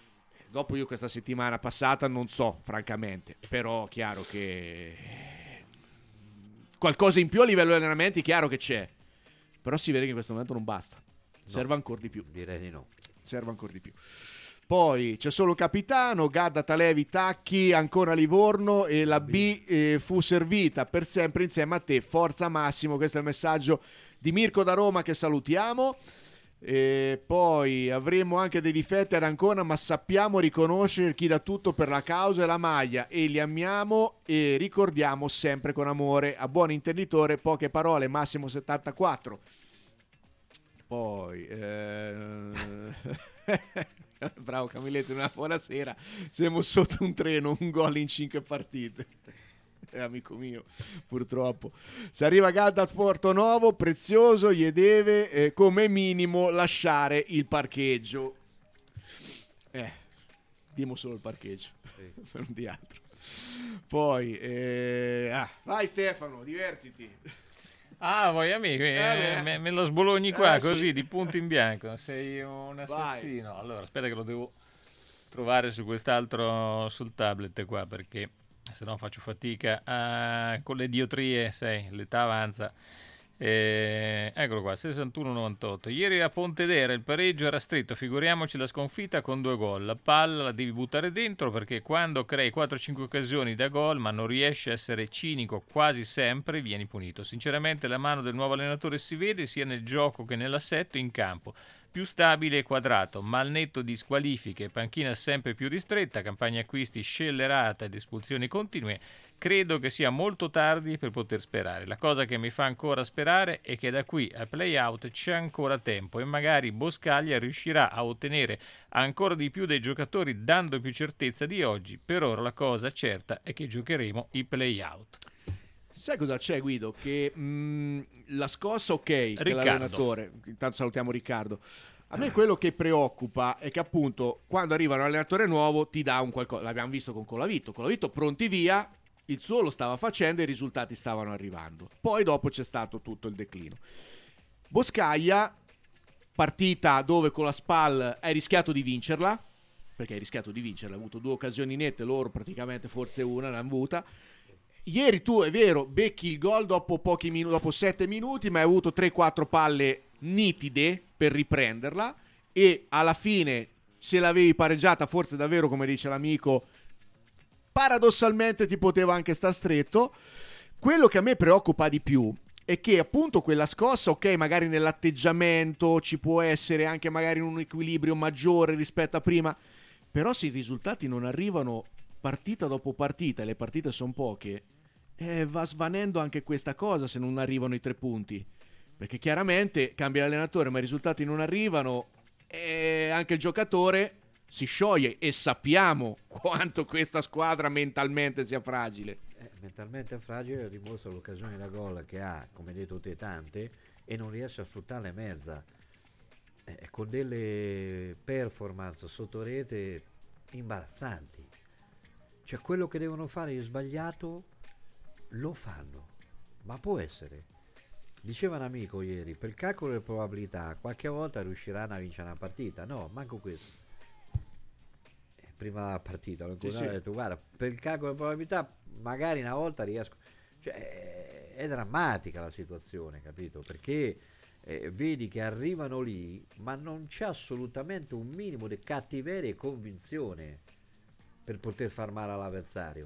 dopo io questa settimana passata non so, francamente, però chiaro che qualcosa in più a livello di allenamenti, chiaro che c'è, però si vede che in questo momento non basta, serve No, ancora di più. Direi di no. Serve ancora di più. Poi c'è solo capitano, Gadda, Talevi, Tacchi, ancora Livorno e la B eh, fu servita per sempre insieme a te. Forza Massimo, questo è il messaggio di Mirko da Roma che salutiamo. E poi avremo anche dei difetti ad Ancona, ma sappiamo riconoscere chi dà tutto per la causa e la maglia e li amiamo e ricordiamo sempre con amore. A buon intenditore, poche parole, Massimo settantaquattro. Poi eh... bravo Camilletto, una buona sera, siamo sotto un treno, un gol in cinque partite. È amico mio, purtroppo. Se arriva Gadda a Portonovo, Prezioso gli deve eh, come minimo lasciare il parcheggio. Eh, diamo solo il parcheggio, sì. Per un di altro. Poi, eh, ah, vai Stefano, divertiti. Ah, voi amici, Eh, eh, me, me lo sbologni qua Eh, così sì. di punto in bianco. Sei un assassino. Allora, aspetta che lo devo trovare su quest'altro, sul tablet qua, perché se no faccio fatica a, con le diotrie, sai, l'età avanza. Eh, eccolo qua, sessantuno novantotto. Ieri a Pontedera il pareggio era stretto, figuriamoci la sconfitta con due gol. La palla la devi buttare dentro, perché quando crei quattro cinque occasioni da gol ma non riesci a essere cinico quasi sempre, vieni punito. Sinceramente la mano del nuovo allenatore si vede sia nel gioco che nell'assetto in campo. Più stabile e quadrato, ma al netto di squalifiche, panchina sempre più ristretta, campagna acquisti scellerata ed espulsioni continue, credo che sia molto tardi per poter sperare. La cosa che mi fa ancora sperare è che da qui al play-out c'è ancora tempo e magari Boscaglia riuscirà a ottenere ancora di più dei giocatori dando più certezza di oggi. Per ora la cosa certa è che giocheremo i play-out. Sai cosa c'è, Guido? Che mh, la scossa, ok, che Riccardo. l'allenatore, intanto salutiamo Riccardo. A me quello che preoccupa è che appunto quando arriva un allenatore nuovo ti dà un qualcosa. L'abbiamo visto con Colavito. Colavito pronti via, il suo lo stava facendo e i risultati stavano arrivando. Poi dopo c'è stato tutto il declino. Boscaglia, partita dove con la Spal hai rischiato di vincerla, perché hai rischiato di vincerla, hai avuto due occasioni nette, loro praticamente forse una l'hanno avuta. Ieri tu, è vero, becchi il gol dopo pochi minuti, dopo sette minuti, ma hai avuto tre quattro palle nitide per riprenderla e alla fine, se l'avevi pareggiata, forse davvero, come dice l'amico, paradossalmente ti poteva anche sta stretto. Quello che a me preoccupa di più è che appunto quella scossa, ok, magari nell'atteggiamento ci può essere anche magari un equilibrio maggiore rispetto a prima, però se i risultati non arrivano partita dopo partita, e le partite sono poche, eh, va svanendo anche questa cosa se non arrivano i tre punti, perché chiaramente cambia l'allenatore ma i risultati non arrivano e anche il giocatore si scioglie e sappiamo quanto questa squadra mentalmente sia fragile. Eh, mentalmente fragile dimostra l'occasione da gol che ha, come hai detto te, tante e non riesce a sfruttarle mezza, eh, con delle performance sotto rete imbarazzanti. Cioè quello che devono fare è sbagliato, lo fanno, ma può essere. Diceva un amico ieri, per il calcolo delle probabilità qualche volta riusciranno a vincere una partita. No, manco questo. Eh, prima della partita l'ho Sì, sì. detto, guarda, per il calcolo delle probabilità magari una volta riesco. Cioè, è, è drammatica la situazione, capito? Perché eh, vedi che arrivano lì ma non c'è assolutamente un minimo di cattiveria e convinzione per poter far male all'avversario.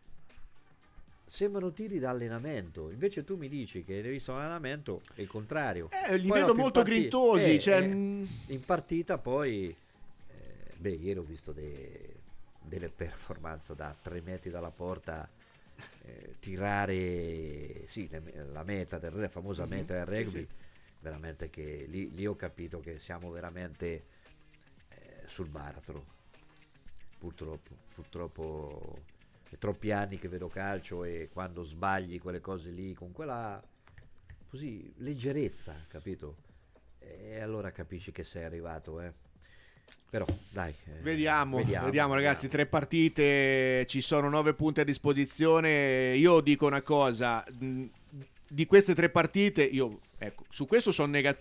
Sembrano tiri da allenamento, invece tu mi dici che hai visto l'allenamento è il contrario. Eh, li Poi vedo dopo in molto parti- grintosi, eh, cioè, eh, mm. in partita poi eh, beh, ieri ho visto de- delle performance da tre metri dalla porta, eh, tirare sì, le- la meta del la famosa Mhm, meta del sì, rugby, sì. veramente che lì, lì ho capito che siamo veramente eh, sul baratro. Purtroppo, purtroppo è troppi anni che vedo calcio e quando sbagli quelle cose lì con quella così leggerezza, capito? E allora capisci che sei arrivato, eh. Però dai, eh, Vediamo, vediamo, vediamo, ragazzi, tre partite, ci sono nove punti a disposizione. Io dico una cosa, mh, di queste tre partite, io ecco, su questo sono negativo.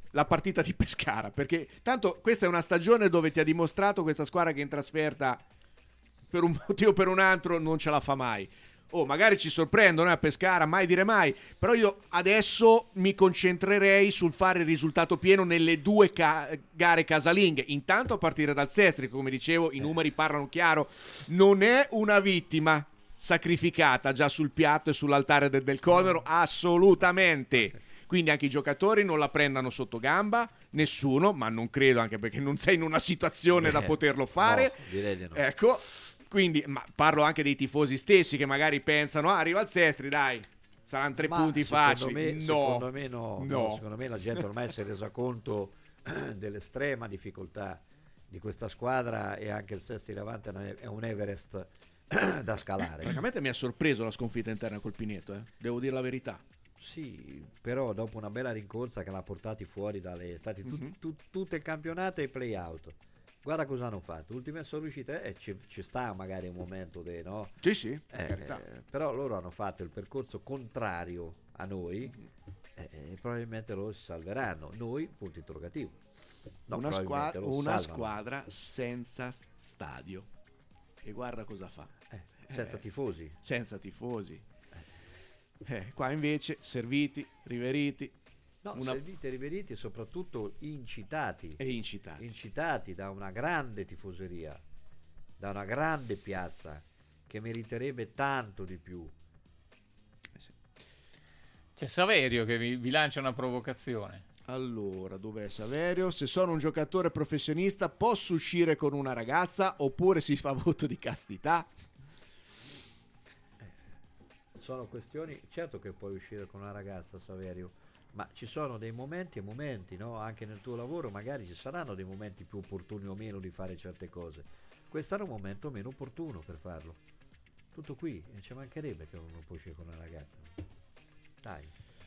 la partita di Pescara, perché tanto questa è una stagione dove ti ha dimostrato questa squadra che in trasferta per un motivo o per un altro non ce la fa mai. Oh, magari ci sorprendono eh, a Pescara, mai dire mai, però io adesso mi concentrerei sul fare il risultato pieno nelle due ca- gare casalinghe. Intanto a partire dal Sestri, come dicevo, i numeri parlano chiaro, non è una vittima sacrificata già sul piatto e sull'altare del, del Conero, assolutamente. Quindi anche i giocatori non la prendano sotto gamba, nessuno, ma non credo, anche perché non sei in una situazione da poterlo fare. No, direi di no. Ecco, quindi ma parlo anche dei tifosi stessi che magari pensano, ah, arriva il Sestri, dai, saranno tre Ma punti secondo facili. me, no, secondo me no, no. no, secondo me la gente ormai si è resa conto dell'estrema difficoltà di questa squadra, e anche il Sestri Levante è un Everest da scalare. Francamente mi ha sorpreso la sconfitta interna col Pineto, eh? Devo dire la verità. Sì, però dopo una bella rincorsa che l'ha portati fuori dalle stati tut, Mhm. tut- tutto il campionato e i play out. Guarda cosa hanno fatto. Ultime sono riuscite, eh, ci, ci sta magari un momento de, no? Sì, sì, Eh, per carità. eh, però loro hanno fatto il percorso contrario a noi, eh, e probabilmente loro si salveranno. Noi, punto interrogativo. No, una probabilmente squadra, lo una salvano. squadra senza stadio. E guarda cosa fa. senza tifosi. Senza tifosi. Eh, qua invece serviti, riveriti. No, una- serviti e riveriti e soprattutto incitati. E incitati. Incitati da una grande tifoseria, da una grande piazza che meriterebbe tanto di più. C'è Saverio che vi, vi lancia una provocazione. Allora, dov'è Saverio? Se sono un giocatore professionista posso uscire con una ragazza oppure si fa voto di castità? Sono questioni, certo che puoi uscire con una ragazza, Saverio, ma ci sono dei momenti e momenti, no? Anche nel tuo lavoro magari ci saranno dei momenti più opportuni o meno di fare certe cose. Questo era un momento meno opportuno per farlo. Tutto qui, e ci mancherebbe che uno può uscire con una ragazza. Dai.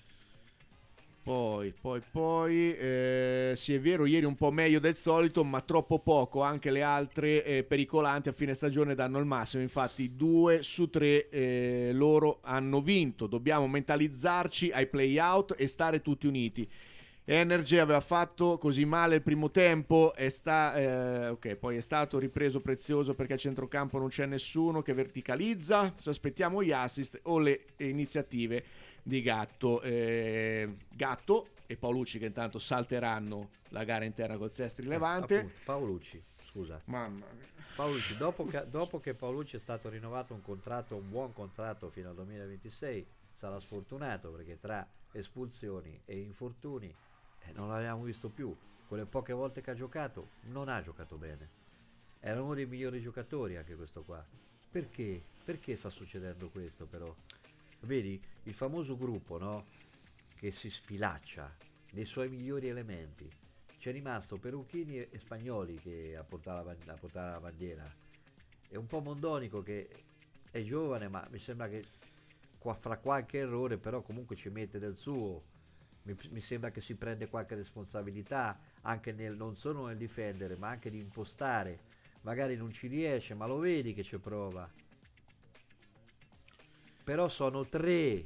Poi, poi, poi, eh, sì è vero, ieri un po' meglio del solito, ma troppo poco. Anche le altre eh, pericolanti a fine stagione danno il massimo. Infatti due su tre eh, loro hanno vinto. Dobbiamo mentalizzarci ai play-out e stare tutti uniti. Energy aveva fatto così male il primo tempo, è sta, eh, ok, poi è stato ripreso prezioso perché a centrocampo non c'è nessuno che verticalizza. Se aspettiamo gli assist o le iniziative di Gatto. Eh, Gatto e Paolucci che intanto salteranno la gara interna col Sestri Levante. Eh, appunto, Paolucci, scusa. Mamma mia. Paolucci, dopo che, dopo che Paolucci è stato rinnovato un contratto, un buon contratto fino al duemilaventisei, sarà sfortunato perché tra espulsioni e infortuni eh, non l'abbiamo visto più. Quelle poche volte che ha giocato non ha giocato bene. Era uno dei migliori giocatori anche questo qua. Perché? Perché sta succedendo questo però? Vedi il famoso gruppo, no? Che si sfilaccia nei suoi migliori elementi. C'è rimasto Perucchini e Spagnoli che a portare la, ban- a portare la bandiera. È un po' Mondonico che è giovane, ma mi sembra che qua, fra qualche errore però comunque ci mette del suo. Mi, mi sembra che si prende qualche responsabilità anche nel, non solo nel difendere, ma anche di impostare. Magari non ci riesce, ma lo vedi che ci prova. Però sono tre.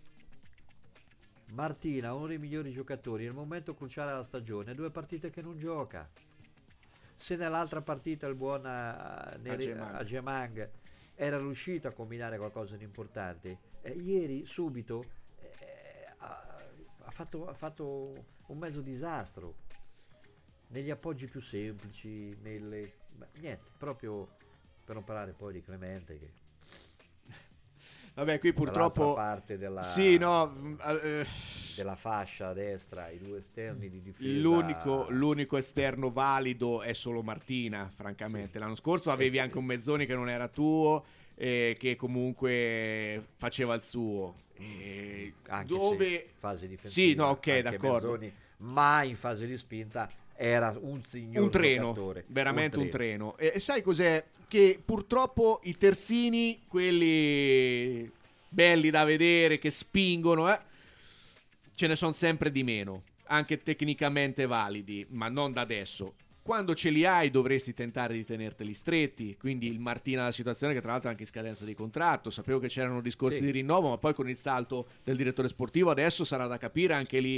Martina, uno dei migliori giocatori nel momento cruciale della stagione, due partite che non gioca. Se nell'altra partita il buon uh, Agemang. Agemang era riuscito a combinare qualcosa di importante, eh, ieri subito eh, ha, ha, fatto, ha fatto un mezzo disastro negli appoggi più semplici, nelle, niente, proprio per non parlare poi di Clemente che Vabbè, qui purtroppo dall'altra parte della, sì, no, eh, della fascia a destra, i due esterni di difesa. l'unico, l'unico esterno valido è solo Martina, francamente. L'anno scorso avevi anche un Mezzoni che non era tuo e che comunque faceva il suo. E Anche dove se fase difensiva, sì, no, ok, anche d'accordo. Mezzoni, ma in fase di spinta era un signor Un treno, giocatore. veramente un treno. E, e sai cos'è? Che purtroppo i terzini, quelli belli da vedere, che spingono, eh, ce ne sono sempre di meno, anche tecnicamente validi, ma non da adesso. Quando ce li hai dovresti tentare di tenerteli stretti, quindi il Martina la situazione che tra l'altro è anche in scadenza di contratto, sapevo che c'erano discorsi Sì. di rinnovo, ma poi con il salto del direttore sportivo adesso sarà da capire anche lì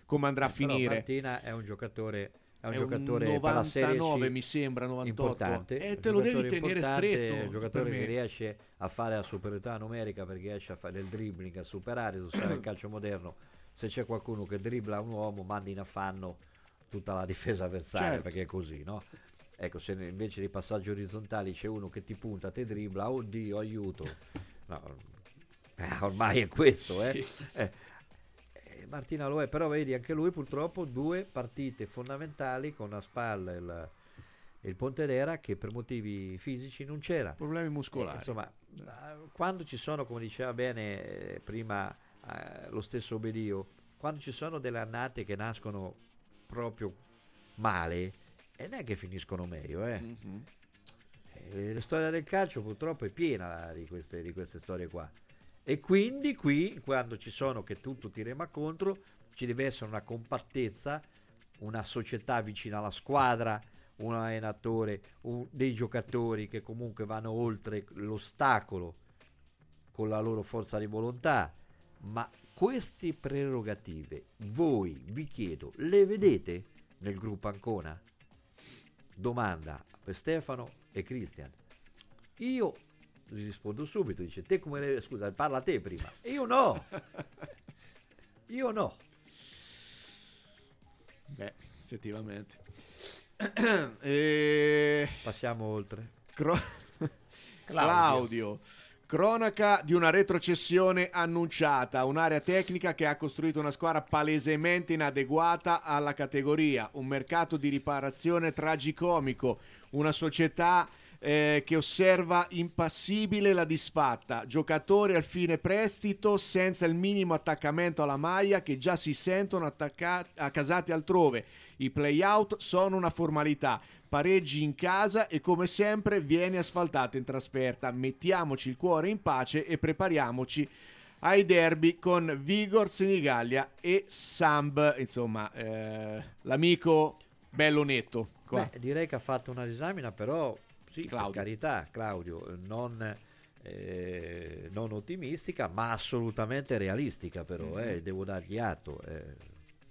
come andrà a Però finire. Martina è un giocatore è un È giocatore un per la Serie novantanove, C mi sembra, novantotto. importante, E un te lo devi giocatore tenere importante, stretto, un giocatore per me. che riesce a fare la superiorità numerica, perché riesce a fare il dribbling, a superare, a usare il calcio moderno. Se c'è qualcuno che dribbla un uomo, manda in affanno tutta la difesa avversaria, Certo. perché è così, no? Ecco, se invece dei passaggi orizzontali c'è uno che ti punta, te dribbla, oddio, aiuto. No, eh, ormai è questo, eh. Sì. Eh, eh, Martina lo è, però vedi, anche lui purtroppo due partite fondamentali con a spalla il, il Pontedera, che per motivi fisici non c'era. Problemi muscolari. Eh, insomma, eh, quando ci sono, come diceva bene eh, prima eh, lo stesso Obedio, quando ci sono delle annate che nascono proprio male, e non è che finiscono meglio, eh. Mm-hmm. Eh, la storia del calcio purtroppo è piena di queste, di queste storie qua, e quindi qui, quando ci sono che tutto ti rema contro, ci deve essere una compattezza, una società vicina alla squadra, un allenatore, un, dei giocatori che comunque vanno oltre l'ostacolo con la loro forza di volontà. Ma queste prerogative voi, vi chiedo, le vedete nel gruppo Ancona? Domanda per Stefano e Cristian. Io gli rispondo subito, dice: te come le... scusa, parla te prima. Io no. Io no. Beh, effettivamente. e... Passiamo oltre. Cro... Claudio. Cronaca di una retrocessione annunciata, un'area tecnica che ha costruito una squadra palesemente inadeguata alla categoria, un mercato di riparazione tragicomico, una società eh, che osserva impassibile la disfatta, giocatori al fine prestito senza il minimo attaccamento alla maglia che già si sentono attaccati, accasati altrove. I play-out sono una formalità, pareggi in casa e come sempre viene asfaltato in trasferta. Mettiamoci il cuore in pace e prepariamoci ai derby con Vigor, Senigallia e Samb. Insomma, eh, l'amico bello netto qua. Beh, direi che ha fatto una disamina, però sì, Claudio. per carità, Claudio, non, eh, non ottimistica, ma assolutamente realistica, però, Mm-hmm. eh, devo dargli atto. Eh.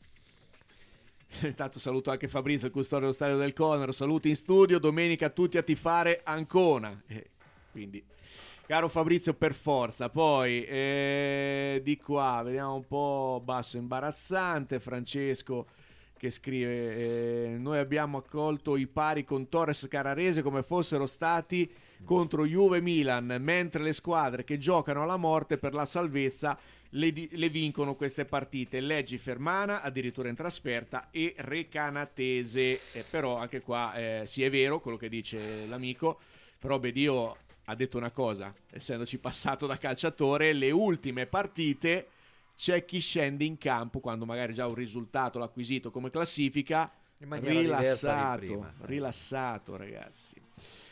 Intanto saluto anche Fabrizio, il custode dello stadio del Conero. Saluti in studio, domenica a tutti a tifare Ancona. Eh, quindi, caro Fabrizio, per forza. Poi eh, di qua vediamo un po' basso imbarazzante. Francesco che scrive: eh, noi abbiamo accolto i pari con Torres Carrarese come fossero stati contro Juve e Milan, mentre le squadre che giocano alla morte per la salvezza Le, di- le vincono queste partite. Leggi Fermana addirittura in trasferta e Recanatese. Eh, però anche qua eh, sì, è vero quello che dice l'amico, però Bedio ha detto una cosa, essendoci passato da calciatore: le ultime partite c'è chi scende in campo quando magari già un risultato l'ha acquisito come classifica, In maniera diversa rilassato, di prima. rilassato ragazzi.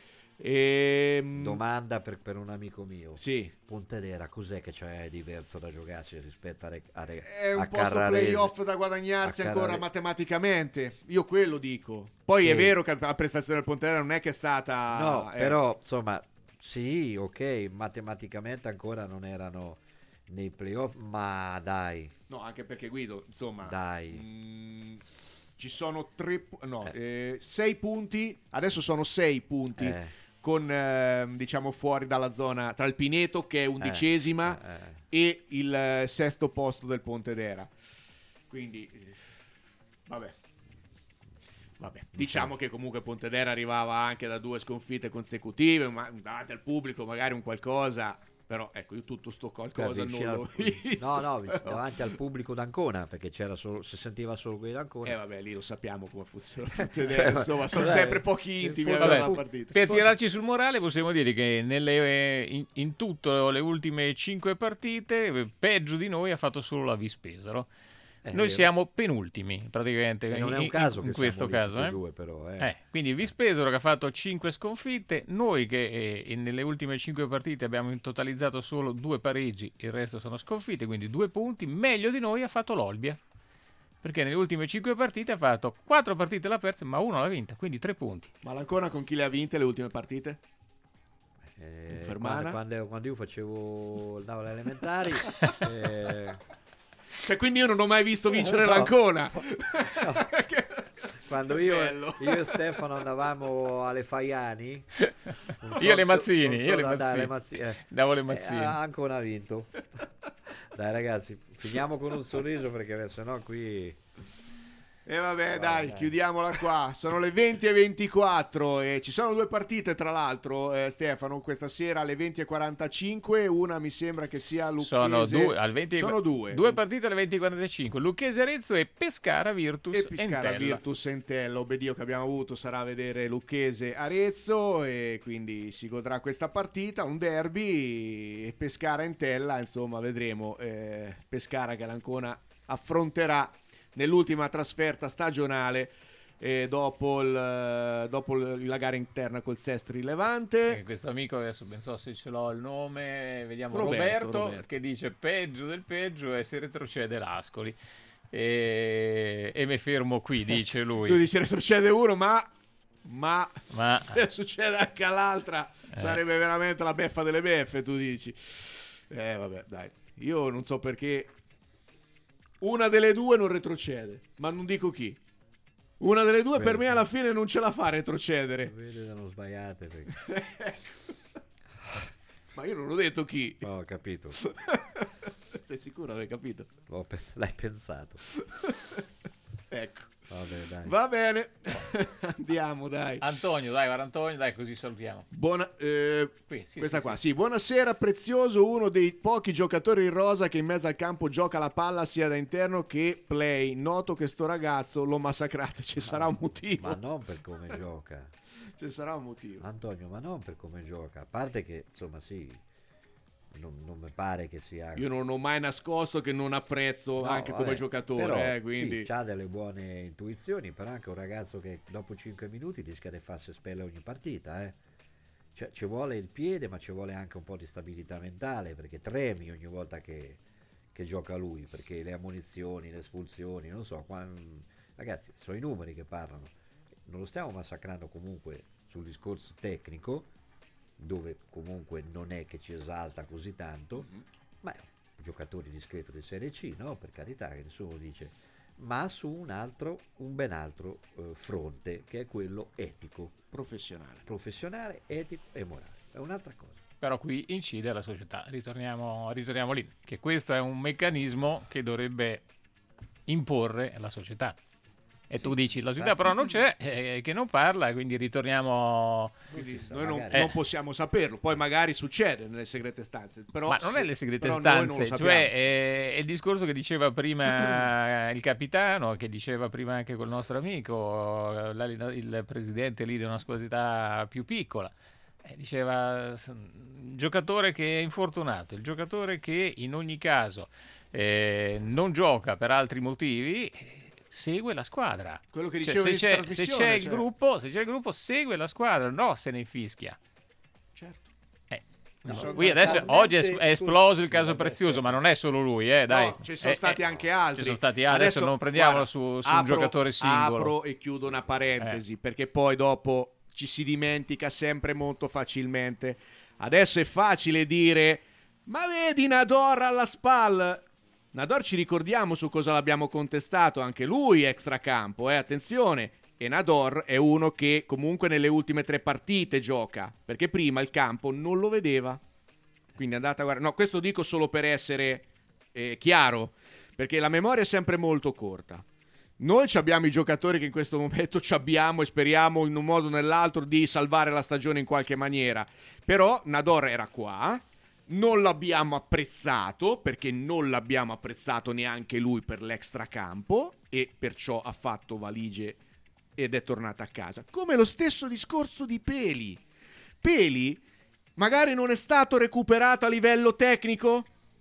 Ehm, Domanda per, per un amico mio. Sì. Pontedera, cos'è che c'è diverso da giocarsi rispetto a, Re, a, Re, È un a posto Carrarese? playoff da guadagnarsi A ancora Carrare- matematicamente. Io quello dico. Poi Sì. è vero che la prestazione del Pontedera non è che è stata... No, eh, però insomma, sì, ok, matematicamente ancora non erano nei playoff, ma dai. No, anche perché Guido, insomma... Dai. mh, ci sono tre... pu- no, eh, sei punti. Adesso sono sei punti. Eh. Con, eh, diciamo, fuori dalla zona tra il Pineto, che è undicesima, Eh, eh. e il eh, sesto posto del Pontedera. Quindi, eh, vabbè. Vabbè, diciamo che comunque Pontedera arrivava anche da due sconfitte consecutive, ma davanti al pubblico magari un qualcosa, però ecco, io tutto sto qualcosa non vicino l'ho al- visto. No, no, davanti al pubblico d'Ancona, perché c'era solo, si sentiva solo quelli d'Ancona. Eh vabbè, lì lo sappiamo come funziona il Pontedera, Cioè, insomma, sono cioè, sempre pochi intimi vabbè, alla fu- partita. Per tirarci sul morale possiamo dire che nelle, in, in tutto le ultime cinque partite peggio di noi ha fatto solo la Vispesaro. È Noi vero. siamo penultimi praticamente E non è in, un caso in, che in questo siamo lì caso. tutti e eh. due, però, eh. Eh, quindi Vispesaro che ha fatto cinque sconfitte, noi che eh, nelle ultime cinque partite abbiamo totalizzato solo due pareggi, il resto sono sconfitte, quindi due punti. Meglio di noi ha fatto l'Olbia, perché nelle ultime cinque partite ha fatto quattro partite l'ha persa, ma uno l'ha vinta, quindi tre punti. Ma l'Ancona con chi le ha vinte le ultime partite? Eh, Fermana? quando, quando, quando io facevo andavo alle elementari, eh, Cioè, quindi io non ho mai visto vincere No, l'Ancona. no. Quando io, io e Stefano andavamo alle Faiani, non Io so- le Mazzini, non so io le da- dai, Mazzini. Mazzi- eh. Davo le Eh, Mazzini. Ancona ha vinto. Dai ragazzi, finiamo con un sorriso perché sennò qui... E vabbè, Vai, dai, dai. chiudiamola qua. Sono le venti e ventiquattro e ci sono due partite, tra l'altro, eh, Stefano, questa sera alle venti e quarantacinque. Una mi sembra che sia Lucchese. Sono due, al venti Sono due. due partite alle venti e quarantacinque. Lucchese Arezzo e Pescara Virtus E Pescara Entella. Virtus Entella. Obbeddio che abbiamo avuto sarà a vedere Lucchese Arezzo e quindi si godrà questa partita, un derby, e Pescara Entella, insomma, vedremo. Eh, Pescara che l'Ancona affronterà nell'ultima trasferta stagionale eh, dopo, il, dopo il- la gara interna col Sestri Levante. Eh, questo amico adesso non so se ce l'ho il nome, vediamo Roberto, Roberto, Roberto. che dice peggio del peggio e se retrocede l'Ascoli e, e mi fermo qui, dice lui. Tu dici retrocede uno, ma ma, Ma- se succede anche all'altra Eh. sarebbe veramente la beffa delle beffe, tu dici. Eh vabbè, dai. Io non so perché una delle due non retrocede, ma non dico chi. Una delle due per me alla fine non ce la fa a retrocedere. Vedi, sono sbagliate. Perché... Ma io non ho detto chi. Ho capito. Sei sicuro che hai capito? L'ho pens- l'hai pensato. Ecco. Vabbè, dai. Va bene. Andiamo, dai. Antonio, dai, guarda Antonio, dai, così salutiamo. Buona, eh, Qui, sì, questa sì, qua, sì. sì. Buonasera, prezioso, uno dei pochi giocatori in rosa che in mezzo al campo gioca la palla sia da interno che play. Noto che sto ragazzo l'ho massacrato, ci sarà un motivo. Ma non per come gioca. Ci sarà un motivo. Antonio, ma non per come gioca. A parte che, insomma, sì, non, non mi pare che sia... Io non ho mai nascosto che non apprezzo No, anche vabbè, come giocatore, però, eh, quindi... sì, ha delle buone intuizioni, però anche un ragazzo che dopo cinque minuti rischia di farsi espellere ogni partita, eh. Cioè, ci vuole il piede, ma ci vuole anche un po' di stabilità mentale, perché tremi ogni volta che, che gioca lui, perché le ammonizioni, le espulsioni, non so, qua, ragazzi, sono i numeri che parlano. Non lo stiamo massacrando comunque sul discorso tecnico, dove comunque non è che ci esalta così tanto, Mhm. ma è un giocatore discreto di Serie C, no? Per carità, che nessuno lo dice, ma su un altro, un ben altro eh, fronte, che è quello etico. Professionale. Professionale, etico e morale. È un'altra cosa. Però qui incide la società, ritorniamo, ritorniamo lì, che questo è un meccanismo che dovrebbe imporre la società. E tu dici, la società però non c'è, eh, che non parla, quindi ritorniamo... Quindi noi non, Eh. non possiamo saperlo, poi magari succede nelle segrete stanze. Però Ma non se- è le segrete però noi non lo stanze, sappiamo. cioè è, è il discorso che diceva prima il capitano, che diceva prima anche col nostro amico, l'allena- il presidente lì di una squadra più piccola. Eh, diceva s- giocatore che è infortunato, il giocatore che in ogni caso eh, non gioca per altri motivi, eh, segue la squadra. Quello che Cioè, dicevo se, in c'è, se trasmissione, c'è il cioè. gruppo, se c'è il gruppo segue la squadra, no se ne infischia. Certo. Eh, No, no, sono qui adesso talmente- oggi è, es- è esploso il caso Vabbè, Prezioso, ma non è solo lui, eh, dai. No, ci sono Eh, stati eh, anche altri. Ci sono stati altri, adesso, non prendiamolo su, su un apro- giocatore singolo. Apro e chiudo una parentesi, Eh. perché poi dopo ci si dimentica sempre molto facilmente. Adesso è facile dire, ma vedi Nador alla spalla. Nador ci ricordiamo su cosa l'abbiamo contestato, anche lui extracampo, eh, attenzione. E Nador è uno che comunque nelle ultime tre partite gioca, perché prima il campo non lo vedeva. Quindi andate a guardare. No, questo dico solo per essere eh, chiaro, perché la memoria è sempre molto corta. Noi ci abbiamo i giocatori che in questo momento ci abbiamo e speriamo in un modo o nell'altro di salvare la stagione in qualche maniera. Però Nador era qua, non l'abbiamo apprezzato, perché non l'abbiamo apprezzato neanche lui per l'extracampo e perciò ha fatto valigie ed è tornato a casa. Come lo stesso discorso di Peli. Peli magari non è stato recuperato a livello tecnico?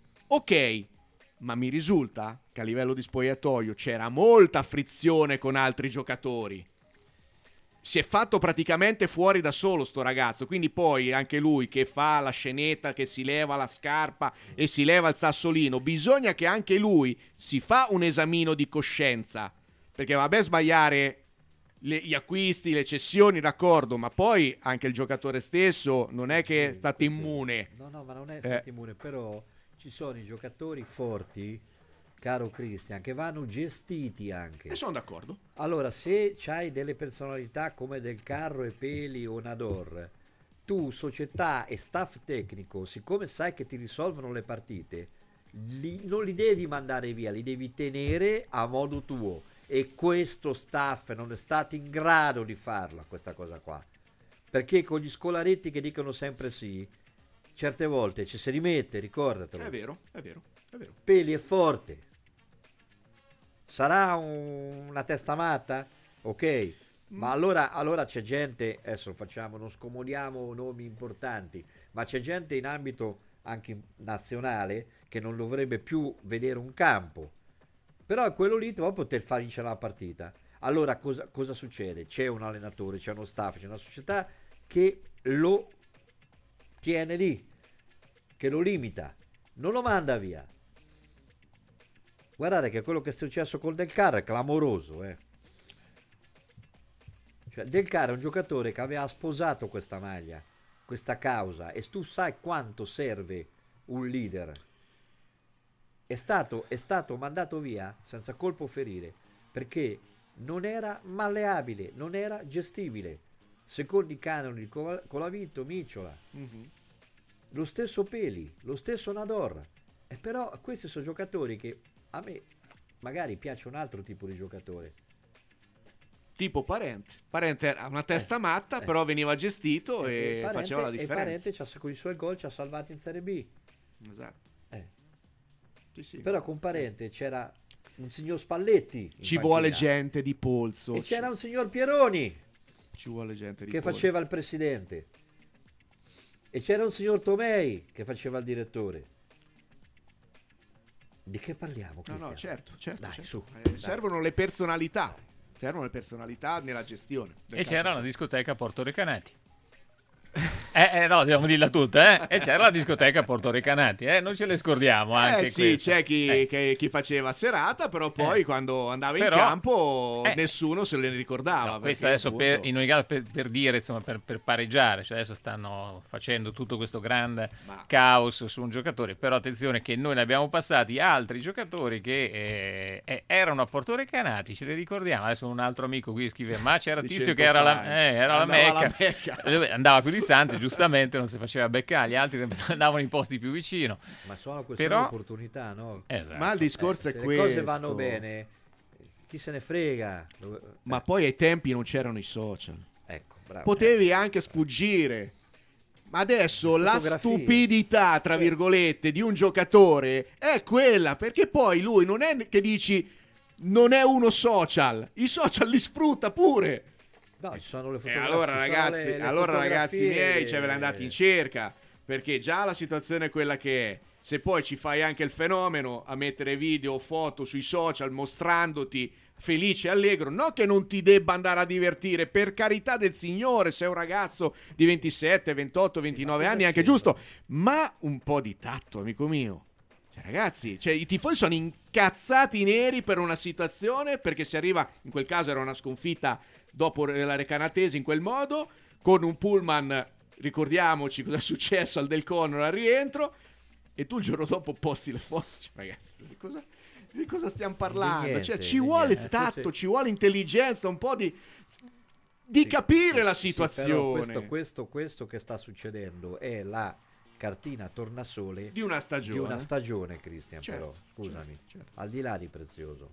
Ok, ma mi risulta che a livello di spogliatoio c'era molta frizione con altri giocatori. Si è fatto praticamente fuori da solo sto ragazzo, quindi poi anche lui che fa la scenetta, che si leva la scarpa e si leva il sassolino, bisogna che anche lui si fa un esamino di coscienza, perché vabbè sbagliare le- gli acquisti, le cessioni, d'accordo, ma poi anche il giocatore stesso non è che è stato immune. No, no, ma non è Eh. stato immune, però ci sono i giocatori forti caro Cristian, che vanno gestiti anche. E sono d'accordo. Allora, se c'hai delle personalità come Del Carro e Peli o Nador, tu, società e staff tecnico, siccome sai che ti risolvono le partite, li, non li devi mandare via, li devi tenere a modo tuo. E questo staff non è stato in grado di farla, questa cosa qua. Perché con gli scolaretti che dicono sempre sì, certe volte ci si rimette, ricordatelo. È vero, è vero, è vero. Peli è forte. Sarà un- una testa matta? Ok. Ma allora, allora c'è gente, adesso facciamo, non scomodiamo nomi importanti, ma c'è gente in ambito anche nazionale che non dovrebbe più vedere un campo. Però quello lì ti può poter far vincere la partita. Allora cosa, cosa succede? C'è un allenatore, c'è uno staff, c'è una società che lo tiene lì, che lo limita, non lo manda via. Guardate che quello che è successo col Del Carro è clamoroso, eh. Cioè, Del Carro è un giocatore che aveva sposato questa maglia, questa causa, e tu sai quanto serve un leader. È stato, è stato mandato via senza colpo ferire perché non era malleabile, non era gestibile, secondo i canoni di Col- Colavito, Micciola. Mhm. Lo stesso Peli, lo stesso Nador. E però questi sono giocatori che a me magari piace un altro tipo di giocatore. Tipo Parente. Parente era una testa matta, però veniva gestito e, Parente- faceva la E differenza. Parente c'ha- con i suoi gol ci ha salvati in Serie B. Esatto. Eh. Sì, sì. Però con Parente c'era un signor Spalletti in Ci panchina. vuole gente di polso. E ci- c'era un signor Pieroni Ci vuole gente di che polso. faceva il presidente. E c'era un signor Tomei che faceva il direttore. Di che parliamo? No, no, Cristiano? certo, certo. Dai, certo. su, Eh, dai. servono le personalità. Servono le personalità nella gestione. del E c'era calcio. la discoteca Porto Recanati. Eh, eh, no, dobbiamo dirla tutta, eh? E c'era la discoteca Porto Recanati, eh? Non ce le scordiamo anche Eh sì, queste. c'è chi, Eh. che- chi faceva serata, però poi Eh. quando andava in Però- campo eh. nessuno se le ricordava. No, questo perché, adesso per, appunto, in ogni caso per, per dire, insomma, per, per pareggiare, cioè adesso stanno facendo tutto questo grande caos su un giocatore, però attenzione che noi ne abbiamo passati altri giocatori che eh, eh, erano a Porto Recanati, ce li ricordiamo, adesso un altro amico qui scrive, ma c'era Di Tizio che cento era la, fai. eh, era la Andava alla Mecca, Mecca. Dove andava più distante, giustamente non si faceva beccare, gli altri andavano in posti più vicino. Ma sono questioni Però- di opportunità, no? Esatto. Ma il discorso Eh, è se questo. le cose vanno bene, chi se ne frega? Dove- Ma poi ai tempi non c'erano i social. Ecco, bravo. Potevi anche sfuggire. Ma adesso la Fotografie. stupidità, tra virgolette, di un giocatore è quella, perché poi lui non è che dici non è uno social, i social li sfrutta pure. No, ci sono le E fotografie. allora ci sono ragazzi, le- le allora ragazzi fotografie, miei, ce ve le andate in cerca, perché già la situazione è quella che è. Se poi ci fai anche il fenomeno a mettere video o foto sui social mostrandoti felice e allegro, no che non ti debba andare a divertire, per carità del Signore, sei un ragazzo di ventisette, ventotto, ventinove anni, è anche giusto, ma un po' di tatto, amico mio. Cioè, ragazzi, cioè, i tifosi sono incazzati neri per una situazione, perché si arriva, in quel caso era una sconfitta dopo la Recanatese in quel modo, con un pullman, ricordiamoci cosa è successo al Del Connor al rientro, e tu il giorno dopo posti le foto. Cioè, ragazzi, di cosa, di cosa stiamo parlando? niente, Cioè, ci di vuole niente. tatto, Forse- ci vuole intelligenza, un po' di, di capire la Sì, però situazione. questo, questo, questo che sta succedendo è la cartina tornasole Di una stagione. di una stagione, Cristian, Certo, però, scusami, certo, certo. al di là di Prezioso.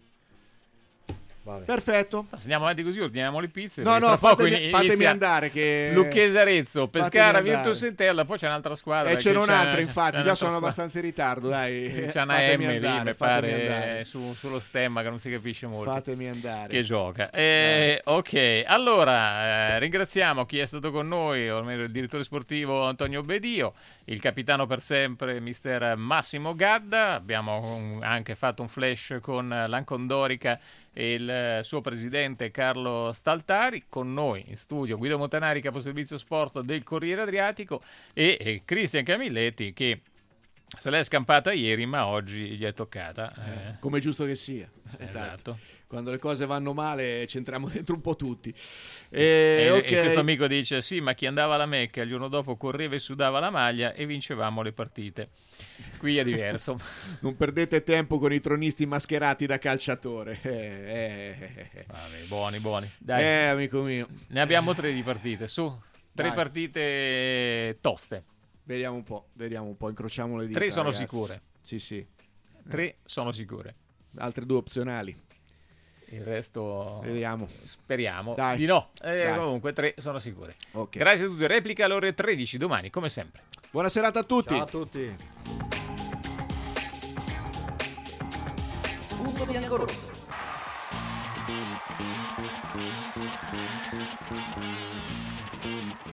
Vabbè. Perfetto. Se andiamo avanti così, ordiniamo le pizze. No, perché no, tra poco fatemi- ini- fatemi inizia andare che- Lucchese Arezzo, Fatemi Pescara, andare. Virtus Entella, poi c'è un'altra squadra. E che c'è un'altra, c'è- infatti, c'è già un'altra sono squadra. abbastanza in ritardo, dai. C'è una Fatemi M lì, andare, mi fatemi pare, andare. su- sullo stemma che non si capisce molto. Fatemi andare. Che gioca. Eh, ok, allora eh, ringraziamo chi è stato con noi, o almeno il direttore sportivo Antonio Bedio, il capitano per sempre mister Massimo Gadda. Abbiamo um, anche fatto un flash con l'Ancondorica e il eh, suo presidente Carlo Staltari. Con noi in studio Guido Montanari, caposervizio sport del Corriere Adriatico, e, e Cristian Camilletti, che Se l'è scampata ieri, ma oggi gli è toccata. Eh, come è giusto che sia. Esatto. Quando le cose vanno male c'entriamo dentro un po' tutti. E, E, ok. e questo amico dice: sì, ma chi andava alla Mecca il giorno dopo correva e sudava la maglia e vincevamo le partite. Qui è diverso. Non perdete tempo con i tronisti mascherati da calciatore. Eh, eh, eh. Vabbè, buoni, buoni. Dai. Eh, amico mio. Ne abbiamo tre di partite, su. Tre Dai. partite toste. Vediamo un po', vediamo un po', incrociamo le dita. Tre sono ragazzi. sicure. Sì, sì. Tre sono sicure. Altre due opzionali. Il resto Vediamo. speriamo Dai. di no. Eh, Dai. comunque tre sono sicure. Ok. Grazie a tutti. Replica alle ore tredici domani, come sempre. Buona serata a tutti. Ciao a tutti. Punto biancorosso.